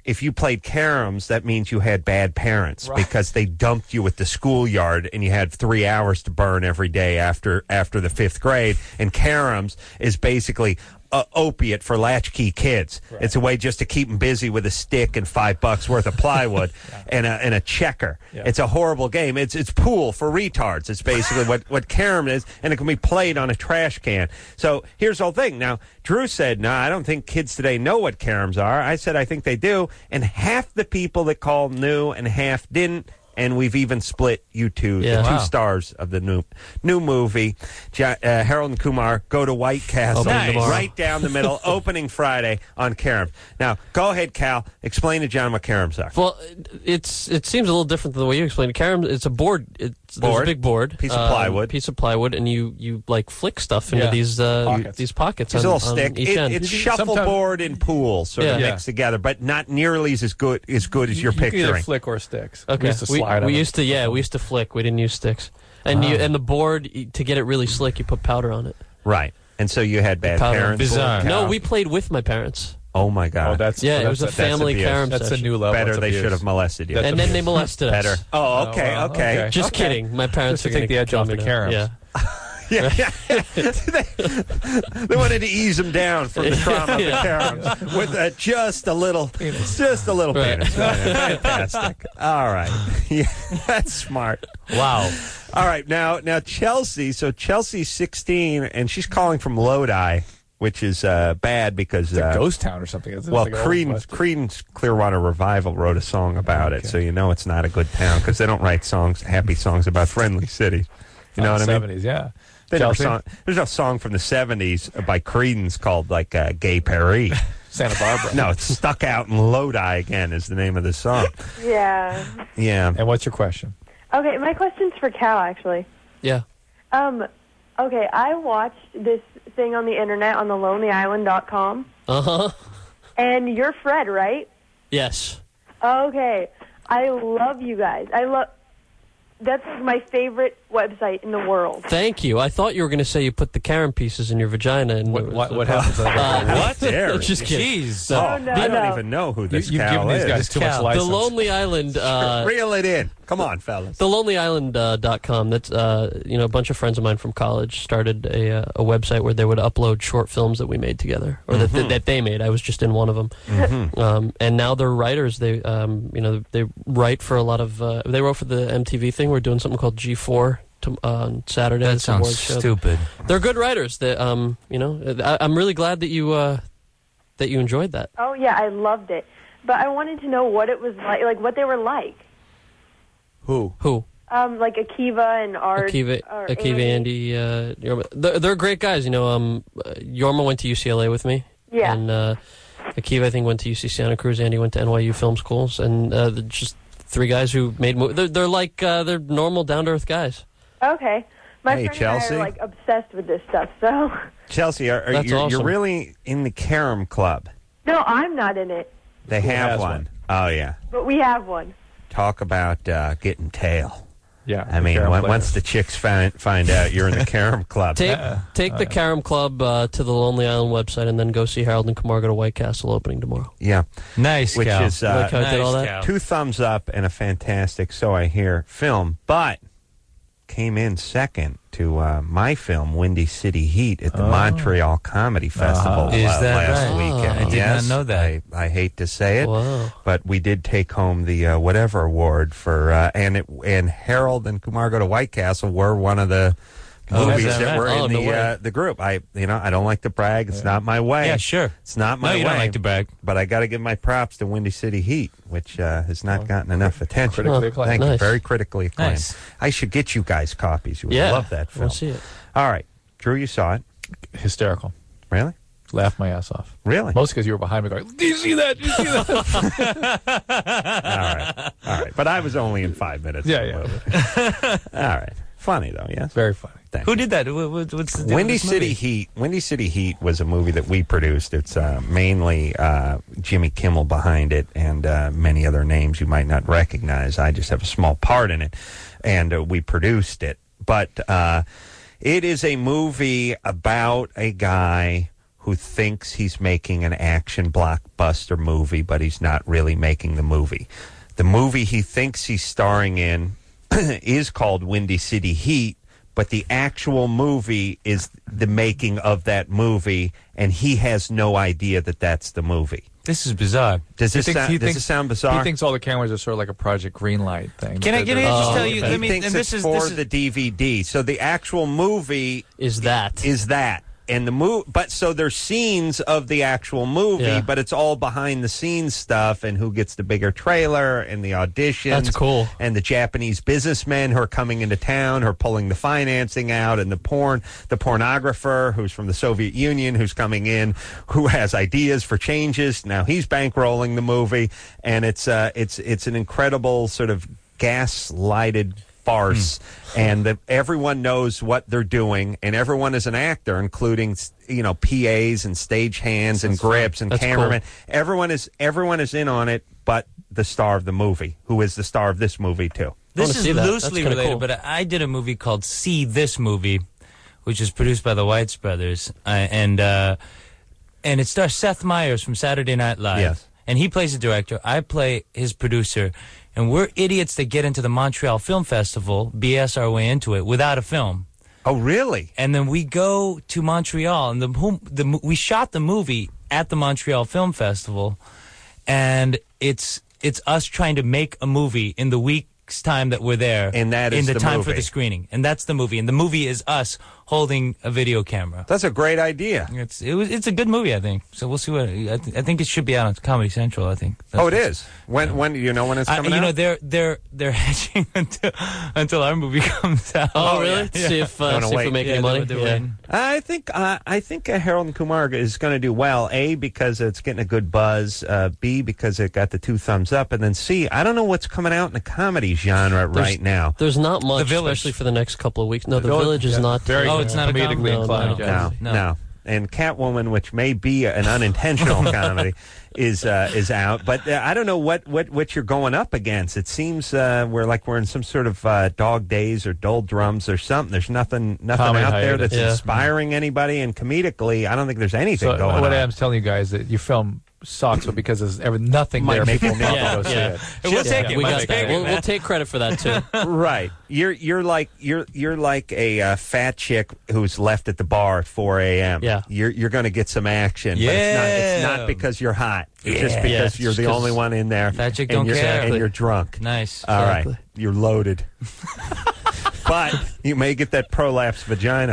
[SPEAKER 4] if you played caroms, that means you had bad parents
[SPEAKER 5] Right.
[SPEAKER 4] because they dumped you at the schoolyard and you had three hours to burn every day after after the fifth grade. And caroms is basically a opiate for latchkey kids.
[SPEAKER 5] Right.
[SPEAKER 4] It's a way just to keep them busy with a stick and five bucks worth of plywood
[SPEAKER 5] Yeah.
[SPEAKER 4] and a and a checker.
[SPEAKER 5] Yeah.
[SPEAKER 4] It's a horrible game. It's it's pool for retards. It's basically what what carom is, and it can be played on a trash can. So here's the whole thing. Now Drew said, "No, I don't think kids today know what caroms are." I said, "I think they do," and half the people that called knew, and half didn't. And we've even split you two,
[SPEAKER 8] Yeah.
[SPEAKER 4] the two
[SPEAKER 5] Wow.
[SPEAKER 4] stars of the new new movie. Ja- uh, Harold and Kumar go to White Castle,
[SPEAKER 8] Opening
[SPEAKER 5] Nice.
[SPEAKER 8] tomorrow.
[SPEAKER 4] right down the middle, opening Friday on caroms. Now, go ahead, Cal. Explain to John what caroms are.
[SPEAKER 8] Well, it's it seems a little different than the way you explained it. Carom, it's a board. It's there's
[SPEAKER 4] Board.
[SPEAKER 8] a big board,
[SPEAKER 4] Piece of
[SPEAKER 8] um,
[SPEAKER 4] plywood.
[SPEAKER 8] piece of plywood, and you you like flick stuff into
[SPEAKER 5] Yeah.
[SPEAKER 8] these uh,
[SPEAKER 5] Pockets.
[SPEAKER 8] these pockets.
[SPEAKER 4] It's
[SPEAKER 8] on,
[SPEAKER 4] a little
[SPEAKER 8] on
[SPEAKER 4] stick.
[SPEAKER 8] each
[SPEAKER 4] It,
[SPEAKER 8] end.
[SPEAKER 4] it's
[SPEAKER 5] You can- sometime-
[SPEAKER 4] shuffleboard and pool sort of
[SPEAKER 8] Yeah.
[SPEAKER 4] mixed together, but not nearly as good as good as you're
[SPEAKER 5] you can either
[SPEAKER 4] picturing.
[SPEAKER 5] flick or sticks.
[SPEAKER 8] Okay,
[SPEAKER 5] We used to
[SPEAKER 8] we,
[SPEAKER 5] slide on
[SPEAKER 8] we
[SPEAKER 5] them.
[SPEAKER 8] used to yeah we used to flick. We didn't use sticks, and you
[SPEAKER 5] Wow.
[SPEAKER 8] and the board y- to get it really slick, you put powder on it.
[SPEAKER 4] Right. And so you had bad
[SPEAKER 8] Powder.
[SPEAKER 4] parents.
[SPEAKER 7] Bizarre.
[SPEAKER 8] No,
[SPEAKER 4] Cal.
[SPEAKER 8] we played with my parents,
[SPEAKER 4] Oh my God.
[SPEAKER 5] Oh, that's
[SPEAKER 8] Yeah,
[SPEAKER 5] oh,
[SPEAKER 8] it was
[SPEAKER 5] that's
[SPEAKER 8] a family
[SPEAKER 4] abuse.
[SPEAKER 8] carom
[SPEAKER 5] That's a
[SPEAKER 8] session.
[SPEAKER 5] new level.
[SPEAKER 4] Better.
[SPEAKER 5] That's
[SPEAKER 4] They
[SPEAKER 5] abuse.
[SPEAKER 4] should have molested you.
[SPEAKER 5] That's
[SPEAKER 8] and then they
[SPEAKER 5] abuse.
[SPEAKER 8] molested us.
[SPEAKER 4] Better. Oh, okay,
[SPEAKER 5] well,
[SPEAKER 4] okay.
[SPEAKER 5] okay.
[SPEAKER 8] Just kidding. My parents
[SPEAKER 5] Just to
[SPEAKER 8] are
[SPEAKER 5] take
[SPEAKER 8] gonna
[SPEAKER 5] the edge
[SPEAKER 8] kill
[SPEAKER 5] off
[SPEAKER 8] me
[SPEAKER 5] the
[SPEAKER 8] now.
[SPEAKER 5] caroms.
[SPEAKER 8] Yeah.
[SPEAKER 4] Yeah, yeah. they, they wanted to ease them down from the trauma of the
[SPEAKER 8] Yeah.
[SPEAKER 4] caroms with uh, just a little, just a little
[SPEAKER 8] Right.
[SPEAKER 4] penis. Fantastic. All right. Yeah, that's smart.
[SPEAKER 7] Wow.
[SPEAKER 4] All right. Now, now Chelsea. So Chelsea's sixteen, and she's calling from Lodi, which is uh, bad because
[SPEAKER 5] It's a
[SPEAKER 4] uh,
[SPEAKER 5] ghost town or something. Isn't it?
[SPEAKER 4] well,
[SPEAKER 5] It's like an old
[SPEAKER 4] Creedence,
[SPEAKER 5] west-
[SPEAKER 4] Creedence Clearwater Revival wrote a song about it,
[SPEAKER 5] Okay.
[SPEAKER 4] so you know it's not a good town because they don't write songs, happy songs about friendly cities. You know
[SPEAKER 5] Oh,
[SPEAKER 4] what I mean?
[SPEAKER 5] seventies, yeah.
[SPEAKER 4] They never
[SPEAKER 5] Chelsea?
[SPEAKER 4] song, there's no song from the seventies by Creedence called like uh, Gay Paris.
[SPEAKER 5] Santa Barbara.
[SPEAKER 4] No, it's Stuck Out in Lodi again is the name of the song.
[SPEAKER 11] Yeah.
[SPEAKER 4] Yeah.
[SPEAKER 5] And what's your question?
[SPEAKER 11] Okay, my question's for Cal, actually.
[SPEAKER 8] Yeah.
[SPEAKER 11] Um, okay, I watched this thing on the internet on the lonely island dot com,
[SPEAKER 8] Uh huh.
[SPEAKER 11] and you're Fred, right?
[SPEAKER 8] Yes.
[SPEAKER 11] Okay. I love you guys. I love... That's my favorite website in the world.
[SPEAKER 8] Thank you. I thought you were going to say you put the carom pieces in your vagina. And
[SPEAKER 5] What,
[SPEAKER 8] it was
[SPEAKER 5] what,
[SPEAKER 8] the
[SPEAKER 5] what
[SPEAKER 8] problem.
[SPEAKER 5] happens?
[SPEAKER 8] Uh,
[SPEAKER 4] What? Dare.
[SPEAKER 8] Just kidding.
[SPEAKER 7] Jeez.
[SPEAKER 8] No.
[SPEAKER 4] Oh,
[SPEAKER 11] no,
[SPEAKER 4] I don't
[SPEAKER 11] no.
[SPEAKER 4] even know who
[SPEAKER 5] You,
[SPEAKER 4] this
[SPEAKER 5] you've
[SPEAKER 4] cow
[SPEAKER 5] given these
[SPEAKER 4] is.
[SPEAKER 5] guys too much
[SPEAKER 7] Cal.
[SPEAKER 5] license.
[SPEAKER 8] The Lonely Island. Uh,
[SPEAKER 4] Reel it in. Come on, fellas.
[SPEAKER 8] The lonely island dot com. That's uh, you know, a bunch of friends of mine from college started a uh, a website where they would upload short films that we made together, or
[SPEAKER 4] Mm-hmm.
[SPEAKER 8] that that they made. I was just in one of them.
[SPEAKER 4] Mhm.
[SPEAKER 8] Um, and now they're writers. They um, you know, they write for a lot of. Uh, they wrote for the M T V thing. We're doing something called G four to, uh, on Saturday.
[SPEAKER 7] That
[SPEAKER 8] It's an awards
[SPEAKER 7] sounds
[SPEAKER 8] show.
[SPEAKER 7] stupid.
[SPEAKER 8] They're good writers. That um, you know, I, I'm really glad that you uh, that you enjoyed that.
[SPEAKER 11] Oh, yeah, I loved it. But I wanted to know what it was like, like what they were like.
[SPEAKER 4] Who?
[SPEAKER 8] Who?
[SPEAKER 11] Um, like Akiva and Art.
[SPEAKER 8] Akiva,
[SPEAKER 11] or
[SPEAKER 8] Akiva, Andy, uh, Yorma. They're, they're great guys. You know, um, uh, Yorma went to U C L A with me.
[SPEAKER 11] Yeah.
[SPEAKER 8] And uh, Akiva, I think, went to U C Santa Cruz. Andy went to N Y U Film Schools, and uh, they're just three guys who made movies. They're, they're like uh, they're normal, down to earth guys.
[SPEAKER 11] Okay. My
[SPEAKER 4] Hey,
[SPEAKER 11] friend
[SPEAKER 4] Chelsea.
[SPEAKER 11] and I are, like, obsessed with this stuff, so...
[SPEAKER 4] Chelsea, are, are
[SPEAKER 8] That's
[SPEAKER 4] you're, you're
[SPEAKER 8] awesome.
[SPEAKER 4] really in the carom club.
[SPEAKER 11] No, I'm not in it,
[SPEAKER 4] They
[SPEAKER 5] Who
[SPEAKER 4] have
[SPEAKER 5] has
[SPEAKER 4] one.
[SPEAKER 5] one?
[SPEAKER 4] Oh, yeah.
[SPEAKER 11] but we have one.
[SPEAKER 4] Talk about uh, getting tail.
[SPEAKER 5] Yeah.
[SPEAKER 4] I
[SPEAKER 5] the
[SPEAKER 4] mean,
[SPEAKER 5] carom
[SPEAKER 4] when,
[SPEAKER 5] players.
[SPEAKER 4] once the chicks find, find out you're in the carom club.
[SPEAKER 8] Take
[SPEAKER 5] Uh,
[SPEAKER 8] take the Carom Club uh, to the Lonely Island website, and then go see Harold and Kumar go to White Castle opening tomorrow.
[SPEAKER 4] Yeah.
[SPEAKER 7] Nice,
[SPEAKER 4] Which
[SPEAKER 7] Cal.
[SPEAKER 4] is uh,
[SPEAKER 8] Like how I did all
[SPEAKER 7] nice,
[SPEAKER 8] that?
[SPEAKER 7] Cal.
[SPEAKER 4] two thumbs up and a fantastic, so I hear, film. But came in second to uh, my film, Windy City Heat, at the Montreal Comedy Festival
[SPEAKER 5] Uh-huh.
[SPEAKER 7] Is
[SPEAKER 4] uh,
[SPEAKER 7] that
[SPEAKER 4] last
[SPEAKER 8] right?
[SPEAKER 4] weekend.
[SPEAKER 8] I did
[SPEAKER 7] not
[SPEAKER 4] Yes,
[SPEAKER 7] know that.
[SPEAKER 4] I, I hate to say it,
[SPEAKER 8] Wow.
[SPEAKER 4] but we did take home the uh, whatever award for, uh, and it, and Harold and Kumar Go to White Castle were one of the
[SPEAKER 7] Oh,
[SPEAKER 4] movies
[SPEAKER 7] is that
[SPEAKER 4] that
[SPEAKER 7] right?
[SPEAKER 4] were
[SPEAKER 8] Oh,
[SPEAKER 4] in
[SPEAKER 8] no
[SPEAKER 4] the
[SPEAKER 8] way.
[SPEAKER 4] uh, the group. I you know I don't like to brag. It's not my way.
[SPEAKER 7] Yeah, sure.
[SPEAKER 4] It's not my
[SPEAKER 7] No, you
[SPEAKER 4] way.
[SPEAKER 7] don't like to brag.
[SPEAKER 4] But I got to give my props to Windy City Heat, which uh, has not gotten enough attention.
[SPEAKER 5] Critically acclaimed.
[SPEAKER 4] Thank you.
[SPEAKER 8] Nice.
[SPEAKER 4] Very critically acclaimed.
[SPEAKER 7] Nice.
[SPEAKER 4] I should get you guys copies. You would
[SPEAKER 8] Yeah,
[SPEAKER 4] love that
[SPEAKER 8] I
[SPEAKER 4] film.
[SPEAKER 8] want to see it.
[SPEAKER 4] All right. Drew, you saw it.
[SPEAKER 5] Hysterical.
[SPEAKER 4] Really?
[SPEAKER 5] Laughed my ass off.
[SPEAKER 4] Really?
[SPEAKER 5] Mostly because you were behind me going, do you see that? Do you see that?
[SPEAKER 4] All right. All right. But I was only in five minutes.
[SPEAKER 5] Yeah,
[SPEAKER 4] of the movie. All right. Funny, though, yes?
[SPEAKER 5] Very funny.
[SPEAKER 4] Thank
[SPEAKER 7] Who
[SPEAKER 4] you.
[SPEAKER 7] did that? What- what- What's the deal
[SPEAKER 4] Windy
[SPEAKER 7] with this
[SPEAKER 4] City
[SPEAKER 7] movie?
[SPEAKER 4] Heat. Windy City Heat was a movie that we produced. It's uh, mainly uh, Jimmy Kimmel behind it, and uh, many other names you might not recognize. I just have a small part in it, and uh, we produced it. But uh, it is a movie about a guy who thinks he's making an action blockbuster movie, but he's not really making the movie. The movie he thinks he's starring in is called Windy City Heat, but the actual movie is the making of that movie, and he has no idea that that's the movie.
[SPEAKER 7] This is bizarre.
[SPEAKER 4] Does this,
[SPEAKER 5] He thinks-
[SPEAKER 4] sound,
[SPEAKER 5] he
[SPEAKER 4] does
[SPEAKER 5] thinks-
[SPEAKER 4] this sound bizarre?
[SPEAKER 5] He thinks all the cameras are sort of like a Project Greenlight thing.
[SPEAKER 7] Can I- can I just tell you-
[SPEAKER 4] He
[SPEAKER 7] let me-
[SPEAKER 4] thinks
[SPEAKER 7] and this
[SPEAKER 4] it's
[SPEAKER 7] is-
[SPEAKER 4] for
[SPEAKER 7] this is-
[SPEAKER 4] the D V D. So the actual movie
[SPEAKER 8] is that
[SPEAKER 4] is that. And the move, but so there's scenes of the actual movie,
[SPEAKER 8] Yeah.
[SPEAKER 4] but it's all behind the scenes stuff, and who gets the bigger trailer, and the auditions.
[SPEAKER 8] That's cool.
[SPEAKER 4] And the Japanese businessmen who are coming into town, who are pulling the financing out, and the porn, the pornographer who's from the Soviet Union, who's coming in, who has ideas for changes. Now he's bankrolling the movie, and it's uh, it's it's an incredible sort of gas-lighted farce, and that everyone knows what they're doing, and everyone is an actor, including you know P As and stage hands and
[SPEAKER 8] That's
[SPEAKER 4] grips
[SPEAKER 8] fun.
[SPEAKER 4] and
[SPEAKER 8] That's
[SPEAKER 4] cameramen.
[SPEAKER 8] cool.
[SPEAKER 4] Everyone is everyone is in on it, but the star of the movie, who is the star of this movie too.
[SPEAKER 7] This is loosely related, but I did a movie called See This Movie, which is produced by the Weitz brothers, uh, and uh, and it stars Seth Meyers from Saturday Night Live.
[SPEAKER 4] Yes.
[SPEAKER 7] And he plays the director. I play his producer, and we're idiots that get into the Montreal Film Festival, B S our way into it without a film.
[SPEAKER 4] Oh, really?
[SPEAKER 7] And then we go to Montreal, and the, whom- the mo- we shot the movie at the Montreal Film Festival, and it's it's us trying to make a movie in the week's time that we're there,
[SPEAKER 4] And that
[SPEAKER 7] in
[SPEAKER 4] is
[SPEAKER 7] the,
[SPEAKER 4] the
[SPEAKER 7] time for
[SPEAKER 4] movie.
[SPEAKER 7] the screening, and that's the movie. And the movie is us holding a video camera.
[SPEAKER 4] That's a great idea.
[SPEAKER 7] It's it was it's a good movie, I think. So we'll see what I, th- I think it should be out on Comedy Central. I think. That's
[SPEAKER 4] Oh, it
[SPEAKER 7] what's-
[SPEAKER 4] is. When when do you know when it's
[SPEAKER 7] I,
[SPEAKER 4] coming
[SPEAKER 7] you
[SPEAKER 4] out?
[SPEAKER 7] know they're they're they're hedging until until our movie comes out.
[SPEAKER 8] Oh, really? To see if, uh,
[SPEAKER 4] Wanna
[SPEAKER 8] see if we
[SPEAKER 4] wait?
[SPEAKER 8] make
[SPEAKER 7] Yeah,
[SPEAKER 8] any money.
[SPEAKER 7] they're- they're
[SPEAKER 8] Yeah.
[SPEAKER 7] waiting.
[SPEAKER 4] I think uh, I think uh, Harold and Kumar is going to do well. A, because it's getting a good buzz. Uh, B, because it got the two thumbs up, and then C, I don't know what's coming out in the comedy genre
[SPEAKER 8] There's-
[SPEAKER 4] right now.
[SPEAKER 8] There's not much,
[SPEAKER 7] The Village.
[SPEAKER 8] especially for the next couple of weeks. No, The
[SPEAKER 5] Village-
[SPEAKER 8] Village is
[SPEAKER 5] yeah,
[SPEAKER 8] not.
[SPEAKER 5] very
[SPEAKER 7] Oh, it's not a
[SPEAKER 5] comedically
[SPEAKER 7] comedy?
[SPEAKER 5] inclined.
[SPEAKER 8] No,
[SPEAKER 5] yeah.
[SPEAKER 4] No,
[SPEAKER 7] No.
[SPEAKER 4] no. And Catwoman, which may be an unintentional comedy, is uh, is out. But uh, I don't know what, what, what you're going up against. It seems uh, we're like we're in some sort of uh, dog days or dull drums or something. There's nothing nothing
[SPEAKER 5] Comedy
[SPEAKER 4] out there
[SPEAKER 5] hiatus.
[SPEAKER 4] that's
[SPEAKER 8] Yeah.
[SPEAKER 4] inspiring anybody. And comedically, I don't think there's anything
[SPEAKER 5] So
[SPEAKER 4] going
[SPEAKER 5] what
[SPEAKER 4] on.
[SPEAKER 5] Adam's telling you guys that your film sucks, but because there's ever, nothing
[SPEAKER 4] Might
[SPEAKER 5] there,
[SPEAKER 4] make
[SPEAKER 5] people
[SPEAKER 4] it
[SPEAKER 5] want
[SPEAKER 8] Yeah,
[SPEAKER 5] to go see
[SPEAKER 8] yeah.
[SPEAKER 5] it.
[SPEAKER 7] We'll
[SPEAKER 5] Just-
[SPEAKER 7] take
[SPEAKER 5] yeah.
[SPEAKER 7] it.
[SPEAKER 8] We
[SPEAKER 7] Much
[SPEAKER 8] got that.
[SPEAKER 7] bigger,
[SPEAKER 8] We'll,
[SPEAKER 7] man.
[SPEAKER 8] we'll take credit for that too.
[SPEAKER 4] Right. You're you're like you're you're like a uh, fat chick who's left at the bar at four a.m.
[SPEAKER 8] Yeah.
[SPEAKER 4] You're you're going to get some action. But it's not, it's
[SPEAKER 7] Yeah.
[SPEAKER 4] not because you're hot. It's just
[SPEAKER 7] Yeah.
[SPEAKER 4] because
[SPEAKER 8] Yeah,
[SPEAKER 4] you're
[SPEAKER 8] it's
[SPEAKER 4] the
[SPEAKER 8] just
[SPEAKER 4] only one in there.
[SPEAKER 7] Fat chick
[SPEAKER 4] and
[SPEAKER 7] don't
[SPEAKER 4] you're,
[SPEAKER 7] care.
[SPEAKER 4] And you're drunk.
[SPEAKER 7] Nice.
[SPEAKER 4] All right.
[SPEAKER 8] Exactly.
[SPEAKER 4] You're loaded. But you may get that prolapse vagina.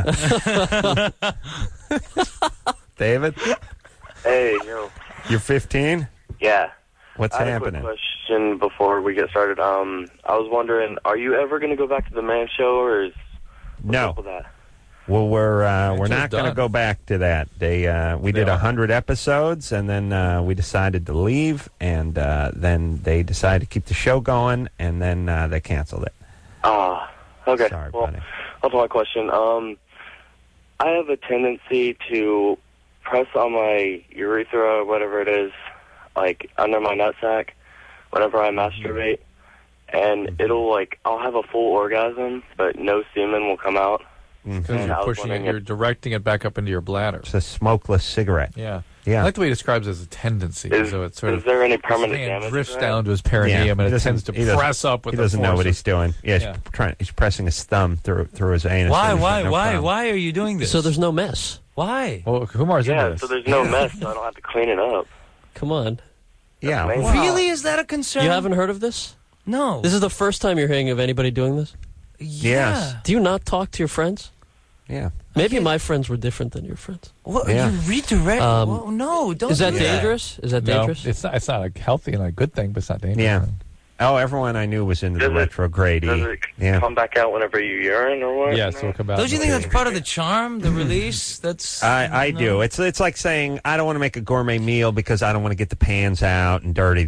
[SPEAKER 4] David,
[SPEAKER 12] Hey, yo.
[SPEAKER 4] you're fifteen?
[SPEAKER 12] Yeah.
[SPEAKER 4] What's
[SPEAKER 12] I had
[SPEAKER 4] happening?
[SPEAKER 12] a quick question before we get started. Um, I was wondering, are you ever going to go back to the Man Show, or is what's
[SPEAKER 4] No.
[SPEAKER 12] up with that?
[SPEAKER 4] Well, we're uh, we're
[SPEAKER 5] It's
[SPEAKER 4] not going to
[SPEAKER 5] done.
[SPEAKER 4] go back to that. They uh, we
[SPEAKER 5] They
[SPEAKER 4] did
[SPEAKER 5] are.
[SPEAKER 4] a hundred episodes, and then uh, we decided to leave, and uh, then they decided to keep the show going, and then uh, they canceled it.
[SPEAKER 12] Ah, okay.
[SPEAKER 4] Sorry,
[SPEAKER 12] well,
[SPEAKER 4] buddy.
[SPEAKER 12] that's my question. Um, I have a tendency to press on my urethra, or whatever it is, like under my nutsack, whenever I masturbate, and it'll like I'll have a full orgasm, but no semen will come out.
[SPEAKER 5] Because
[SPEAKER 12] And I
[SPEAKER 5] you're
[SPEAKER 12] was
[SPEAKER 5] pushing it,
[SPEAKER 12] wondering
[SPEAKER 5] you're
[SPEAKER 12] if-
[SPEAKER 5] directing it back up into your bladder.
[SPEAKER 4] It's a smokeless cigarette.
[SPEAKER 5] Yeah.
[SPEAKER 4] Yeah.
[SPEAKER 5] I like the way he describes it as a tendency.
[SPEAKER 12] Is,
[SPEAKER 5] so it's sort
[SPEAKER 12] is
[SPEAKER 5] of
[SPEAKER 12] there any
[SPEAKER 5] his
[SPEAKER 12] permanent
[SPEAKER 5] hand
[SPEAKER 12] damage?
[SPEAKER 5] drifts
[SPEAKER 12] to that?
[SPEAKER 5] down to his perineum,
[SPEAKER 4] he
[SPEAKER 5] and it
[SPEAKER 4] doesn't-
[SPEAKER 5] tends to
[SPEAKER 4] he doesn't-
[SPEAKER 5] press up with
[SPEAKER 4] He
[SPEAKER 5] the
[SPEAKER 4] doesn't know
[SPEAKER 5] force
[SPEAKER 4] what
[SPEAKER 5] of-
[SPEAKER 4] he's doing. Yeah,
[SPEAKER 5] Yeah.
[SPEAKER 4] He's, trying, he's pressing his thumb through through his anus.
[SPEAKER 7] Why?
[SPEAKER 4] and there's
[SPEAKER 7] Why?
[SPEAKER 4] no
[SPEAKER 7] why?
[SPEAKER 4] problem.
[SPEAKER 7] Why are you doing this?
[SPEAKER 8] So there's no mess.
[SPEAKER 7] Why?
[SPEAKER 5] Well, Kumar's
[SPEAKER 12] Yeah,
[SPEAKER 5] into this.
[SPEAKER 12] so there's no mess, so I don't have to clean it up.
[SPEAKER 8] Come on.
[SPEAKER 4] Yeah.
[SPEAKER 12] That's
[SPEAKER 4] well,
[SPEAKER 7] Really? Is that a concern?
[SPEAKER 8] You haven't heard of this?
[SPEAKER 7] No.
[SPEAKER 8] This is the first time you're hearing of anybody doing this?
[SPEAKER 4] Yes.
[SPEAKER 8] Do you not talk to your friends?
[SPEAKER 4] Yeah.
[SPEAKER 8] Maybe my friends were different than your friends.
[SPEAKER 7] What?
[SPEAKER 4] Yeah.
[SPEAKER 7] You redirect?
[SPEAKER 8] Um,
[SPEAKER 7] Whoa, no, don't.
[SPEAKER 8] Is that
[SPEAKER 7] do
[SPEAKER 8] dangerous? Is that
[SPEAKER 5] no,
[SPEAKER 8] dangerous?
[SPEAKER 5] it's not. It's not a healthy and a good thing, but it's not dangerous.
[SPEAKER 4] Yeah. Oh, everyone I knew was into the
[SPEAKER 12] Does it-
[SPEAKER 4] retrograde.
[SPEAKER 12] Does it
[SPEAKER 4] Yeah.
[SPEAKER 12] come back out whenever you urine or what?
[SPEAKER 5] Yeah, so it'll come out.
[SPEAKER 7] Don't you think that's part of the charm, the release? That's.
[SPEAKER 4] I, I
[SPEAKER 7] no.
[SPEAKER 4] do. It's it's like saying I don't want to make a gourmet meal because I don't want to get the pans out and dirty them.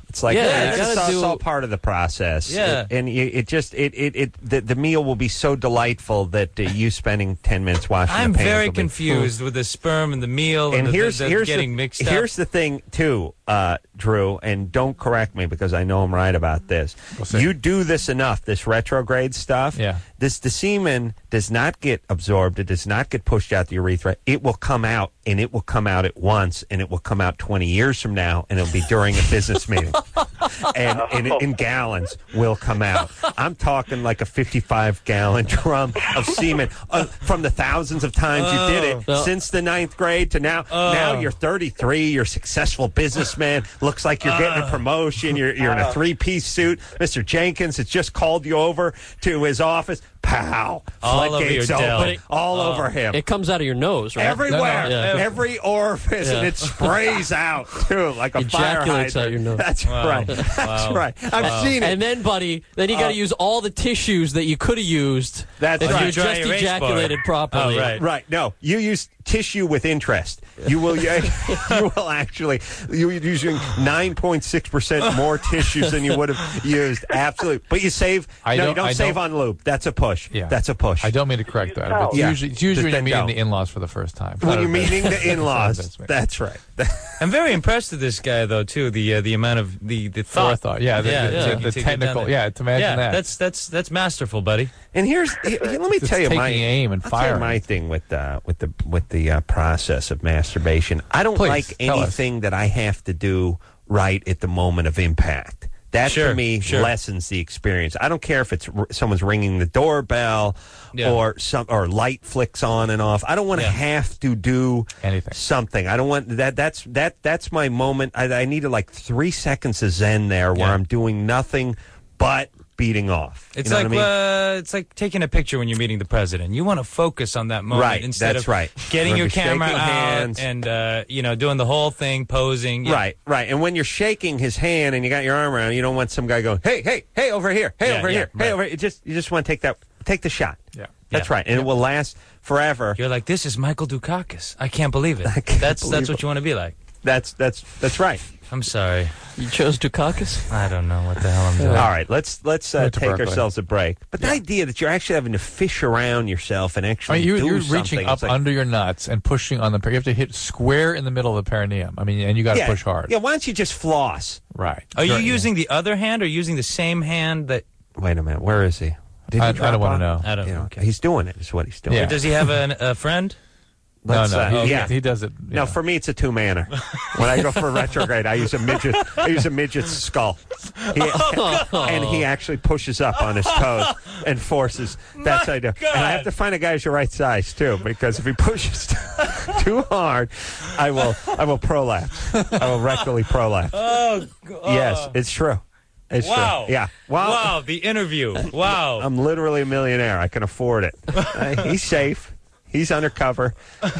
[SPEAKER 4] It's like
[SPEAKER 8] Yeah,
[SPEAKER 4] yeah,
[SPEAKER 8] you
[SPEAKER 4] it's,
[SPEAKER 8] gotta
[SPEAKER 4] all,
[SPEAKER 8] do-
[SPEAKER 4] it's all part of the process.
[SPEAKER 7] Yeah.
[SPEAKER 4] It- and you, it just it it, it the, the meal will be so delightful that uh, you spending ten minutes washing.
[SPEAKER 7] I'm
[SPEAKER 4] the pans
[SPEAKER 7] very
[SPEAKER 4] will be-
[SPEAKER 7] confused with the sperm and the meal and,
[SPEAKER 4] And
[SPEAKER 7] the,
[SPEAKER 4] here's
[SPEAKER 7] the, the
[SPEAKER 4] here's
[SPEAKER 7] getting
[SPEAKER 4] the,
[SPEAKER 7] mixed up.
[SPEAKER 4] here's the thing too, uh, Drew, and don't correct me because I know I'm right about this.
[SPEAKER 5] see.
[SPEAKER 4] You do this enough, this retrograde stuff.
[SPEAKER 5] Yeah.
[SPEAKER 4] This the semen does not get absorbed. It does not get pushed out the urethra. It will come out, and it will come out at once, and it will come out twenty years from now, and it'll be during a business meeting, and, and in gallons will come out. I'm talking like a fifty-five gallon drum of semen uh, from the thousands of times you did it
[SPEAKER 8] Oh.
[SPEAKER 4] since the ninth grade to now. Now you're thirty-three. You're a successful businessman. Looks like you're getting a promotion. You're you're in a three-piece suit. Mister Jenkins has just called you over to his office. Pow!
[SPEAKER 7] All over
[SPEAKER 4] Floodgates
[SPEAKER 7] your dell.
[SPEAKER 4] open. All
[SPEAKER 7] Oh.
[SPEAKER 4] over him.
[SPEAKER 8] It comes out of your nose, right?
[SPEAKER 4] Everywhere,
[SPEAKER 8] No, no, yeah.
[SPEAKER 4] every orifice, and
[SPEAKER 8] Yeah.
[SPEAKER 4] it sprays out too, like a fire
[SPEAKER 8] Ejaculates
[SPEAKER 4] hydrant.
[SPEAKER 8] out your nose.
[SPEAKER 4] That's
[SPEAKER 7] Wow.
[SPEAKER 4] right. That's
[SPEAKER 7] Wow.
[SPEAKER 4] right. I've
[SPEAKER 7] Wow.
[SPEAKER 4] seen it.
[SPEAKER 8] And then, buddy, then you got to
[SPEAKER 4] Uh,
[SPEAKER 8] use all the tissues that you could have used
[SPEAKER 4] That's
[SPEAKER 8] if
[SPEAKER 4] right.
[SPEAKER 8] you
[SPEAKER 7] Dry
[SPEAKER 8] just
[SPEAKER 7] erase
[SPEAKER 8] ejaculated
[SPEAKER 7] board.
[SPEAKER 8] properly.
[SPEAKER 7] Oh, right.
[SPEAKER 4] Right. No, you use tissue with interest. You will. You, you will actually. You're using nine point six percent more tissues than you would have used. Absolutely. But you save.
[SPEAKER 5] I
[SPEAKER 4] no,
[SPEAKER 5] don't-
[SPEAKER 4] you don't
[SPEAKER 5] I
[SPEAKER 4] save
[SPEAKER 5] don't-
[SPEAKER 4] on lube. That's a push.
[SPEAKER 5] Yeah.
[SPEAKER 4] That's a push.
[SPEAKER 5] I don't mean to correct that, but it's
[SPEAKER 4] Yeah.
[SPEAKER 5] usually, it's usually when you're
[SPEAKER 4] Then
[SPEAKER 5] meeting
[SPEAKER 4] don't.
[SPEAKER 5] the in-laws for the first time.
[SPEAKER 4] when
[SPEAKER 5] Not
[SPEAKER 4] you're
[SPEAKER 5] a-
[SPEAKER 4] meeting the
[SPEAKER 5] That's
[SPEAKER 4] in-laws.
[SPEAKER 5] me.
[SPEAKER 4] That's right.
[SPEAKER 7] I'm very impressed with this guy, though, too. The uh, the amount of the the thought.
[SPEAKER 5] Forethought, yeah, the-
[SPEAKER 7] yeah,
[SPEAKER 5] the-
[SPEAKER 7] yeah.
[SPEAKER 5] the-
[SPEAKER 7] To-
[SPEAKER 5] the
[SPEAKER 7] to get
[SPEAKER 5] technical-
[SPEAKER 7] down there.
[SPEAKER 5] yeah, to imagine
[SPEAKER 7] yeah,
[SPEAKER 5] that.
[SPEAKER 7] That's that's that's masterful, buddy.
[SPEAKER 4] And here's he- he- let me
[SPEAKER 5] It's
[SPEAKER 4] tell you
[SPEAKER 5] taking
[SPEAKER 4] my
[SPEAKER 5] aim and
[SPEAKER 4] I'll tell you
[SPEAKER 5] firing.
[SPEAKER 4] my thing with uh, with the with the uh, process of masturbation. I don't
[SPEAKER 5] Please,
[SPEAKER 4] like
[SPEAKER 5] tell us.
[SPEAKER 4] anything that I have to do right at the moment of impact. That
[SPEAKER 7] Sure,
[SPEAKER 4] to me
[SPEAKER 7] sure.
[SPEAKER 4] lessens the experience. I don't care if it's r- someone's ringing the doorbell
[SPEAKER 7] Yeah.
[SPEAKER 4] or some or light flicks on and off. I don't want to
[SPEAKER 7] Yeah.
[SPEAKER 4] have to do
[SPEAKER 5] Anything.
[SPEAKER 4] something. I don't want that. That's that. That's my moment. I, I needed like three seconds of zen there where
[SPEAKER 7] Yeah.
[SPEAKER 4] I'm doing nothing but beating off.
[SPEAKER 7] It's
[SPEAKER 4] you know
[SPEAKER 7] like
[SPEAKER 4] what I mean?
[SPEAKER 7] uh, it's like taking a picture when you're meeting the president. You want to focus on that moment
[SPEAKER 4] Right,
[SPEAKER 7] instead
[SPEAKER 4] that's
[SPEAKER 7] of
[SPEAKER 4] right.
[SPEAKER 7] getting your
[SPEAKER 4] Remember
[SPEAKER 7] camera
[SPEAKER 4] shaking
[SPEAKER 7] out
[SPEAKER 4] hands.
[SPEAKER 7] and uh, you know doing the whole thing, posing. Yeah.
[SPEAKER 4] Right, right. And when you're shaking his hand and you got your arm around, you don't want some guy going, "Hey, hey, hey, over here, hey,
[SPEAKER 7] Yeah,
[SPEAKER 4] over
[SPEAKER 7] yeah,
[SPEAKER 4] here, hey,
[SPEAKER 7] right.
[SPEAKER 4] over here." You just you just want to take that, take the shot.
[SPEAKER 5] Yeah.
[SPEAKER 4] That's
[SPEAKER 7] Yeah.
[SPEAKER 4] right, and it will last forever.
[SPEAKER 7] You're like, this is Michael Dukakis. I can't believe it.
[SPEAKER 4] I can't
[SPEAKER 7] that's
[SPEAKER 4] believe
[SPEAKER 7] that's what
[SPEAKER 4] it.
[SPEAKER 7] you want to be like.
[SPEAKER 4] That's that's that's right.
[SPEAKER 7] I'm sorry.
[SPEAKER 8] You chose Dukakis?
[SPEAKER 7] I don't know what the hell I'm doing.
[SPEAKER 4] All right, let's let's uh,
[SPEAKER 5] Went to
[SPEAKER 4] take
[SPEAKER 5] Berkeley.
[SPEAKER 4] ourselves a break. But the idea that you're actually having to fish around yourself and
[SPEAKER 5] I
[SPEAKER 4] actually
[SPEAKER 5] mean, you,
[SPEAKER 4] do
[SPEAKER 5] you're
[SPEAKER 4] something,
[SPEAKER 5] reaching
[SPEAKER 4] it's
[SPEAKER 5] up
[SPEAKER 4] like-
[SPEAKER 5] under your nuts and pushing on the. per- You have to hit square in the middle of the perineum. I mean, and you got to
[SPEAKER 4] yeah,
[SPEAKER 5] push hard.
[SPEAKER 4] Yeah, why don't you just floss?
[SPEAKER 5] Right.
[SPEAKER 7] Are you
[SPEAKER 5] Sure, yeah.
[SPEAKER 7] using the other hand or using the same hand that?
[SPEAKER 4] Wait a minute, where is he? Did
[SPEAKER 5] I-
[SPEAKER 4] he
[SPEAKER 5] I
[SPEAKER 4] drop
[SPEAKER 5] don't wanna
[SPEAKER 4] off?
[SPEAKER 5] know.
[SPEAKER 7] I don't
[SPEAKER 4] You know,
[SPEAKER 7] okay.
[SPEAKER 4] He's doing it. Is what he's doing.
[SPEAKER 5] Yeah.
[SPEAKER 7] Does he have an, a friend?
[SPEAKER 5] No,
[SPEAKER 4] Let's,
[SPEAKER 5] no.
[SPEAKER 4] uh,
[SPEAKER 5] he,
[SPEAKER 4] yeah.
[SPEAKER 5] he does it.
[SPEAKER 4] No,
[SPEAKER 5] yeah.
[SPEAKER 4] for me it's a two manner. When I go for retrograde, I use a midget. I use a midget's skull, he, and he actually pushes up on his toes and forces. That's what I do. And I have to find a guy who's the right size too, because if he pushes too hard, I will I will prolapse. I will rectally prolapse.
[SPEAKER 7] Oh,
[SPEAKER 4] Yes, it's true. It's
[SPEAKER 7] wow.
[SPEAKER 4] true. Yeah. Well,
[SPEAKER 7] Wow. The interview. Wow.
[SPEAKER 4] I'm literally a millionaire. I can afford it. Uh, he's safe. He's undercover.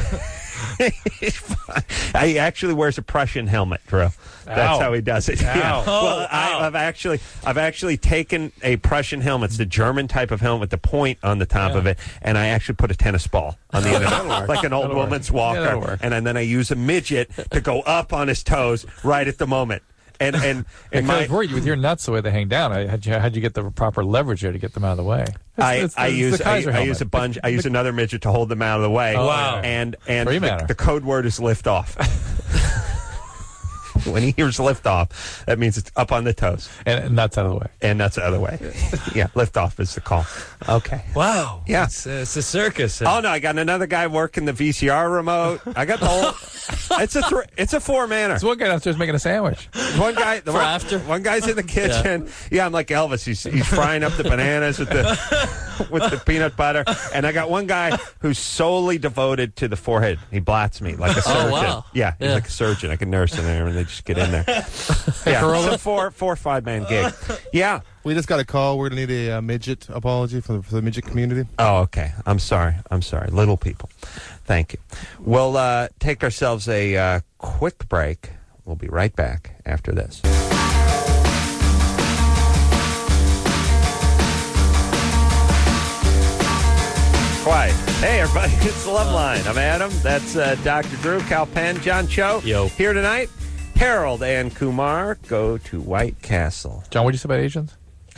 [SPEAKER 4] He's fine. He actually wears a Prussian helmet, Drew. That's
[SPEAKER 5] Ow.
[SPEAKER 4] how he does it.
[SPEAKER 5] Ow.
[SPEAKER 4] Yeah. Well,
[SPEAKER 7] Oh,
[SPEAKER 4] I,
[SPEAKER 7] ow.
[SPEAKER 4] I've actually, I've actually taken a Prussian helmet. It's the German type of helmet with the point on the top
[SPEAKER 5] Yeah.
[SPEAKER 4] of it, and I actually put a tennis ball on the end of it, like an old
[SPEAKER 5] That'll work.
[SPEAKER 4] woman's
[SPEAKER 5] Yeah,
[SPEAKER 4] walker.
[SPEAKER 5] that'll work.
[SPEAKER 4] and, then I use a midget to go up on his toes right at the moment. And and and
[SPEAKER 5] Because I
[SPEAKER 4] my,
[SPEAKER 5] was worried with your nuts the way they hang down. I had you had you get the proper leverage there to get them out of the way.
[SPEAKER 4] I,
[SPEAKER 5] It's- it's-
[SPEAKER 4] I
[SPEAKER 5] it's
[SPEAKER 4] use
[SPEAKER 5] the
[SPEAKER 4] I,
[SPEAKER 5] Kaiser
[SPEAKER 4] I
[SPEAKER 5] helmet.
[SPEAKER 4] use a bunch. I use another midget to hold them out of the way.
[SPEAKER 5] Oh,
[SPEAKER 7] Wow.
[SPEAKER 4] And and
[SPEAKER 5] Free
[SPEAKER 4] the,
[SPEAKER 5] manner.
[SPEAKER 4] the code word is lift off. When he hears lift off, that means it's up on the toes,
[SPEAKER 5] and, and nuts out of the way.
[SPEAKER 4] and that's the other way. Yeah, lift off is the call. Okay.
[SPEAKER 7] Wow.
[SPEAKER 4] Yeah.
[SPEAKER 7] It's, uh, it's a circus.
[SPEAKER 4] Oh no, I got another guy working the V C R remote. I got the whole. It's a thr it's a four manner.
[SPEAKER 5] There's one guy downstairs making a sandwich.
[SPEAKER 4] One guy the
[SPEAKER 8] For
[SPEAKER 4] one,
[SPEAKER 8] after?
[SPEAKER 4] One guy's in the kitchen. Yeah. I'm like Elvis. He's he's frying up the bananas with the with the peanut butter. And I got one guy who's solely devoted to the forehead. He blots me like a surgeon.
[SPEAKER 8] wow.
[SPEAKER 4] Yeah, he's
[SPEAKER 8] Yeah.
[SPEAKER 4] like a surgeon. I can nurse in there and they just get in there. Yeah, it's a four four five man gig. Yeah.
[SPEAKER 9] We just got a call. We're going to need a uh, midget apology for the, for the midget community.
[SPEAKER 4] Oh, okay. I'm sorry. I'm sorry. Little people. Thank you. We'll uh, take ourselves a uh, quick break. We'll be right back after this. Quiet. Hey, everybody. It's the Love Line. I'm Adam. That's uh, Doctor Drew, Cal Penn, John Cho.
[SPEAKER 7] Yo.
[SPEAKER 4] Here tonight. Harold and Kumar go to White Castle.
[SPEAKER 5] John, what did you say about Asians?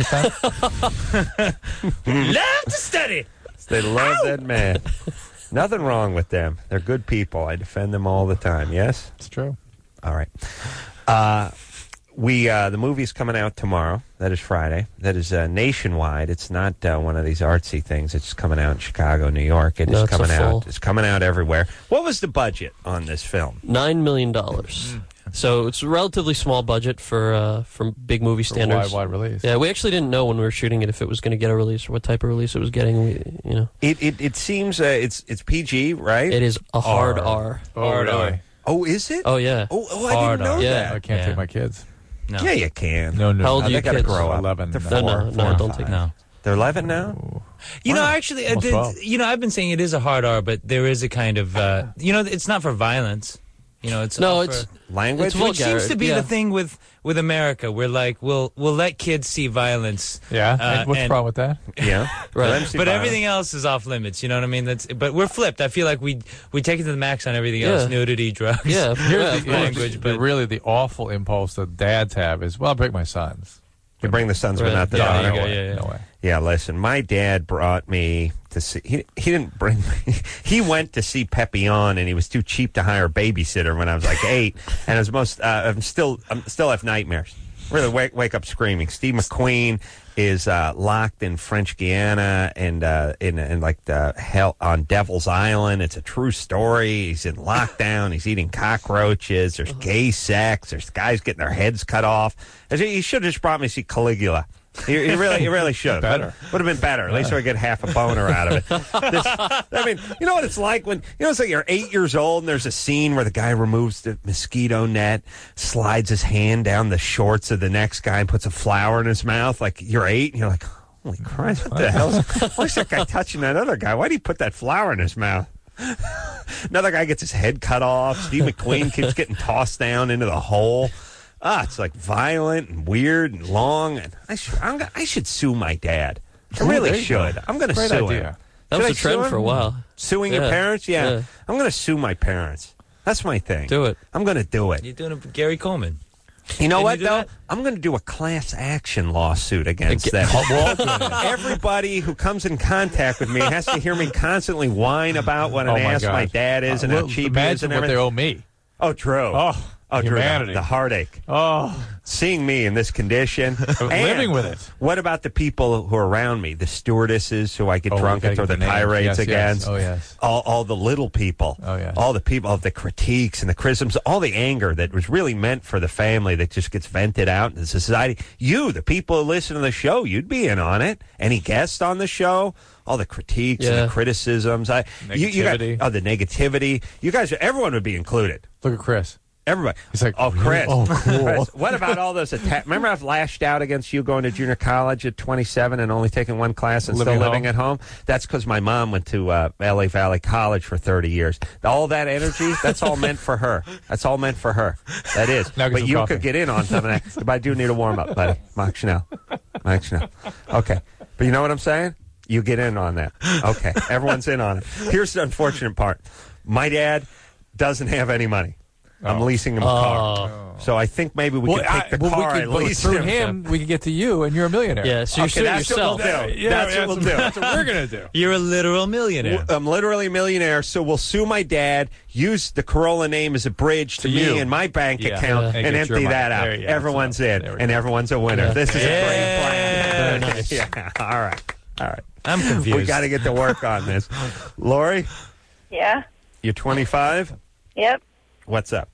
[SPEAKER 7] Love to study.
[SPEAKER 4] They love that man. Nothing wrong with them. They're good people. I defend them all the time. Yes?
[SPEAKER 5] It's true.
[SPEAKER 4] All right. Uh, we uh, the movie's coming out tomorrow. That is Friday. That is uh, nationwide. It's not uh, one of these artsy things. It's coming out in Chicago, New York. It
[SPEAKER 8] No,
[SPEAKER 4] is
[SPEAKER 8] it's a
[SPEAKER 4] coming
[SPEAKER 8] full-
[SPEAKER 4] out. It's coming out everywhere. What was the budget on this film?
[SPEAKER 8] Nine million dollars. So it's a relatively small budget for uh, for big movie
[SPEAKER 5] For
[SPEAKER 8] standards.
[SPEAKER 5] wide, wide release.
[SPEAKER 8] Yeah, we actually didn't know when we were shooting it if it was going to get a release or what type of release it was getting. We, you know,
[SPEAKER 4] It it, it seems uh, it's it's P G, right?
[SPEAKER 8] it is a hard R.
[SPEAKER 5] R. Oh,
[SPEAKER 7] Hard
[SPEAKER 5] really?
[SPEAKER 7] R.
[SPEAKER 4] Oh, is it?
[SPEAKER 8] Oh yeah.
[SPEAKER 4] Oh, oh I
[SPEAKER 7] Hard
[SPEAKER 4] didn't know
[SPEAKER 7] R.
[SPEAKER 8] Yeah.
[SPEAKER 4] that.
[SPEAKER 5] I can't
[SPEAKER 7] Yeah.
[SPEAKER 5] take my kids.
[SPEAKER 7] No.
[SPEAKER 4] Yeah, you can.
[SPEAKER 5] No, no.
[SPEAKER 8] How old
[SPEAKER 4] Uh,
[SPEAKER 8] are
[SPEAKER 4] they
[SPEAKER 8] your
[SPEAKER 4] gotta
[SPEAKER 8] kids?
[SPEAKER 4] grow up.
[SPEAKER 5] eleven.
[SPEAKER 4] They're
[SPEAKER 5] No,
[SPEAKER 4] four.
[SPEAKER 8] no, no,
[SPEAKER 4] four,
[SPEAKER 8] don't
[SPEAKER 4] five.
[SPEAKER 8] take
[SPEAKER 7] No.
[SPEAKER 4] They're eleven now.
[SPEAKER 7] You know,
[SPEAKER 4] Wow.
[SPEAKER 7] actually, uh,
[SPEAKER 5] Almost
[SPEAKER 7] the-
[SPEAKER 5] twelve.
[SPEAKER 7] you know, I've been saying it is a hard R, but there is a kind of, uh, you know, it's not for violence. You know, it's
[SPEAKER 8] No,
[SPEAKER 7] all
[SPEAKER 8] it's
[SPEAKER 7] for,
[SPEAKER 4] Language.
[SPEAKER 8] It's
[SPEAKER 7] which
[SPEAKER 8] vulgar,
[SPEAKER 7] seems to be
[SPEAKER 8] yeah.
[SPEAKER 7] the thing with with America. We're like, we'll we'll let kids see violence.
[SPEAKER 5] Yeah?
[SPEAKER 7] Uh,
[SPEAKER 5] And what's the
[SPEAKER 7] and-
[SPEAKER 5] problem with that?
[SPEAKER 4] Yeah.
[SPEAKER 8] Right.
[SPEAKER 4] Let 'em see
[SPEAKER 7] But
[SPEAKER 4] violence.
[SPEAKER 7] everything else is off limits. You know what I mean? That's but we're flipped. I feel like we we take it to the max on everything else:
[SPEAKER 8] Yeah.
[SPEAKER 7] nudity, drugs.
[SPEAKER 8] Yeah,
[SPEAKER 5] Here's
[SPEAKER 8] yeah,
[SPEAKER 5] the,
[SPEAKER 8] of course.
[SPEAKER 7] language,
[SPEAKER 5] the-
[SPEAKER 7] but-
[SPEAKER 5] really the awful impulse that dads have is, well, I'll break my sons.
[SPEAKER 4] You bring the sons, but
[SPEAKER 8] Right.
[SPEAKER 4] not the
[SPEAKER 7] Yeah,
[SPEAKER 4] daughter.
[SPEAKER 7] there you
[SPEAKER 5] no
[SPEAKER 7] go,
[SPEAKER 5] way.
[SPEAKER 7] yeah, yeah.
[SPEAKER 5] No way.
[SPEAKER 4] Yeah, listen, my dad brought me to see. He, he didn't bring me. He went to see Papillon, and he was too cheap to hire a babysitter when I was like eight. And it was most. Uh, I'm still. I'm still have nightmares. Really wake wake up screaming. Steve McQueen is uh, locked in French Guiana and uh, in in like the hell on Devil's Island. It's a true story. He's in lockdown. He's eating cockroaches. There's gay sex. There's guys getting their heads cut off. He should have just brought me to see Caligula. He, he really, he really should.
[SPEAKER 5] Better.
[SPEAKER 4] Would have been better. At least I would get half a boner out of it. This, I mean, you know what it's like when, you know, it's like you're eight years old and there's a scene where the guy removes the mosquito net, slides his hand down the shorts of the next guy and puts a flower in his mouth. Like, you're eight and you're like, holy Christ, what the hell? Why's that guy touching that other guy? Why'd he put that flower in his mouth? Another guy gets his head cut off. Steve McQueen keeps getting tossed down into the hole. Ah, it's like violent and weird and long. And I should, I'm, gonna- I should sue my dad. I
[SPEAKER 5] Oh,
[SPEAKER 4] really
[SPEAKER 5] there you go.
[SPEAKER 4] should. I'm going to
[SPEAKER 5] Great
[SPEAKER 4] sue
[SPEAKER 5] idea.
[SPEAKER 4] him.
[SPEAKER 8] That
[SPEAKER 4] Should
[SPEAKER 8] was
[SPEAKER 4] I
[SPEAKER 8] a trend
[SPEAKER 4] sue
[SPEAKER 8] for a
[SPEAKER 4] him?
[SPEAKER 8] while.
[SPEAKER 4] Suing your
[SPEAKER 8] Yeah.
[SPEAKER 4] parents? Yeah.
[SPEAKER 8] Yeah.
[SPEAKER 4] I'm going to sue my parents. That's my thing.
[SPEAKER 8] Do it.
[SPEAKER 4] I'm going to do it.
[SPEAKER 7] You're doing a Gary Coleman.
[SPEAKER 4] You know
[SPEAKER 7] Can
[SPEAKER 4] what,
[SPEAKER 7] you do
[SPEAKER 4] though?
[SPEAKER 7] that?
[SPEAKER 4] I'm going to do a class action lawsuit against
[SPEAKER 8] Aga-
[SPEAKER 4] them. Everybody who comes in contact with me has to hear me constantly whine about what an
[SPEAKER 5] Oh, my
[SPEAKER 4] ass my
[SPEAKER 5] gosh.
[SPEAKER 4] dad is and
[SPEAKER 5] Uh,
[SPEAKER 4] how
[SPEAKER 5] well,
[SPEAKER 4] cheap he is
[SPEAKER 5] imagine
[SPEAKER 4] and
[SPEAKER 5] what they
[SPEAKER 4] everything.
[SPEAKER 5] owe me.
[SPEAKER 4] Oh, Drew.
[SPEAKER 5] Oh,
[SPEAKER 4] Oh, Drew, the,
[SPEAKER 5] humanity.
[SPEAKER 4] the heartache.
[SPEAKER 5] Oh,
[SPEAKER 4] Seeing me in this condition.
[SPEAKER 5] living
[SPEAKER 4] And
[SPEAKER 5] with it.
[SPEAKER 4] What about the people who are around me? The stewardesses who I get
[SPEAKER 5] Oh, we
[SPEAKER 4] drunk
[SPEAKER 5] gotta
[SPEAKER 4] and throw
[SPEAKER 5] get
[SPEAKER 4] the
[SPEAKER 5] the names.
[SPEAKER 4] tirades
[SPEAKER 5] Yes, yes.
[SPEAKER 4] against.
[SPEAKER 5] Oh, yes.
[SPEAKER 4] All, all the little people.
[SPEAKER 5] Oh, yes.
[SPEAKER 4] All the people, all the critiques and the criticisms, all the anger that was really meant for the family that just gets vented out into society. You, the people who listen to the show, you'd be in on it. Any guest on the show? All the critiques and
[SPEAKER 8] Yeah.
[SPEAKER 4] the criticisms. I, you, you got,
[SPEAKER 5] Negativity.
[SPEAKER 4] oh, the negativity. You guys, everyone would be included.
[SPEAKER 5] look at Chris.
[SPEAKER 4] Everybody.
[SPEAKER 5] He's like,
[SPEAKER 4] oh,
[SPEAKER 5] really?
[SPEAKER 4] Chris.
[SPEAKER 5] Oh, cool.
[SPEAKER 4] Chris, what about all those attacks? Remember I've lashed out against you going to junior college at twenty-seven and only taking one class and
[SPEAKER 5] Living
[SPEAKER 4] still
[SPEAKER 5] at
[SPEAKER 4] living
[SPEAKER 5] home?
[SPEAKER 4] at home? That's because my mom went to uh, L A Valley College for thirty years. All that energy, that's all meant for her. That's all meant for her. That is.
[SPEAKER 5] Now get
[SPEAKER 4] But
[SPEAKER 5] some
[SPEAKER 4] you
[SPEAKER 5] coffee.
[SPEAKER 4] could get in on some of that. But I do need a warm-up, buddy. Mike Chanel. Mike Chanel. Okay. But you know what I'm saying? You get in on that. Okay. Everyone's in on it. Here's the unfortunate part. My dad doesn't have any money. I'm
[SPEAKER 5] Oh.
[SPEAKER 4] leasing him a car. So I think maybe we
[SPEAKER 5] Well,
[SPEAKER 4] could
[SPEAKER 5] I-
[SPEAKER 4] take the
[SPEAKER 5] well, we
[SPEAKER 4] car
[SPEAKER 5] could-
[SPEAKER 4] and
[SPEAKER 5] well,
[SPEAKER 4] lease
[SPEAKER 5] through
[SPEAKER 4] him.
[SPEAKER 5] him, we can get to you, and you're a millionaire.
[SPEAKER 8] Yeah, so you're
[SPEAKER 4] Okay,
[SPEAKER 8] suing
[SPEAKER 4] that's
[SPEAKER 8] yourself.
[SPEAKER 4] what we'll do.
[SPEAKER 5] Yeah,
[SPEAKER 4] that's what we'll do.
[SPEAKER 5] That's what we're gonna do.
[SPEAKER 7] You're a literal millionaire.
[SPEAKER 4] I'm literally a millionaire, so we'll sue my dad, use the Corolla name as a bridge to,
[SPEAKER 5] To
[SPEAKER 4] me
[SPEAKER 5] you.
[SPEAKER 4] and my bank
[SPEAKER 5] Yeah.
[SPEAKER 4] account
[SPEAKER 5] Yeah.
[SPEAKER 4] and,
[SPEAKER 5] And get your
[SPEAKER 4] empty
[SPEAKER 5] money.
[SPEAKER 4] that out.
[SPEAKER 5] There you go.
[SPEAKER 4] Everyone's
[SPEAKER 5] There
[SPEAKER 4] in,
[SPEAKER 5] we
[SPEAKER 4] and
[SPEAKER 5] go.
[SPEAKER 4] everyone's a winner.
[SPEAKER 8] Yeah.
[SPEAKER 4] This is a
[SPEAKER 7] Yeah.
[SPEAKER 4] great plan.
[SPEAKER 8] Very nice.
[SPEAKER 4] Yeah. All right. All right.
[SPEAKER 7] I'm confused.
[SPEAKER 4] We got to get to work on this. Lori,
[SPEAKER 1] Yeah.
[SPEAKER 4] you're twenty-five?
[SPEAKER 1] Yep.
[SPEAKER 4] What's up?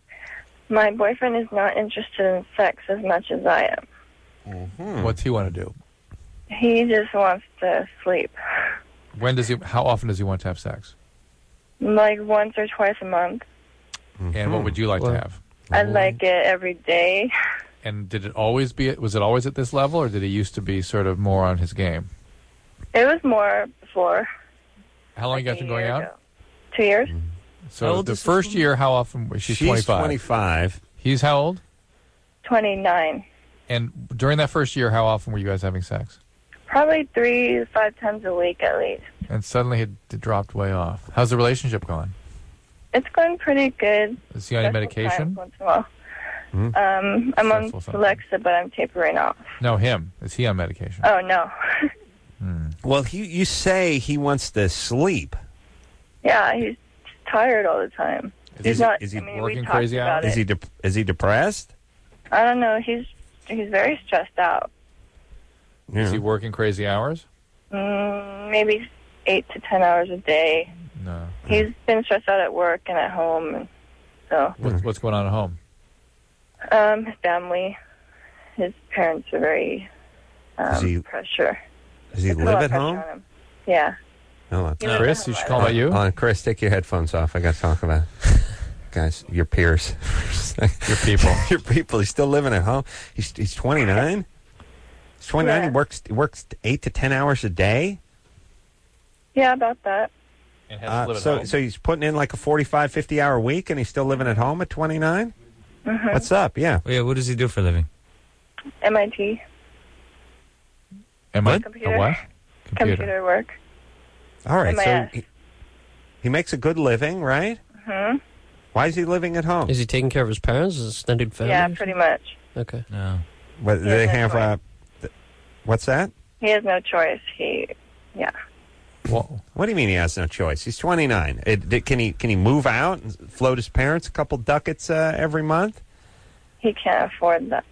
[SPEAKER 1] My boyfriend is not interested in sex as much as I am.
[SPEAKER 4] Hmm.
[SPEAKER 5] What's he want to do?
[SPEAKER 1] He just wants to sleep.
[SPEAKER 5] When does he? How often does he want to have sex?
[SPEAKER 1] Like once or twice a month.
[SPEAKER 5] And what would you like
[SPEAKER 8] Well-
[SPEAKER 5] to have?
[SPEAKER 1] I'd like it every day.
[SPEAKER 5] And did it always be? Was it always at this level, or did he used to be sort of more on his game?
[SPEAKER 1] It was more before.
[SPEAKER 5] How long you guys
[SPEAKER 1] like a
[SPEAKER 5] been going
[SPEAKER 1] year
[SPEAKER 5] out?
[SPEAKER 1] ago. Two years.
[SPEAKER 7] How
[SPEAKER 5] So
[SPEAKER 7] old
[SPEAKER 5] the
[SPEAKER 7] is this
[SPEAKER 5] first
[SPEAKER 7] woman?
[SPEAKER 5] year, how often? She's,
[SPEAKER 4] She's
[SPEAKER 5] twenty-five.
[SPEAKER 4] twenty-five.
[SPEAKER 5] He's how old?
[SPEAKER 1] twenty-nine.
[SPEAKER 5] And during that first year, how often were you guys having sex?
[SPEAKER 1] Probably three to five times a week at least.
[SPEAKER 5] And suddenly it, it dropped way off. How's the relationship going?
[SPEAKER 1] It's going pretty good.
[SPEAKER 5] Is he on any
[SPEAKER 1] Special times
[SPEAKER 5] medication?
[SPEAKER 1] Once in a while.
[SPEAKER 5] Hmm?
[SPEAKER 1] Um, I'm on
[SPEAKER 5] Stressful something.
[SPEAKER 1] Alexa, but I'm tapering off.
[SPEAKER 5] No, him. Is he on medication?
[SPEAKER 1] Oh, no.
[SPEAKER 4] Well, he, you say he wants to sleep.
[SPEAKER 1] Yeah, he's tired all the time.
[SPEAKER 4] Is
[SPEAKER 1] he's
[SPEAKER 4] he-
[SPEAKER 1] not.
[SPEAKER 4] is he
[SPEAKER 1] I mean, we
[SPEAKER 5] working
[SPEAKER 1] talked
[SPEAKER 5] crazy
[SPEAKER 1] about
[SPEAKER 5] hours?
[SPEAKER 1] it.
[SPEAKER 4] Is he de- is he depressed?
[SPEAKER 1] I don't know. He's he's very stressed out.
[SPEAKER 5] Is he working crazy hours?
[SPEAKER 1] Mm, maybe eight to ten hours a day.
[SPEAKER 5] No.
[SPEAKER 1] He's been stressed out at work and at home, and so
[SPEAKER 5] What's, what's going on at home?
[SPEAKER 1] um, his family, his parents are very um,
[SPEAKER 4] Does he-
[SPEAKER 1] pressure.
[SPEAKER 4] Does he
[SPEAKER 1] They put a
[SPEAKER 4] live
[SPEAKER 1] lot
[SPEAKER 4] at
[SPEAKER 1] of pressure
[SPEAKER 4] home?
[SPEAKER 1] on him. Yeah.
[SPEAKER 4] No, that's
[SPEAKER 1] He lives
[SPEAKER 5] Chris,
[SPEAKER 1] at
[SPEAKER 5] you
[SPEAKER 1] home
[SPEAKER 5] should
[SPEAKER 1] right
[SPEAKER 5] call about you.
[SPEAKER 4] Hold on, Chris, take your headphones off. I got to talk about guys, your peers,
[SPEAKER 5] your people,
[SPEAKER 4] your people. He's still living at home. He's he's twenty-nine. He's twenty-nine.
[SPEAKER 1] Yeah.
[SPEAKER 4] He works he works eight to ten hours a day.
[SPEAKER 1] Yeah, about that.
[SPEAKER 5] And has
[SPEAKER 4] Uh,
[SPEAKER 5] to live at
[SPEAKER 4] so
[SPEAKER 5] home.
[SPEAKER 4] so he's putting in like a forty-five, fifty hour week, and he's still living at home at twenty-nine.
[SPEAKER 1] Mhm.
[SPEAKER 4] What's up? Yeah.
[SPEAKER 7] Yeah, what does he do for a living?
[SPEAKER 1] M I T.
[SPEAKER 5] Am I
[SPEAKER 1] Computer.
[SPEAKER 5] a what?
[SPEAKER 1] Computer work.
[SPEAKER 4] All right.
[SPEAKER 1] M I
[SPEAKER 4] So
[SPEAKER 1] S.
[SPEAKER 4] he, he makes a good living, right?
[SPEAKER 1] Hmm.
[SPEAKER 4] Why is he living at home?
[SPEAKER 8] Is he taking care of his parents, his extended family?
[SPEAKER 1] Yeah, pretty much.
[SPEAKER 8] Okay.
[SPEAKER 7] No.
[SPEAKER 4] But
[SPEAKER 1] He
[SPEAKER 4] they
[SPEAKER 1] has no
[SPEAKER 4] have.
[SPEAKER 1] choice.
[SPEAKER 4] Uh, th- what's that?
[SPEAKER 1] He has no choice. He, yeah.
[SPEAKER 5] Well,
[SPEAKER 4] What do you mean he has no choice? He's twenty-nine. It, it- can he can he move out and float his parents a couple ducats uh, every month?
[SPEAKER 1] He can't afford that.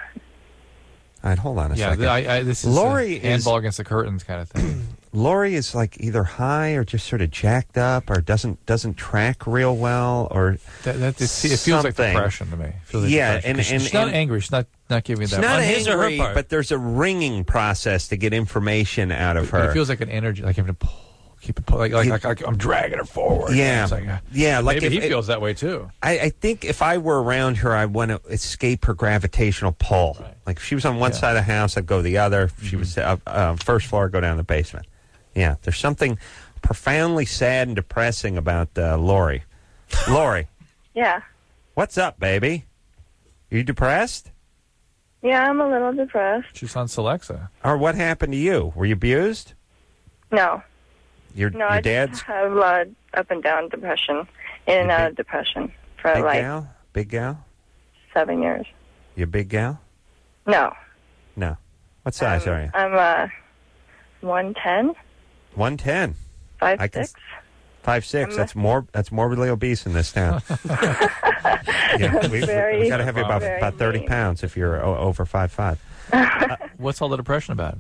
[SPEAKER 4] All right, hold on a
[SPEAKER 5] yeah,
[SPEAKER 4] second.
[SPEAKER 5] th- I, I, this is
[SPEAKER 4] Lori
[SPEAKER 5] a
[SPEAKER 4] is
[SPEAKER 5] handball against the curtains kind of thing.
[SPEAKER 4] Lori is like either high or just sort of jacked up, or doesn't doesn't track real well, or
[SPEAKER 5] That, that, it, it feels like
[SPEAKER 4] something.
[SPEAKER 5] depression to me. It feels like
[SPEAKER 4] Yeah,
[SPEAKER 5] depression.
[SPEAKER 4] and-
[SPEAKER 5] 'Cause
[SPEAKER 4] and-
[SPEAKER 5] she's not
[SPEAKER 4] and-
[SPEAKER 5] angry. She's not not giving
[SPEAKER 4] She's
[SPEAKER 5] that.
[SPEAKER 4] not
[SPEAKER 5] On his or her
[SPEAKER 4] angry,
[SPEAKER 5] part.
[SPEAKER 4] but there's a ringing process to get information out of her.
[SPEAKER 5] It feels like an energy, like having to pull, keep it pull, like, like, like, like I'm dragging her forward.
[SPEAKER 4] Yeah.
[SPEAKER 5] It's like, uh,
[SPEAKER 4] Yeah, like
[SPEAKER 5] maybe
[SPEAKER 4] if
[SPEAKER 5] he
[SPEAKER 4] it-
[SPEAKER 5] feels that way too.
[SPEAKER 4] I, I think if I were around her, I'd want to escape her gravitational pull. Like if she was on one
[SPEAKER 5] Yeah.
[SPEAKER 4] side of the house, I'd go the other. If she was uh, uh, first floor, I'd go down the basement. Yeah, there's something profoundly sad and depressing about uh, Lori. Lori,
[SPEAKER 1] Yeah.
[SPEAKER 4] what's up, baby? Are you depressed?
[SPEAKER 1] Yeah, I'm a little depressed.
[SPEAKER 5] She's on Celexa.
[SPEAKER 4] Or what happened to you? Were you abused?
[SPEAKER 1] No.
[SPEAKER 4] Your,
[SPEAKER 1] No,
[SPEAKER 4] your
[SPEAKER 1] I
[SPEAKER 4] dad's
[SPEAKER 1] just have a lot of up and down depression, in and out of depression for
[SPEAKER 4] big
[SPEAKER 1] like
[SPEAKER 4] gal? Big gal?
[SPEAKER 1] seven years.
[SPEAKER 4] You a big gal?
[SPEAKER 1] No.
[SPEAKER 4] No. What size
[SPEAKER 1] um,
[SPEAKER 4] are you?
[SPEAKER 1] I'm uh, one ten,
[SPEAKER 4] one ten.
[SPEAKER 1] five
[SPEAKER 4] I can
[SPEAKER 1] six.
[SPEAKER 4] Five six.
[SPEAKER 1] I'm
[SPEAKER 4] That's more. That's morbidly obese in this town. yeah, we,
[SPEAKER 1] Very,
[SPEAKER 4] we got to have you about
[SPEAKER 1] very
[SPEAKER 4] about thirty
[SPEAKER 1] mean.
[SPEAKER 4] pounds if you're o- over five five.
[SPEAKER 5] What's all the depression about?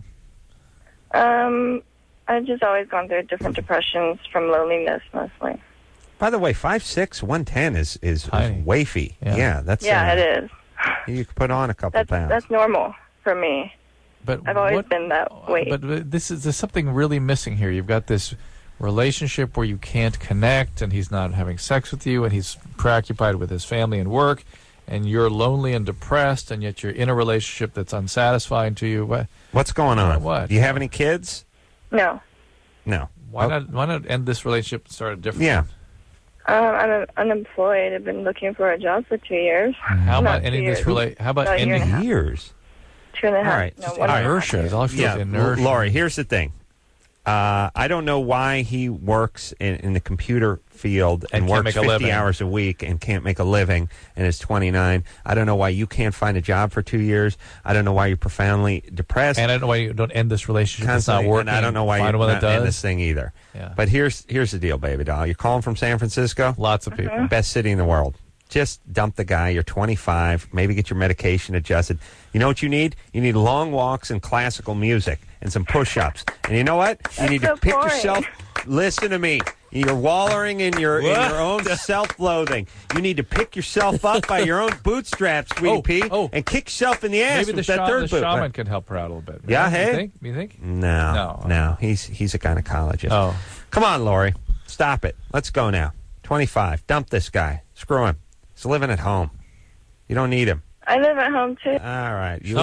[SPEAKER 1] Um, I've just always gone through different depressions from loneliness mostly.
[SPEAKER 4] By the way, five six, one ten is is, is
[SPEAKER 5] Tiny.
[SPEAKER 4] wafy.
[SPEAKER 5] Yeah.
[SPEAKER 4] Yeah, that's
[SPEAKER 1] yeah,
[SPEAKER 4] uh,
[SPEAKER 1] it is.
[SPEAKER 4] You could put on a couple
[SPEAKER 1] That's
[SPEAKER 4] pounds.
[SPEAKER 1] that's normal for me.
[SPEAKER 5] But
[SPEAKER 1] I've always
[SPEAKER 5] what,
[SPEAKER 1] been that way.
[SPEAKER 5] But, but this is there's something really missing here. You've got this relationship where you can't connect, and he's not having sex with you, and he's preoccupied with his family and work, and you're lonely and depressed, and yet you're in a relationship that's unsatisfying to you. What?
[SPEAKER 4] What's going on?
[SPEAKER 5] What?
[SPEAKER 4] Do you have any kids?
[SPEAKER 1] No.
[SPEAKER 4] No.
[SPEAKER 5] Why
[SPEAKER 4] Oh,
[SPEAKER 5] not? Why not end this relationship and start a different?
[SPEAKER 4] Yeah.
[SPEAKER 1] Um, I'm un- unemployed. I've been looking for a job for two years.
[SPEAKER 5] How
[SPEAKER 1] Not
[SPEAKER 5] about
[SPEAKER 1] two
[SPEAKER 5] ending this
[SPEAKER 1] years.
[SPEAKER 5] rela- How about
[SPEAKER 1] About a year and a
[SPEAKER 5] ending
[SPEAKER 1] half.
[SPEAKER 4] Years.
[SPEAKER 1] Two and a half.
[SPEAKER 4] All right.
[SPEAKER 1] No,
[SPEAKER 4] Just
[SPEAKER 1] one and a half.
[SPEAKER 5] inertia? It all feels
[SPEAKER 4] Yeah,
[SPEAKER 5] inertia.
[SPEAKER 4] Lori, here's the thing. Uh, I don't know why he works in, in the computer field and,
[SPEAKER 5] And can't
[SPEAKER 4] works
[SPEAKER 5] make a
[SPEAKER 4] fifty
[SPEAKER 5] living.
[SPEAKER 4] hours a week and can't make a living and is twenty-nine. I don't know why you can't find a job for two years. I don't know why you're profoundly depressed.
[SPEAKER 5] And I don't know why you don't end this relationship. It's not
[SPEAKER 4] Constantly,
[SPEAKER 5] working.
[SPEAKER 4] and I don't know why
[SPEAKER 5] Find
[SPEAKER 4] you're
[SPEAKER 5] one
[SPEAKER 4] not
[SPEAKER 5] that
[SPEAKER 4] in
[SPEAKER 5] does.
[SPEAKER 4] this thing either.
[SPEAKER 5] Yeah.
[SPEAKER 4] But here's here's the deal, baby doll. You're calling from San Francisco?
[SPEAKER 5] Lots of people.
[SPEAKER 4] Best city in the world. Just dump the guy. You're twenty-five. Maybe get your medication adjusted. You know what you need? You need long walks and classical music and some push-ups. And you know what? You
[SPEAKER 1] That's
[SPEAKER 4] need
[SPEAKER 1] so
[SPEAKER 4] to pick
[SPEAKER 1] boring.
[SPEAKER 4] yourself. Listen to me. You're wallowing in your in
[SPEAKER 5] What?
[SPEAKER 4] your own self-loathing. You need to pick yourself up by your own bootstraps, sweetie
[SPEAKER 5] Oh,
[SPEAKER 4] pea,
[SPEAKER 5] oh.
[SPEAKER 4] and kick yourself in the ass
[SPEAKER 5] Maybe the,
[SPEAKER 4] with that
[SPEAKER 5] sha-
[SPEAKER 4] third
[SPEAKER 5] the
[SPEAKER 4] boot.
[SPEAKER 5] shaman can help her out a little bit.
[SPEAKER 4] Yeah,
[SPEAKER 5] You
[SPEAKER 4] hey?
[SPEAKER 5] think? You think?
[SPEAKER 4] No,
[SPEAKER 5] No.
[SPEAKER 4] no, He's he's a gynecologist.
[SPEAKER 5] Oh.
[SPEAKER 4] Come on, Lori. Stop it. Let's go now. twenty-five. Dump this guy. Screw him. He's living at home. You don't need him.
[SPEAKER 1] I live at home too.
[SPEAKER 4] All right. You
[SPEAKER 5] Oh.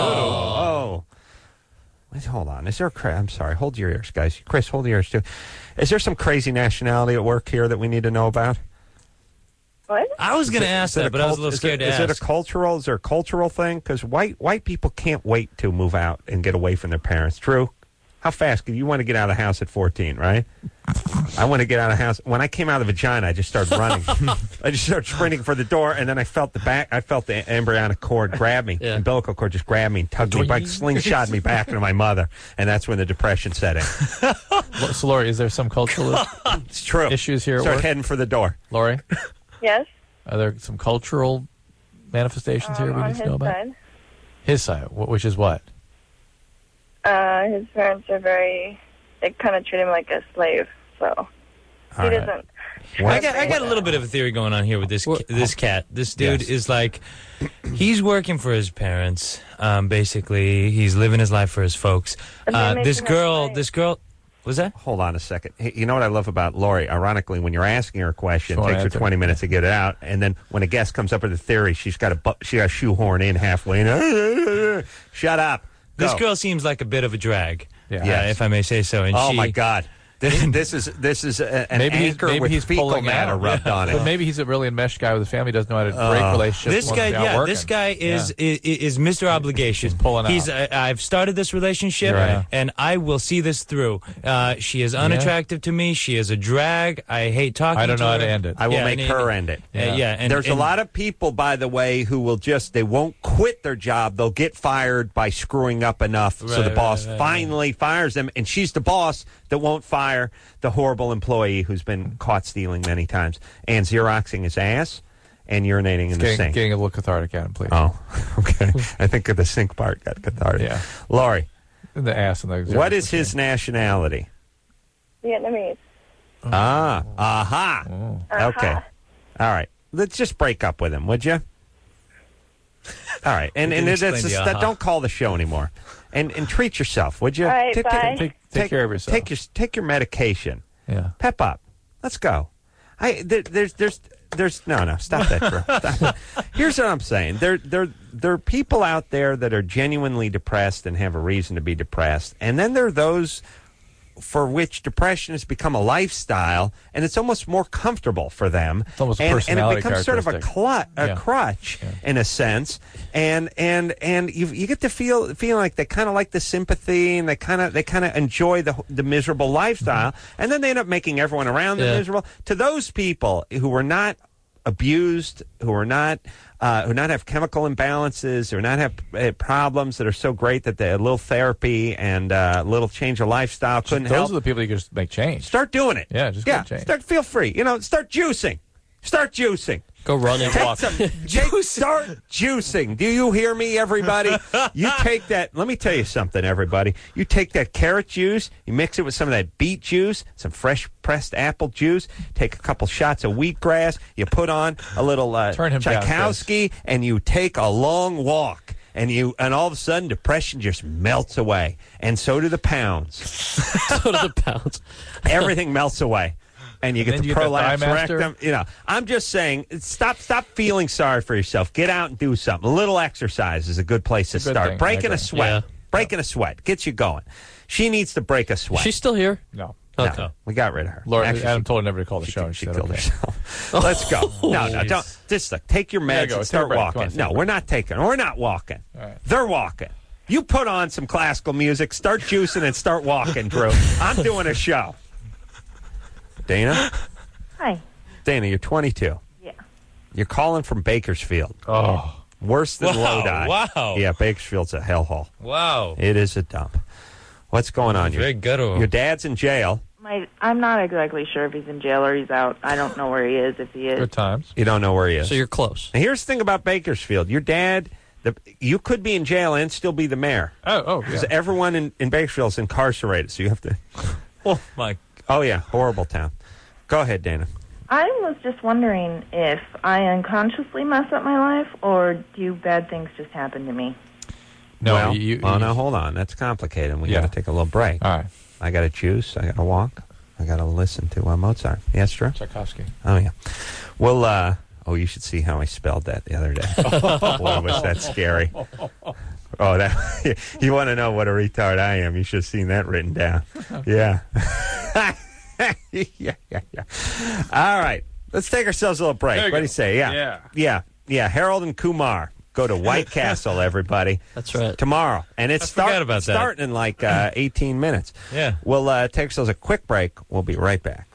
[SPEAKER 4] oh. Wait, hold on. Is there a cra- I'm sorry. Hold your ears, guys. Chris, hold your ears, too. Is there some crazy nationality at work here that we need to know about?
[SPEAKER 1] What?
[SPEAKER 7] I was going to
[SPEAKER 4] Is it-
[SPEAKER 7] ask
[SPEAKER 4] is it
[SPEAKER 7] that, but I was a
[SPEAKER 4] cult-
[SPEAKER 7] little
[SPEAKER 4] is
[SPEAKER 7] scared
[SPEAKER 4] it,
[SPEAKER 7] to
[SPEAKER 4] is
[SPEAKER 7] ask.
[SPEAKER 4] it a cultural, is there a cultural thing? Because white, white people can't wait to move out and get away from their parents. True? How fast? 'Cause you want to get out of the house at fourteen, right? I want to get out of the house. When I came out of the vagina, I just started running. I just started sprinting for the door, and then I felt the back. I felt the embryonic cord grab me.
[SPEAKER 8] Yeah.
[SPEAKER 4] Umbilical cord just grabbed me and tugged me back, slingshot me back into my mother, and that's when the depression set in.
[SPEAKER 5] So, Lori, is there some cultural
[SPEAKER 4] it's true.
[SPEAKER 5] issues here?
[SPEAKER 4] Start
[SPEAKER 5] at work?
[SPEAKER 4] heading for the door.
[SPEAKER 5] Lori,
[SPEAKER 1] Yes.
[SPEAKER 5] are there some cultural manifestations here
[SPEAKER 1] Um,
[SPEAKER 5] we
[SPEAKER 1] on
[SPEAKER 5] need to
[SPEAKER 1] his
[SPEAKER 5] know about?
[SPEAKER 1] side,
[SPEAKER 5] His side, wh- which is what?
[SPEAKER 1] uh, his parents are very. They kind of treat him like a slave, so he
[SPEAKER 4] All right.
[SPEAKER 1] doesn't.
[SPEAKER 7] I got, I got a little bit of a theory going on here with this ca- this cat. This dude
[SPEAKER 4] Yes.
[SPEAKER 7] is like, he's working for his parents. Um, basically, he's living his life for his folks.
[SPEAKER 1] And they're
[SPEAKER 7] Uh,
[SPEAKER 1] making
[SPEAKER 7] this
[SPEAKER 1] him
[SPEAKER 7] girl,
[SPEAKER 1] pay.
[SPEAKER 7] this girl, was that?
[SPEAKER 4] Hold on a second. Hey, you know what I love about Lori? Ironically, when you're asking her a question,
[SPEAKER 5] She
[SPEAKER 4] it
[SPEAKER 5] won't
[SPEAKER 4] takes her
[SPEAKER 5] answer.
[SPEAKER 4] twenty minutes to get it out, and then when a guest comes up with a theory, she's got a bu- she got a shoehorn in halfway. And, shut up.
[SPEAKER 7] This
[SPEAKER 4] Go.
[SPEAKER 7] girl seems like a bit of a drag,
[SPEAKER 5] Yeah.
[SPEAKER 7] uh,
[SPEAKER 4] Yes.
[SPEAKER 7] if I may say so. And
[SPEAKER 4] Oh
[SPEAKER 7] she,
[SPEAKER 4] my God. This, this is this is a, an
[SPEAKER 5] Maybe he's,
[SPEAKER 4] anchor
[SPEAKER 5] maybe
[SPEAKER 4] with
[SPEAKER 5] he's
[SPEAKER 4] fecal
[SPEAKER 5] pulling
[SPEAKER 4] matter
[SPEAKER 5] out.
[SPEAKER 4] rubbed
[SPEAKER 5] Yeah.
[SPEAKER 4] on it.
[SPEAKER 5] But maybe he's a really enmeshed guy with his family. Doesn't know how to break
[SPEAKER 4] Uh,
[SPEAKER 5] relationships.
[SPEAKER 7] This
[SPEAKER 5] once
[SPEAKER 7] guy,
[SPEAKER 5] it's out
[SPEAKER 7] yeah,
[SPEAKER 5] working.
[SPEAKER 7] this guy is
[SPEAKER 5] Yeah.
[SPEAKER 7] is, is Mister Obligation.
[SPEAKER 5] He's pulling out.
[SPEAKER 7] He's. Uh, I've started this relationship,
[SPEAKER 5] Right.
[SPEAKER 7] and I will see this through. Uh, she is unattractive to me. She is a drag. I hate talking.
[SPEAKER 5] I don't
[SPEAKER 7] to
[SPEAKER 5] know how
[SPEAKER 7] her.
[SPEAKER 5] to end it.
[SPEAKER 4] I will
[SPEAKER 7] Yeah,
[SPEAKER 4] make
[SPEAKER 7] and-
[SPEAKER 4] her end it.
[SPEAKER 7] Uh, yeah, and
[SPEAKER 4] There's
[SPEAKER 7] and,
[SPEAKER 4] a lot of people, by the way, who will just, they won't quit their job. They'll get fired by screwing up enough so
[SPEAKER 7] Right,
[SPEAKER 4] the
[SPEAKER 7] right,
[SPEAKER 4] boss
[SPEAKER 7] right,
[SPEAKER 4] finally fires them. And she's the boss that won't fire the horrible employee who's been caught stealing many times and Xeroxing his ass and urinating in the
[SPEAKER 5] Getting,
[SPEAKER 4] sink.
[SPEAKER 5] getting a little cathartic, Adam, please.
[SPEAKER 4] Oh, okay. I think the sink part got cathartic.
[SPEAKER 5] Yeah.
[SPEAKER 4] Laurie,
[SPEAKER 5] In the ass and the.
[SPEAKER 4] what is his nationality?
[SPEAKER 1] Vietnamese.
[SPEAKER 4] Ah, aha.
[SPEAKER 1] Uh-huh.
[SPEAKER 4] Okay. All right. Let's just break up with him, would you? All right. And
[SPEAKER 7] We
[SPEAKER 4] and
[SPEAKER 7] can
[SPEAKER 4] it's,
[SPEAKER 7] explain
[SPEAKER 4] it's,
[SPEAKER 7] the
[SPEAKER 4] that,
[SPEAKER 7] aha.
[SPEAKER 4] don't call the show anymore. And and treat yourself, would you?
[SPEAKER 1] All right,
[SPEAKER 4] take,
[SPEAKER 1] bye.
[SPEAKER 5] Take, take care of yourself.
[SPEAKER 4] Take your take your medication.
[SPEAKER 5] Yeah.
[SPEAKER 4] Pep up. Let's go. I there, there's there's there's no no stop that. Drew. Stop. Here's what I'm saying. There there there are people out there that are genuinely depressed and have a reason to be depressed, and then there are those for which depression has become a lifestyle, and it's almost more comfortable for them.
[SPEAKER 5] It's almost a
[SPEAKER 4] and, and it
[SPEAKER 5] personality
[SPEAKER 4] becomes sort of a,
[SPEAKER 5] characteristic.
[SPEAKER 4] clut, a
[SPEAKER 5] Yeah.
[SPEAKER 4] crutch
[SPEAKER 5] Yeah.
[SPEAKER 4] in a sense, and and and you you get to feel feeling like they kind of like the sympathy, and they kind of they kind of enjoy the the miserable lifestyle, and then they end up making everyone around them
[SPEAKER 8] Yeah.
[SPEAKER 4] miserable. To those people who were not abused, who are not uh, who not have chemical imbalances, who not have uh, problems that are so great that they, a little therapy and uh, a little change of lifestyle couldn't
[SPEAKER 5] Those
[SPEAKER 4] help.
[SPEAKER 5] are the people you can just make change.
[SPEAKER 4] Start doing it.
[SPEAKER 5] Yeah, just
[SPEAKER 4] yeah.
[SPEAKER 5] get change.
[SPEAKER 4] Start feel free. You know, start juicing. Start juicing.
[SPEAKER 8] Go run and
[SPEAKER 4] Take
[SPEAKER 8] walk.
[SPEAKER 4] some, take, start juicing. Do you hear me, everybody? You take that. Let me tell you something, everybody. You take that carrot juice, you mix it with some of that beet juice, some fresh pressed apple juice. Take a couple shots of wheatgrass. You put on a little uh,
[SPEAKER 5] Turn him down,
[SPEAKER 4] Tchaikovsky, and you take a long walk. And you, and all of a sudden, depression just melts away, and so do the pounds.
[SPEAKER 8] So do the pounds.
[SPEAKER 4] Everything melts away. And you get
[SPEAKER 5] And
[SPEAKER 4] the
[SPEAKER 5] then you get
[SPEAKER 4] prolapse
[SPEAKER 5] the thigh master.
[SPEAKER 4] rectum. You know, I'm just saying, stop, stop feeling sorry for yourself. Get out and do something. A little exercise is a good place to
[SPEAKER 5] It's a good
[SPEAKER 4] start.
[SPEAKER 5] thing. I
[SPEAKER 4] Breaking a
[SPEAKER 5] agree.
[SPEAKER 4] sweat,
[SPEAKER 8] Yeah.
[SPEAKER 4] breaking a sweat gets you going. She needs to break a sweat.
[SPEAKER 8] She's still here.
[SPEAKER 5] No.
[SPEAKER 4] No,
[SPEAKER 8] Okay.
[SPEAKER 4] we got rid of her.
[SPEAKER 5] Lord,
[SPEAKER 4] Actually,
[SPEAKER 5] Adam
[SPEAKER 4] she,
[SPEAKER 5] told her never to call the
[SPEAKER 4] she,
[SPEAKER 5] show. and
[SPEAKER 4] she
[SPEAKER 5] said,
[SPEAKER 4] killed
[SPEAKER 5] okay.
[SPEAKER 4] herself. Let's go. No, no,
[SPEAKER 8] jeez.
[SPEAKER 4] don't. Just look, take your
[SPEAKER 5] Yeah,
[SPEAKER 4] meds
[SPEAKER 5] go.
[SPEAKER 4] and
[SPEAKER 5] Take
[SPEAKER 4] start
[SPEAKER 5] a break. Come on,
[SPEAKER 4] walking.
[SPEAKER 5] take
[SPEAKER 4] No,
[SPEAKER 5] a
[SPEAKER 4] we're not taking. We're not walking.
[SPEAKER 5] All right.
[SPEAKER 4] They're walking. You put on some classical music, start juicing, and start walking, Drew. I'm doing a show. Dana?
[SPEAKER 1] Hi.
[SPEAKER 4] Dana, you're twenty-two.
[SPEAKER 1] Yeah.
[SPEAKER 4] You're calling from Bakersfield.
[SPEAKER 5] Oh.
[SPEAKER 4] Worse than
[SPEAKER 7] Wow,
[SPEAKER 4] Lodi.
[SPEAKER 7] wow.
[SPEAKER 4] Yeah, Bakersfield's a hellhole.
[SPEAKER 7] Wow.
[SPEAKER 4] It is a dump. What's going on?
[SPEAKER 7] Very
[SPEAKER 4] Your,
[SPEAKER 7] guttural.
[SPEAKER 4] your dad's in jail.
[SPEAKER 13] My, I'm not exactly sure if he's in jail or he's out. I don't know where he is, if he is.
[SPEAKER 5] Good times.
[SPEAKER 4] You don't know where he is.
[SPEAKER 8] So you're close.
[SPEAKER 4] And here's the thing about Bakersfield. Your dad, the, you could be in jail and still be the mayor.
[SPEAKER 5] Oh, oh,
[SPEAKER 4] Because
[SPEAKER 5] yeah.
[SPEAKER 4] everyone in, in Bakersfield is incarcerated, so you have to...
[SPEAKER 7] Oh, my.
[SPEAKER 4] Oh, yeah, horrible town. Go ahead, Dana.
[SPEAKER 13] I was just wondering if I unconsciously mess up my life or do bad things just happen to me?
[SPEAKER 5] No,
[SPEAKER 4] well,
[SPEAKER 5] you, you,
[SPEAKER 4] oh,
[SPEAKER 5] you-
[SPEAKER 4] no, hold on. That's complicated. We
[SPEAKER 5] Yeah.
[SPEAKER 4] got to take a little break.
[SPEAKER 5] All right.
[SPEAKER 4] I got to juice. I got to walk. I got to listen to uh, Mozart. Yes, Drew?
[SPEAKER 5] Tchaikovsky.
[SPEAKER 4] Oh, yeah. Well, uh, oh, you should see how I spelled that the other day. Boy, was that scary. Oh, that you want to know what a retard I am? You should have seen that written down. Yeah. yeah, yeah, yeah. All right. Let's take ourselves a little break.
[SPEAKER 5] There you
[SPEAKER 4] What do
[SPEAKER 5] go.
[SPEAKER 4] you say? Yeah.
[SPEAKER 5] Yeah.
[SPEAKER 4] Yeah. Yeah. Harold and Kumar Go to White Castle, everybody.
[SPEAKER 8] That's right.
[SPEAKER 4] Tomorrow. And it's
[SPEAKER 7] I forgot
[SPEAKER 4] start,
[SPEAKER 7] about that.
[SPEAKER 4] starting in like uh, eighteen minutes.
[SPEAKER 7] Yeah.
[SPEAKER 4] We'll uh, take ourselves a quick break. We'll be right back.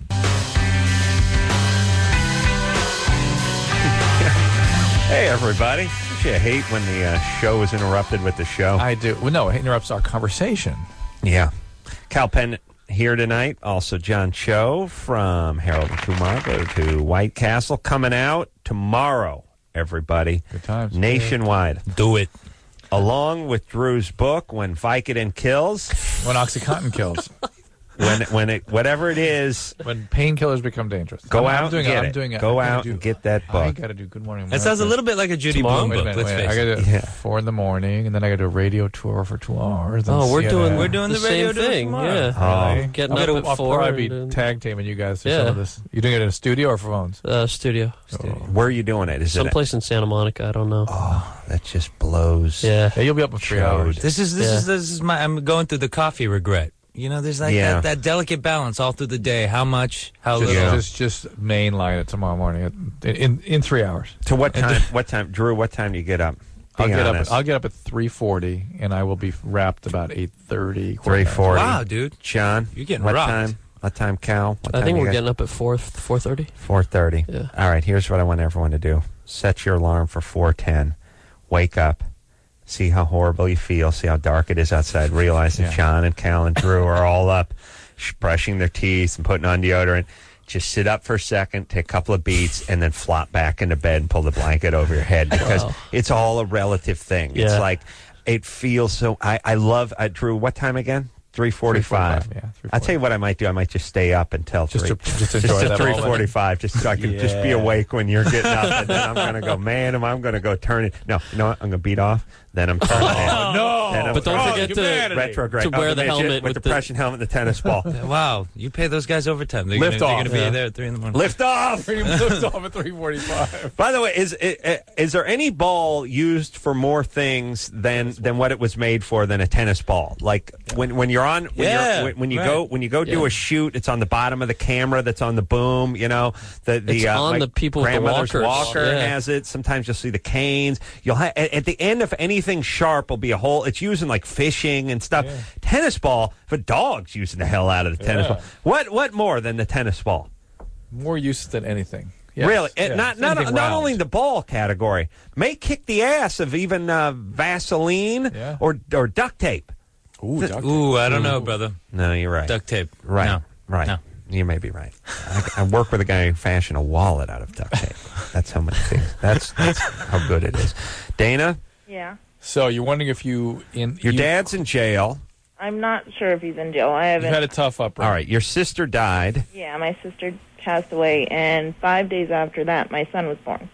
[SPEAKER 4] Hey, everybody. Don't you hate when the uh, show is interrupted with the show?
[SPEAKER 5] I do. Well, no, it interrupts our conversation.
[SPEAKER 4] Yeah. Cal Penn here tonight. Also, John Cho from Harold and Kumar. Go to White Castle. Coming out tomorrow, everybody.
[SPEAKER 5] Good times.
[SPEAKER 4] Nationwide.
[SPEAKER 7] Do it.
[SPEAKER 4] Along with Drew's book, When Vicodin Kills.
[SPEAKER 5] When OxyContin kills.
[SPEAKER 4] When when it whatever it is,
[SPEAKER 5] when painkillers become dangerous.
[SPEAKER 4] Go
[SPEAKER 5] I'm,
[SPEAKER 4] out
[SPEAKER 5] I'm doing
[SPEAKER 4] and get
[SPEAKER 5] I'm
[SPEAKER 4] it.
[SPEAKER 5] Doing it.
[SPEAKER 4] Go
[SPEAKER 5] I'm
[SPEAKER 4] out
[SPEAKER 5] do,
[SPEAKER 4] and get that book.
[SPEAKER 5] I got to do Good Morning
[SPEAKER 7] That sounds a little bit like a Judy
[SPEAKER 5] Tomorrow?
[SPEAKER 7] Blume
[SPEAKER 5] Wait a
[SPEAKER 7] book.
[SPEAKER 5] minute,
[SPEAKER 7] Let's
[SPEAKER 5] wait,
[SPEAKER 7] face
[SPEAKER 5] I got
[SPEAKER 7] it.
[SPEAKER 5] to
[SPEAKER 4] Yeah.
[SPEAKER 5] four in the morning, and then I got to do a radio tour for two hours. then
[SPEAKER 8] Oh, we're
[SPEAKER 5] C N N.
[SPEAKER 8] doing
[SPEAKER 7] We're doing the,
[SPEAKER 8] the
[SPEAKER 7] radio
[SPEAKER 8] same thing.
[SPEAKER 7] tomorrow.
[SPEAKER 8] Yeah.
[SPEAKER 5] Really?
[SPEAKER 8] Getting
[SPEAKER 5] I'll,
[SPEAKER 8] up at
[SPEAKER 5] I'll
[SPEAKER 8] four
[SPEAKER 5] probably
[SPEAKER 8] and-
[SPEAKER 5] be tag teaming you guys through
[SPEAKER 8] Yeah.
[SPEAKER 5] some of this. You doing it in a studio or for phones?
[SPEAKER 8] Uh, studio.
[SPEAKER 4] Where are you doing it? Is
[SPEAKER 8] Someplace in Santa Monica. I don't know.
[SPEAKER 4] it? Oh, that just blows.
[SPEAKER 8] Yeah.
[SPEAKER 5] Yeah, you'll be up in three
[SPEAKER 4] Showed.
[SPEAKER 5] hours.
[SPEAKER 7] This is this
[SPEAKER 8] Yeah.
[SPEAKER 7] is this is my. I'm going through the coffee regret. You know, there's like
[SPEAKER 4] Yeah.
[SPEAKER 7] that, that delicate balance all through the day. How much? How
[SPEAKER 5] Just,
[SPEAKER 7] little?
[SPEAKER 5] just, just mainline it tomorrow morning in in, in three hours.
[SPEAKER 4] To what
[SPEAKER 5] And
[SPEAKER 4] time? What time, Drew? What time do you get up? Be
[SPEAKER 5] I'll get
[SPEAKER 4] honest.
[SPEAKER 5] up. I'll get up at three forty, and I will be wrapped about eight thirty.
[SPEAKER 4] Three forty.
[SPEAKER 7] Wow, dude.
[SPEAKER 4] John,
[SPEAKER 7] You're getting
[SPEAKER 4] what
[SPEAKER 7] rocked.
[SPEAKER 4] time? What time, Cal? What
[SPEAKER 8] I
[SPEAKER 4] time
[SPEAKER 8] think
[SPEAKER 4] you
[SPEAKER 8] we're
[SPEAKER 4] guys-
[SPEAKER 8] getting up at four four thirty.
[SPEAKER 4] four thirty.
[SPEAKER 8] Yeah.
[SPEAKER 4] All right, here's what I want everyone to do. Set your alarm for four ten. Wake up. See how horrible you feel. See how dark it is outside. Realize that
[SPEAKER 5] Yeah.
[SPEAKER 4] John and Cal and Drew are all up, sh- brushing their teeth and putting on deodorant. Just sit up for a second, take a couple of beats, and then flop back into bed and pull the blanket over your head because
[SPEAKER 8] Wow.
[SPEAKER 4] it's all a relative thing. It's
[SPEAKER 8] Yeah.
[SPEAKER 4] like, it feels so... I, I love... Uh, Drew, what time again? three forty-five.
[SPEAKER 5] Yeah,
[SPEAKER 4] I'll tell you what I might do. I might just stay up until
[SPEAKER 5] Just
[SPEAKER 4] three.
[SPEAKER 5] to- just enjoy
[SPEAKER 4] to
[SPEAKER 5] that
[SPEAKER 4] three
[SPEAKER 5] moment.
[SPEAKER 4] forty-five, just so I can just be
[SPEAKER 5] Yeah.
[SPEAKER 4] awake when you're getting up. And then I'm going to go, man, am I going to go turn it? No, you know what? I'm going to beat off. Then I'm turning it.
[SPEAKER 5] no!
[SPEAKER 4] Then I'm
[SPEAKER 8] But don't
[SPEAKER 4] oh,
[SPEAKER 8] forget to-
[SPEAKER 5] humanity.
[SPEAKER 4] retrograde.
[SPEAKER 8] to wear
[SPEAKER 4] Oh,
[SPEAKER 8] the
[SPEAKER 4] midget
[SPEAKER 8] helmet
[SPEAKER 4] with,
[SPEAKER 8] with
[SPEAKER 4] the
[SPEAKER 8] the-
[SPEAKER 4] depression helmet and the tennis ball.
[SPEAKER 7] Wow, you pay those guys overtime. They're
[SPEAKER 5] Lift
[SPEAKER 7] gonna,
[SPEAKER 5] off.
[SPEAKER 7] They're going to be
[SPEAKER 8] Yeah.
[SPEAKER 7] there at three in the morning.
[SPEAKER 4] Lift off.
[SPEAKER 5] Lift off at three forty-five.
[SPEAKER 4] By the way, is is there any ball used for more things than than what it was made for than a tennis ball? Like when when you're on when
[SPEAKER 7] Yeah,
[SPEAKER 4] you're, when, when you
[SPEAKER 7] right.
[SPEAKER 4] go when you go do
[SPEAKER 8] Yeah.
[SPEAKER 4] a shoot, it's on the bottom of the camera that's on the boom. You know the the
[SPEAKER 8] It's
[SPEAKER 4] uh,
[SPEAKER 8] on
[SPEAKER 4] my
[SPEAKER 8] the people with the
[SPEAKER 4] grandmother's
[SPEAKER 8] walkers.
[SPEAKER 4] walker
[SPEAKER 8] Yeah.
[SPEAKER 4] has it. Sometimes you'll see the canes. You'll ha- at, at the end of anything sharp will be a hole. It's used in like fishing and stuff.
[SPEAKER 5] Yeah.
[SPEAKER 4] Tennis ball for dogs using the hell out of the tennis
[SPEAKER 5] Yeah.
[SPEAKER 4] ball. What what more than the tennis ball?
[SPEAKER 5] More use than anything. Yes.
[SPEAKER 4] Really,
[SPEAKER 5] Yeah.
[SPEAKER 4] And not not
[SPEAKER 5] Anything
[SPEAKER 4] not
[SPEAKER 5] round.
[SPEAKER 4] only the ball category may kick the ass of even uh, Vaseline
[SPEAKER 5] Yeah.
[SPEAKER 4] or or duct tape.
[SPEAKER 5] Ooh, duct tape.
[SPEAKER 7] Ooh, I don't know, brother.
[SPEAKER 4] No, you're right.
[SPEAKER 7] Duct tape.
[SPEAKER 4] Right,
[SPEAKER 7] No.
[SPEAKER 4] right.
[SPEAKER 7] No.
[SPEAKER 4] You may be right. I, I work with a guy who fashioned a wallet out of duct tape. That's how many things. That's that's how good it is. Dana,
[SPEAKER 11] Yeah.
[SPEAKER 5] So you're wondering if you in
[SPEAKER 4] your
[SPEAKER 5] you,
[SPEAKER 4] dad's in jail.
[SPEAKER 11] I'm not sure if he's in jail. I
[SPEAKER 5] You've
[SPEAKER 11] haven't.
[SPEAKER 5] had a tough upbringing.
[SPEAKER 4] All right, your sister died.
[SPEAKER 11] Yeah, my sister passed away, and five days after that, my son was born.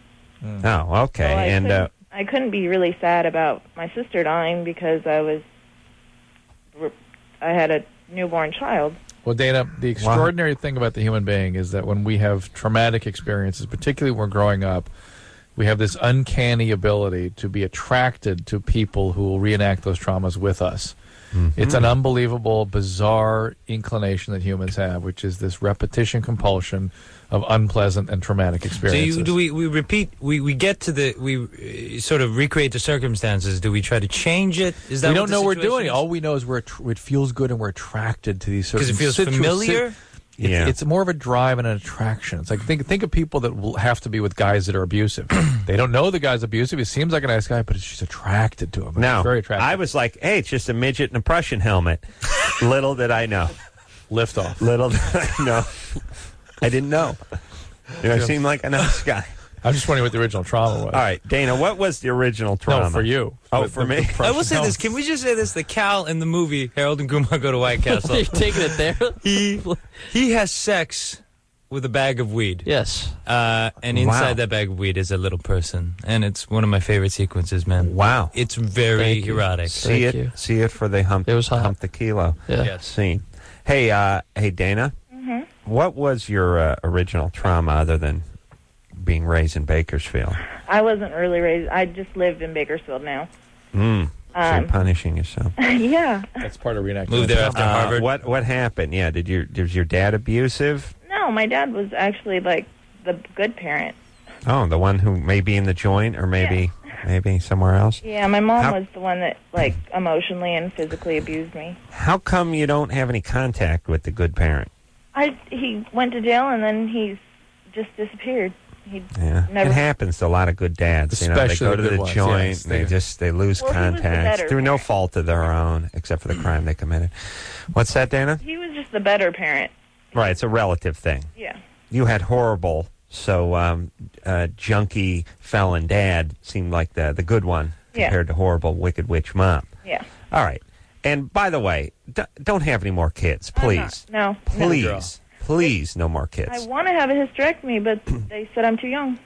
[SPEAKER 4] Oh, okay.
[SPEAKER 11] So I
[SPEAKER 4] and
[SPEAKER 11] couldn't,
[SPEAKER 4] uh,
[SPEAKER 11] I couldn't be really sad about my sister dying because I was, I had a newborn child.
[SPEAKER 5] Well, Dana, the extraordinary thing about the human being is that when we have traumatic experiences, particularly when we're growing up, we have this uncanny ability to be attracted to people who will reenact those traumas with us.
[SPEAKER 4] Mm-hmm.
[SPEAKER 5] It's an unbelievable, bizarre inclination that humans have, which is this repetition compulsion of unpleasant and traumatic
[SPEAKER 7] So
[SPEAKER 5] experiences.
[SPEAKER 7] you, do we, we repeat, we, we get to the, we uh, sort of recreate the circumstances. Do we try to change it? Is that
[SPEAKER 5] we
[SPEAKER 7] what
[SPEAKER 5] don't
[SPEAKER 7] the
[SPEAKER 5] know we're
[SPEAKER 7] situation
[SPEAKER 5] doing it.
[SPEAKER 7] is?
[SPEAKER 5] All we know is we're att- it feels good and we're attracted to these certain
[SPEAKER 7] Because it feels
[SPEAKER 5] situ-
[SPEAKER 7] familiar?
[SPEAKER 5] si- It's,
[SPEAKER 4] Yeah.
[SPEAKER 5] it's more of a drive and an attraction. It's like think think of people that will have to be with guys that are abusive. They don't know the guy's abusive. He seems like a nice guy, but she's attracted to him.
[SPEAKER 4] no,
[SPEAKER 5] It's very attractive.
[SPEAKER 4] I was like, hey, it's just a midget in a Prussian helmet. Little did I know.
[SPEAKER 5] Lift off.
[SPEAKER 4] Little did I know. I didn't know. You know, I seemed like a nice guy.
[SPEAKER 5] I'm just wondering what the original trauma was.
[SPEAKER 4] All right, Dana, what was the original trauma?
[SPEAKER 5] No, for you.
[SPEAKER 4] Oh,
[SPEAKER 5] The-
[SPEAKER 4] for
[SPEAKER 5] the-
[SPEAKER 4] me?
[SPEAKER 5] the
[SPEAKER 7] I will say
[SPEAKER 5] No.
[SPEAKER 7] this. Can we just say this? The Cal in the movie Harold and Kumar Go to White Castle.
[SPEAKER 8] You're taking it there?
[SPEAKER 7] he he has sex with a bag of weed.
[SPEAKER 8] Yes.
[SPEAKER 7] Uh, and
[SPEAKER 4] Wow.
[SPEAKER 7] inside that bag of weed is a little person, and it's one of my favorite sequences, man.
[SPEAKER 4] Wow.
[SPEAKER 7] It's very
[SPEAKER 8] Thank you.
[SPEAKER 7] erotic.
[SPEAKER 4] See
[SPEAKER 8] Thank
[SPEAKER 4] it,
[SPEAKER 8] you.
[SPEAKER 4] see it for the hump,
[SPEAKER 8] It was hot.
[SPEAKER 4] hump the kilo
[SPEAKER 8] Yeah.
[SPEAKER 7] Yes.
[SPEAKER 4] scene. Hey, uh, hey, Dana,
[SPEAKER 11] Mm-hmm.
[SPEAKER 4] what was your uh, original trauma other than being raised in Bakersfield?
[SPEAKER 11] I wasn't really raised. I just live in Bakersfield now.
[SPEAKER 4] Mm. So you're
[SPEAKER 11] Um,
[SPEAKER 4] punishing yourself.
[SPEAKER 11] yeah.
[SPEAKER 5] That's part of reenacting.
[SPEAKER 7] Moved there after
[SPEAKER 4] Uh,
[SPEAKER 7] Harvard.
[SPEAKER 4] what what happened? Yeah, did your was your dad abusive?
[SPEAKER 11] No, my dad was actually like the good parent.
[SPEAKER 4] Oh, the one who may be in the joint or maybe maybe somewhere else.
[SPEAKER 13] Yeah, my mom
[SPEAKER 4] How-
[SPEAKER 13] was the one that, like, emotionally and physically abused me.
[SPEAKER 4] How come you don't have any contact with the good parent?
[SPEAKER 13] I He went to jail, and then he's just disappeared. He
[SPEAKER 4] Yeah,
[SPEAKER 13] never...
[SPEAKER 4] it happens to a lot of good dads. You know, they
[SPEAKER 5] Especially
[SPEAKER 4] go
[SPEAKER 5] the
[SPEAKER 4] to
[SPEAKER 5] good
[SPEAKER 4] the
[SPEAKER 5] ones,
[SPEAKER 4] joint,
[SPEAKER 5] yes,
[SPEAKER 4] and they
[SPEAKER 5] they-
[SPEAKER 4] just they lose
[SPEAKER 13] Well, he was the
[SPEAKER 4] contact
[SPEAKER 13] better
[SPEAKER 4] through no fault of their own, except for the crime they committed. What's that, Dana?
[SPEAKER 13] He was just the better parent.
[SPEAKER 4] Right, it's a relative thing.
[SPEAKER 13] Yeah.
[SPEAKER 4] You had horrible, so um, uh, junkie felon dad seemed like the the good one
[SPEAKER 13] Yeah.
[SPEAKER 4] compared to horrible wicked witch mom.
[SPEAKER 13] Yeah.
[SPEAKER 4] All right, and by the way, d- don't have any more kids,
[SPEAKER 13] I'm
[SPEAKER 4] please.
[SPEAKER 13] not. No.
[SPEAKER 4] Please, please, no more kids.
[SPEAKER 13] I want to have a hysterectomy, but they said I'm too young.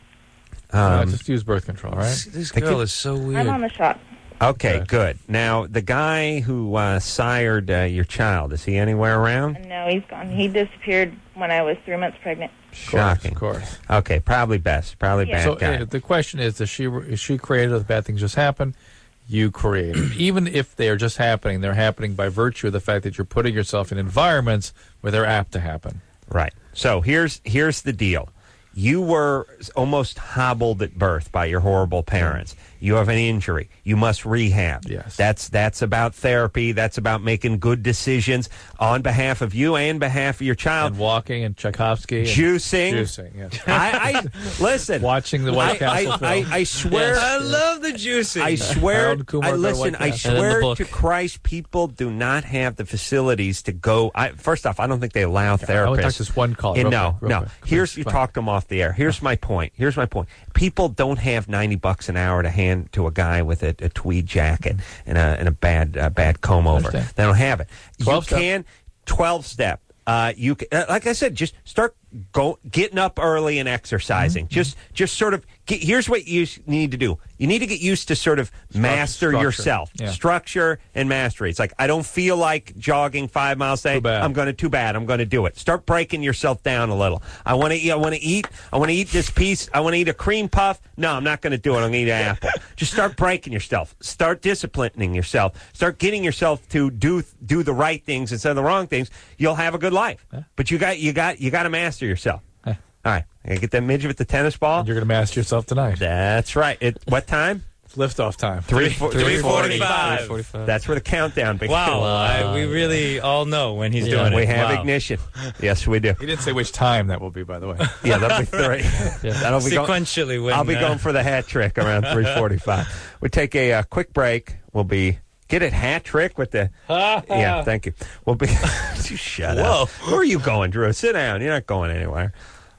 [SPEAKER 5] Uh,
[SPEAKER 4] Um,
[SPEAKER 5] just use birth control, right?
[SPEAKER 7] This
[SPEAKER 4] They
[SPEAKER 7] girl
[SPEAKER 4] could-
[SPEAKER 7] is so weird.
[SPEAKER 13] I'm on the shot.
[SPEAKER 4] Okay, good. Now, the guy who uh, sired uh, your child, is he anywhere around?
[SPEAKER 13] No, he's gone. He disappeared when I was three months pregnant.
[SPEAKER 4] Shocking.
[SPEAKER 5] Of course.
[SPEAKER 4] Okay, probably best. Probably
[SPEAKER 13] Yeah.
[SPEAKER 4] bad
[SPEAKER 5] So
[SPEAKER 4] guy.
[SPEAKER 5] uh, the question is, does she is she created or the bad things just happen? You created. Even if they are just happening, they're happening by virtue of the fact that you're putting yourself in environments where they're apt to happen.
[SPEAKER 4] Right. So here's here's the deal. You were almost hobbled at birth by your horrible parents. You have an injury. You must rehab.
[SPEAKER 5] Yes.
[SPEAKER 4] That's that's about therapy. That's about making good decisions on behalf of you and behalf of your child.
[SPEAKER 5] And walking and Tchaikovsky. And
[SPEAKER 4] Juicing.
[SPEAKER 5] Juicing, yes.
[SPEAKER 4] I, I listen.
[SPEAKER 5] Watching the White
[SPEAKER 4] I,
[SPEAKER 5] Castle
[SPEAKER 4] I,
[SPEAKER 5] film.
[SPEAKER 4] I, I swear.
[SPEAKER 7] Yes. I love the juicing.
[SPEAKER 4] I swear.
[SPEAKER 5] Harold Kumar
[SPEAKER 4] I
[SPEAKER 5] got
[SPEAKER 4] listen.
[SPEAKER 5] White
[SPEAKER 4] I
[SPEAKER 5] Castle.
[SPEAKER 8] And in the
[SPEAKER 4] swear
[SPEAKER 8] book.
[SPEAKER 4] to Christ, people do not have the facilities to go. I, first off, I don't think they allow
[SPEAKER 5] I
[SPEAKER 4] therapists.
[SPEAKER 5] want to talk to this one caller.
[SPEAKER 4] And
[SPEAKER 5] real
[SPEAKER 4] no,
[SPEAKER 5] quick, real
[SPEAKER 4] no.
[SPEAKER 5] quick. Come
[SPEAKER 4] Here's
[SPEAKER 5] on,
[SPEAKER 4] you
[SPEAKER 5] come on.
[SPEAKER 4] talked them off the air. Here's my point. Here's my point. People don't have ninety bucks an hour to hand to a guy with a, a tweed jacket and a and a bad uh, bad comb over.
[SPEAKER 5] Understand.
[SPEAKER 4] They don't have it. You
[SPEAKER 5] twelve step.
[SPEAKER 4] can twelve step. Uh, you can, uh, like I said, just start go getting up early and exercising.
[SPEAKER 5] Mm-hmm.
[SPEAKER 4] Just just sort of get, here's what you s- need to do. You need to get used to sort of master
[SPEAKER 5] structure.
[SPEAKER 4] yourself,
[SPEAKER 5] Yeah.
[SPEAKER 4] structure and mastery. It's like I don't feel like jogging five miles a day.
[SPEAKER 5] Too bad.
[SPEAKER 4] I'm going to too bad. I'm going to do it. Start breaking yourself down a little. I want to eat. I want to eat. I want to eat this piece. I want to eat a cream puff. No, I'm not going to do it. I'm going to eat an apple. Just start breaking yourself. Start disciplining yourself. Start getting yourself to do do the right things instead of the wrong things. You'll have a good life. But you got you got you got to master yourself. All right, I gotta get that midget with the tennis ball.
[SPEAKER 5] You're going to master yourself tonight.
[SPEAKER 4] That's right. It what time?
[SPEAKER 5] It's liftoff time.
[SPEAKER 4] Three
[SPEAKER 7] three
[SPEAKER 4] forty-five.
[SPEAKER 7] three forty-five.
[SPEAKER 4] That's where the countdown begins.
[SPEAKER 7] Wow, I, we really all know when he's
[SPEAKER 8] Yeah.
[SPEAKER 7] doing
[SPEAKER 4] We
[SPEAKER 7] it.
[SPEAKER 4] have
[SPEAKER 7] Wow.
[SPEAKER 4] ignition. Yes, we do.
[SPEAKER 5] He didn't say which time that will be, by the way.
[SPEAKER 4] Yeah, that'll be three. That'll be going,
[SPEAKER 7] Sequentially, when
[SPEAKER 4] I'll be
[SPEAKER 7] uh,
[SPEAKER 4] going for the hat trick around three forty-five. We take a uh, quick break. We'll be get it hat trick with the. Yeah, thank you. We'll be. You shut
[SPEAKER 7] Whoa.
[SPEAKER 4] up. Where are you going, Drew? Sit down. You're not going anywhere.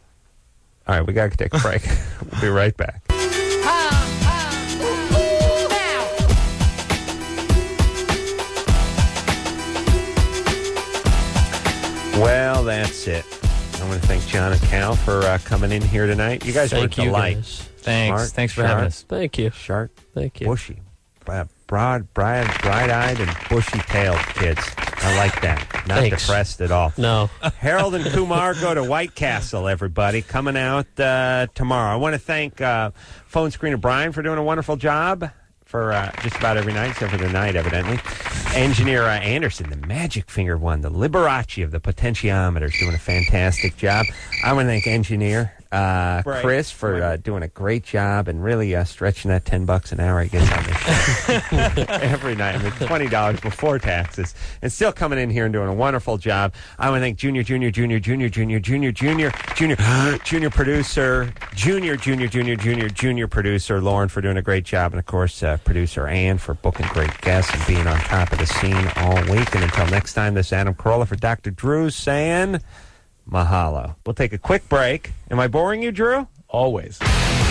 [SPEAKER 4] All right, we got to take a break. We'll be right back. Well, that's it. I want to thank John and Cal for uh, coming in here tonight. You guys
[SPEAKER 8] Thank
[SPEAKER 4] were a
[SPEAKER 8] you,
[SPEAKER 4] delight.
[SPEAKER 8] guys.
[SPEAKER 7] Thanks.
[SPEAKER 4] Smart,
[SPEAKER 7] Thanks for
[SPEAKER 4] sharp,
[SPEAKER 7] having us.
[SPEAKER 8] Thank you.
[SPEAKER 4] Sharp,
[SPEAKER 8] Thank you.
[SPEAKER 4] bushy, uh, broad, bright, bright-eyed, and bushy-tailed kids. I like that. Not
[SPEAKER 8] Thanks.
[SPEAKER 4] depressed at all.
[SPEAKER 8] No.
[SPEAKER 4] Harold and Kumar go to White Castle, everybody, coming out uh, tomorrow. I want to thank uh, Phone Screener Brian for doing a wonderful job for uh, just about every night, except for the night, evidently. Engineer uh, Anderson, the magic finger one, the Liberace of the potentiometers, doing a fantastic job. I want to thank Engineer uh,
[SPEAKER 7] Right.
[SPEAKER 4] Chris for uh, doing a great job and really uh, stretching that ten bucks an hour he gets on this show every night. I mean, twenty dollars before taxes, and still coming in here and doing a wonderful job. I want to thank Junior, Junior, Junior, Junior, Junior, Junior, Junior, Junior, Junior producer, Junior, Junior, Junior, Junior, Junior producer Lauren for doing a great job, and of course uh, producer Ann for booking great guests and being on top of the scene all week. And until next time, this is Adam Carolla for Doctor Drew saying mahalo. We'll take a quick break. Am I boring you, Drew?
[SPEAKER 5] Always.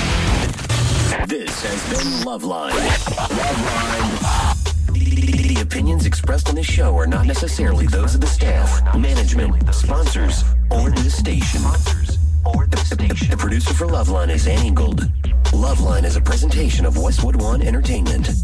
[SPEAKER 2] This has been Loveline. Loveline. The, the opinions expressed on this show are not necessarily those of the staff, management, sponsors, or the station. The, the producer for Loveline is Ann Ingold. Loveline is a presentation of Westwood One Entertainment.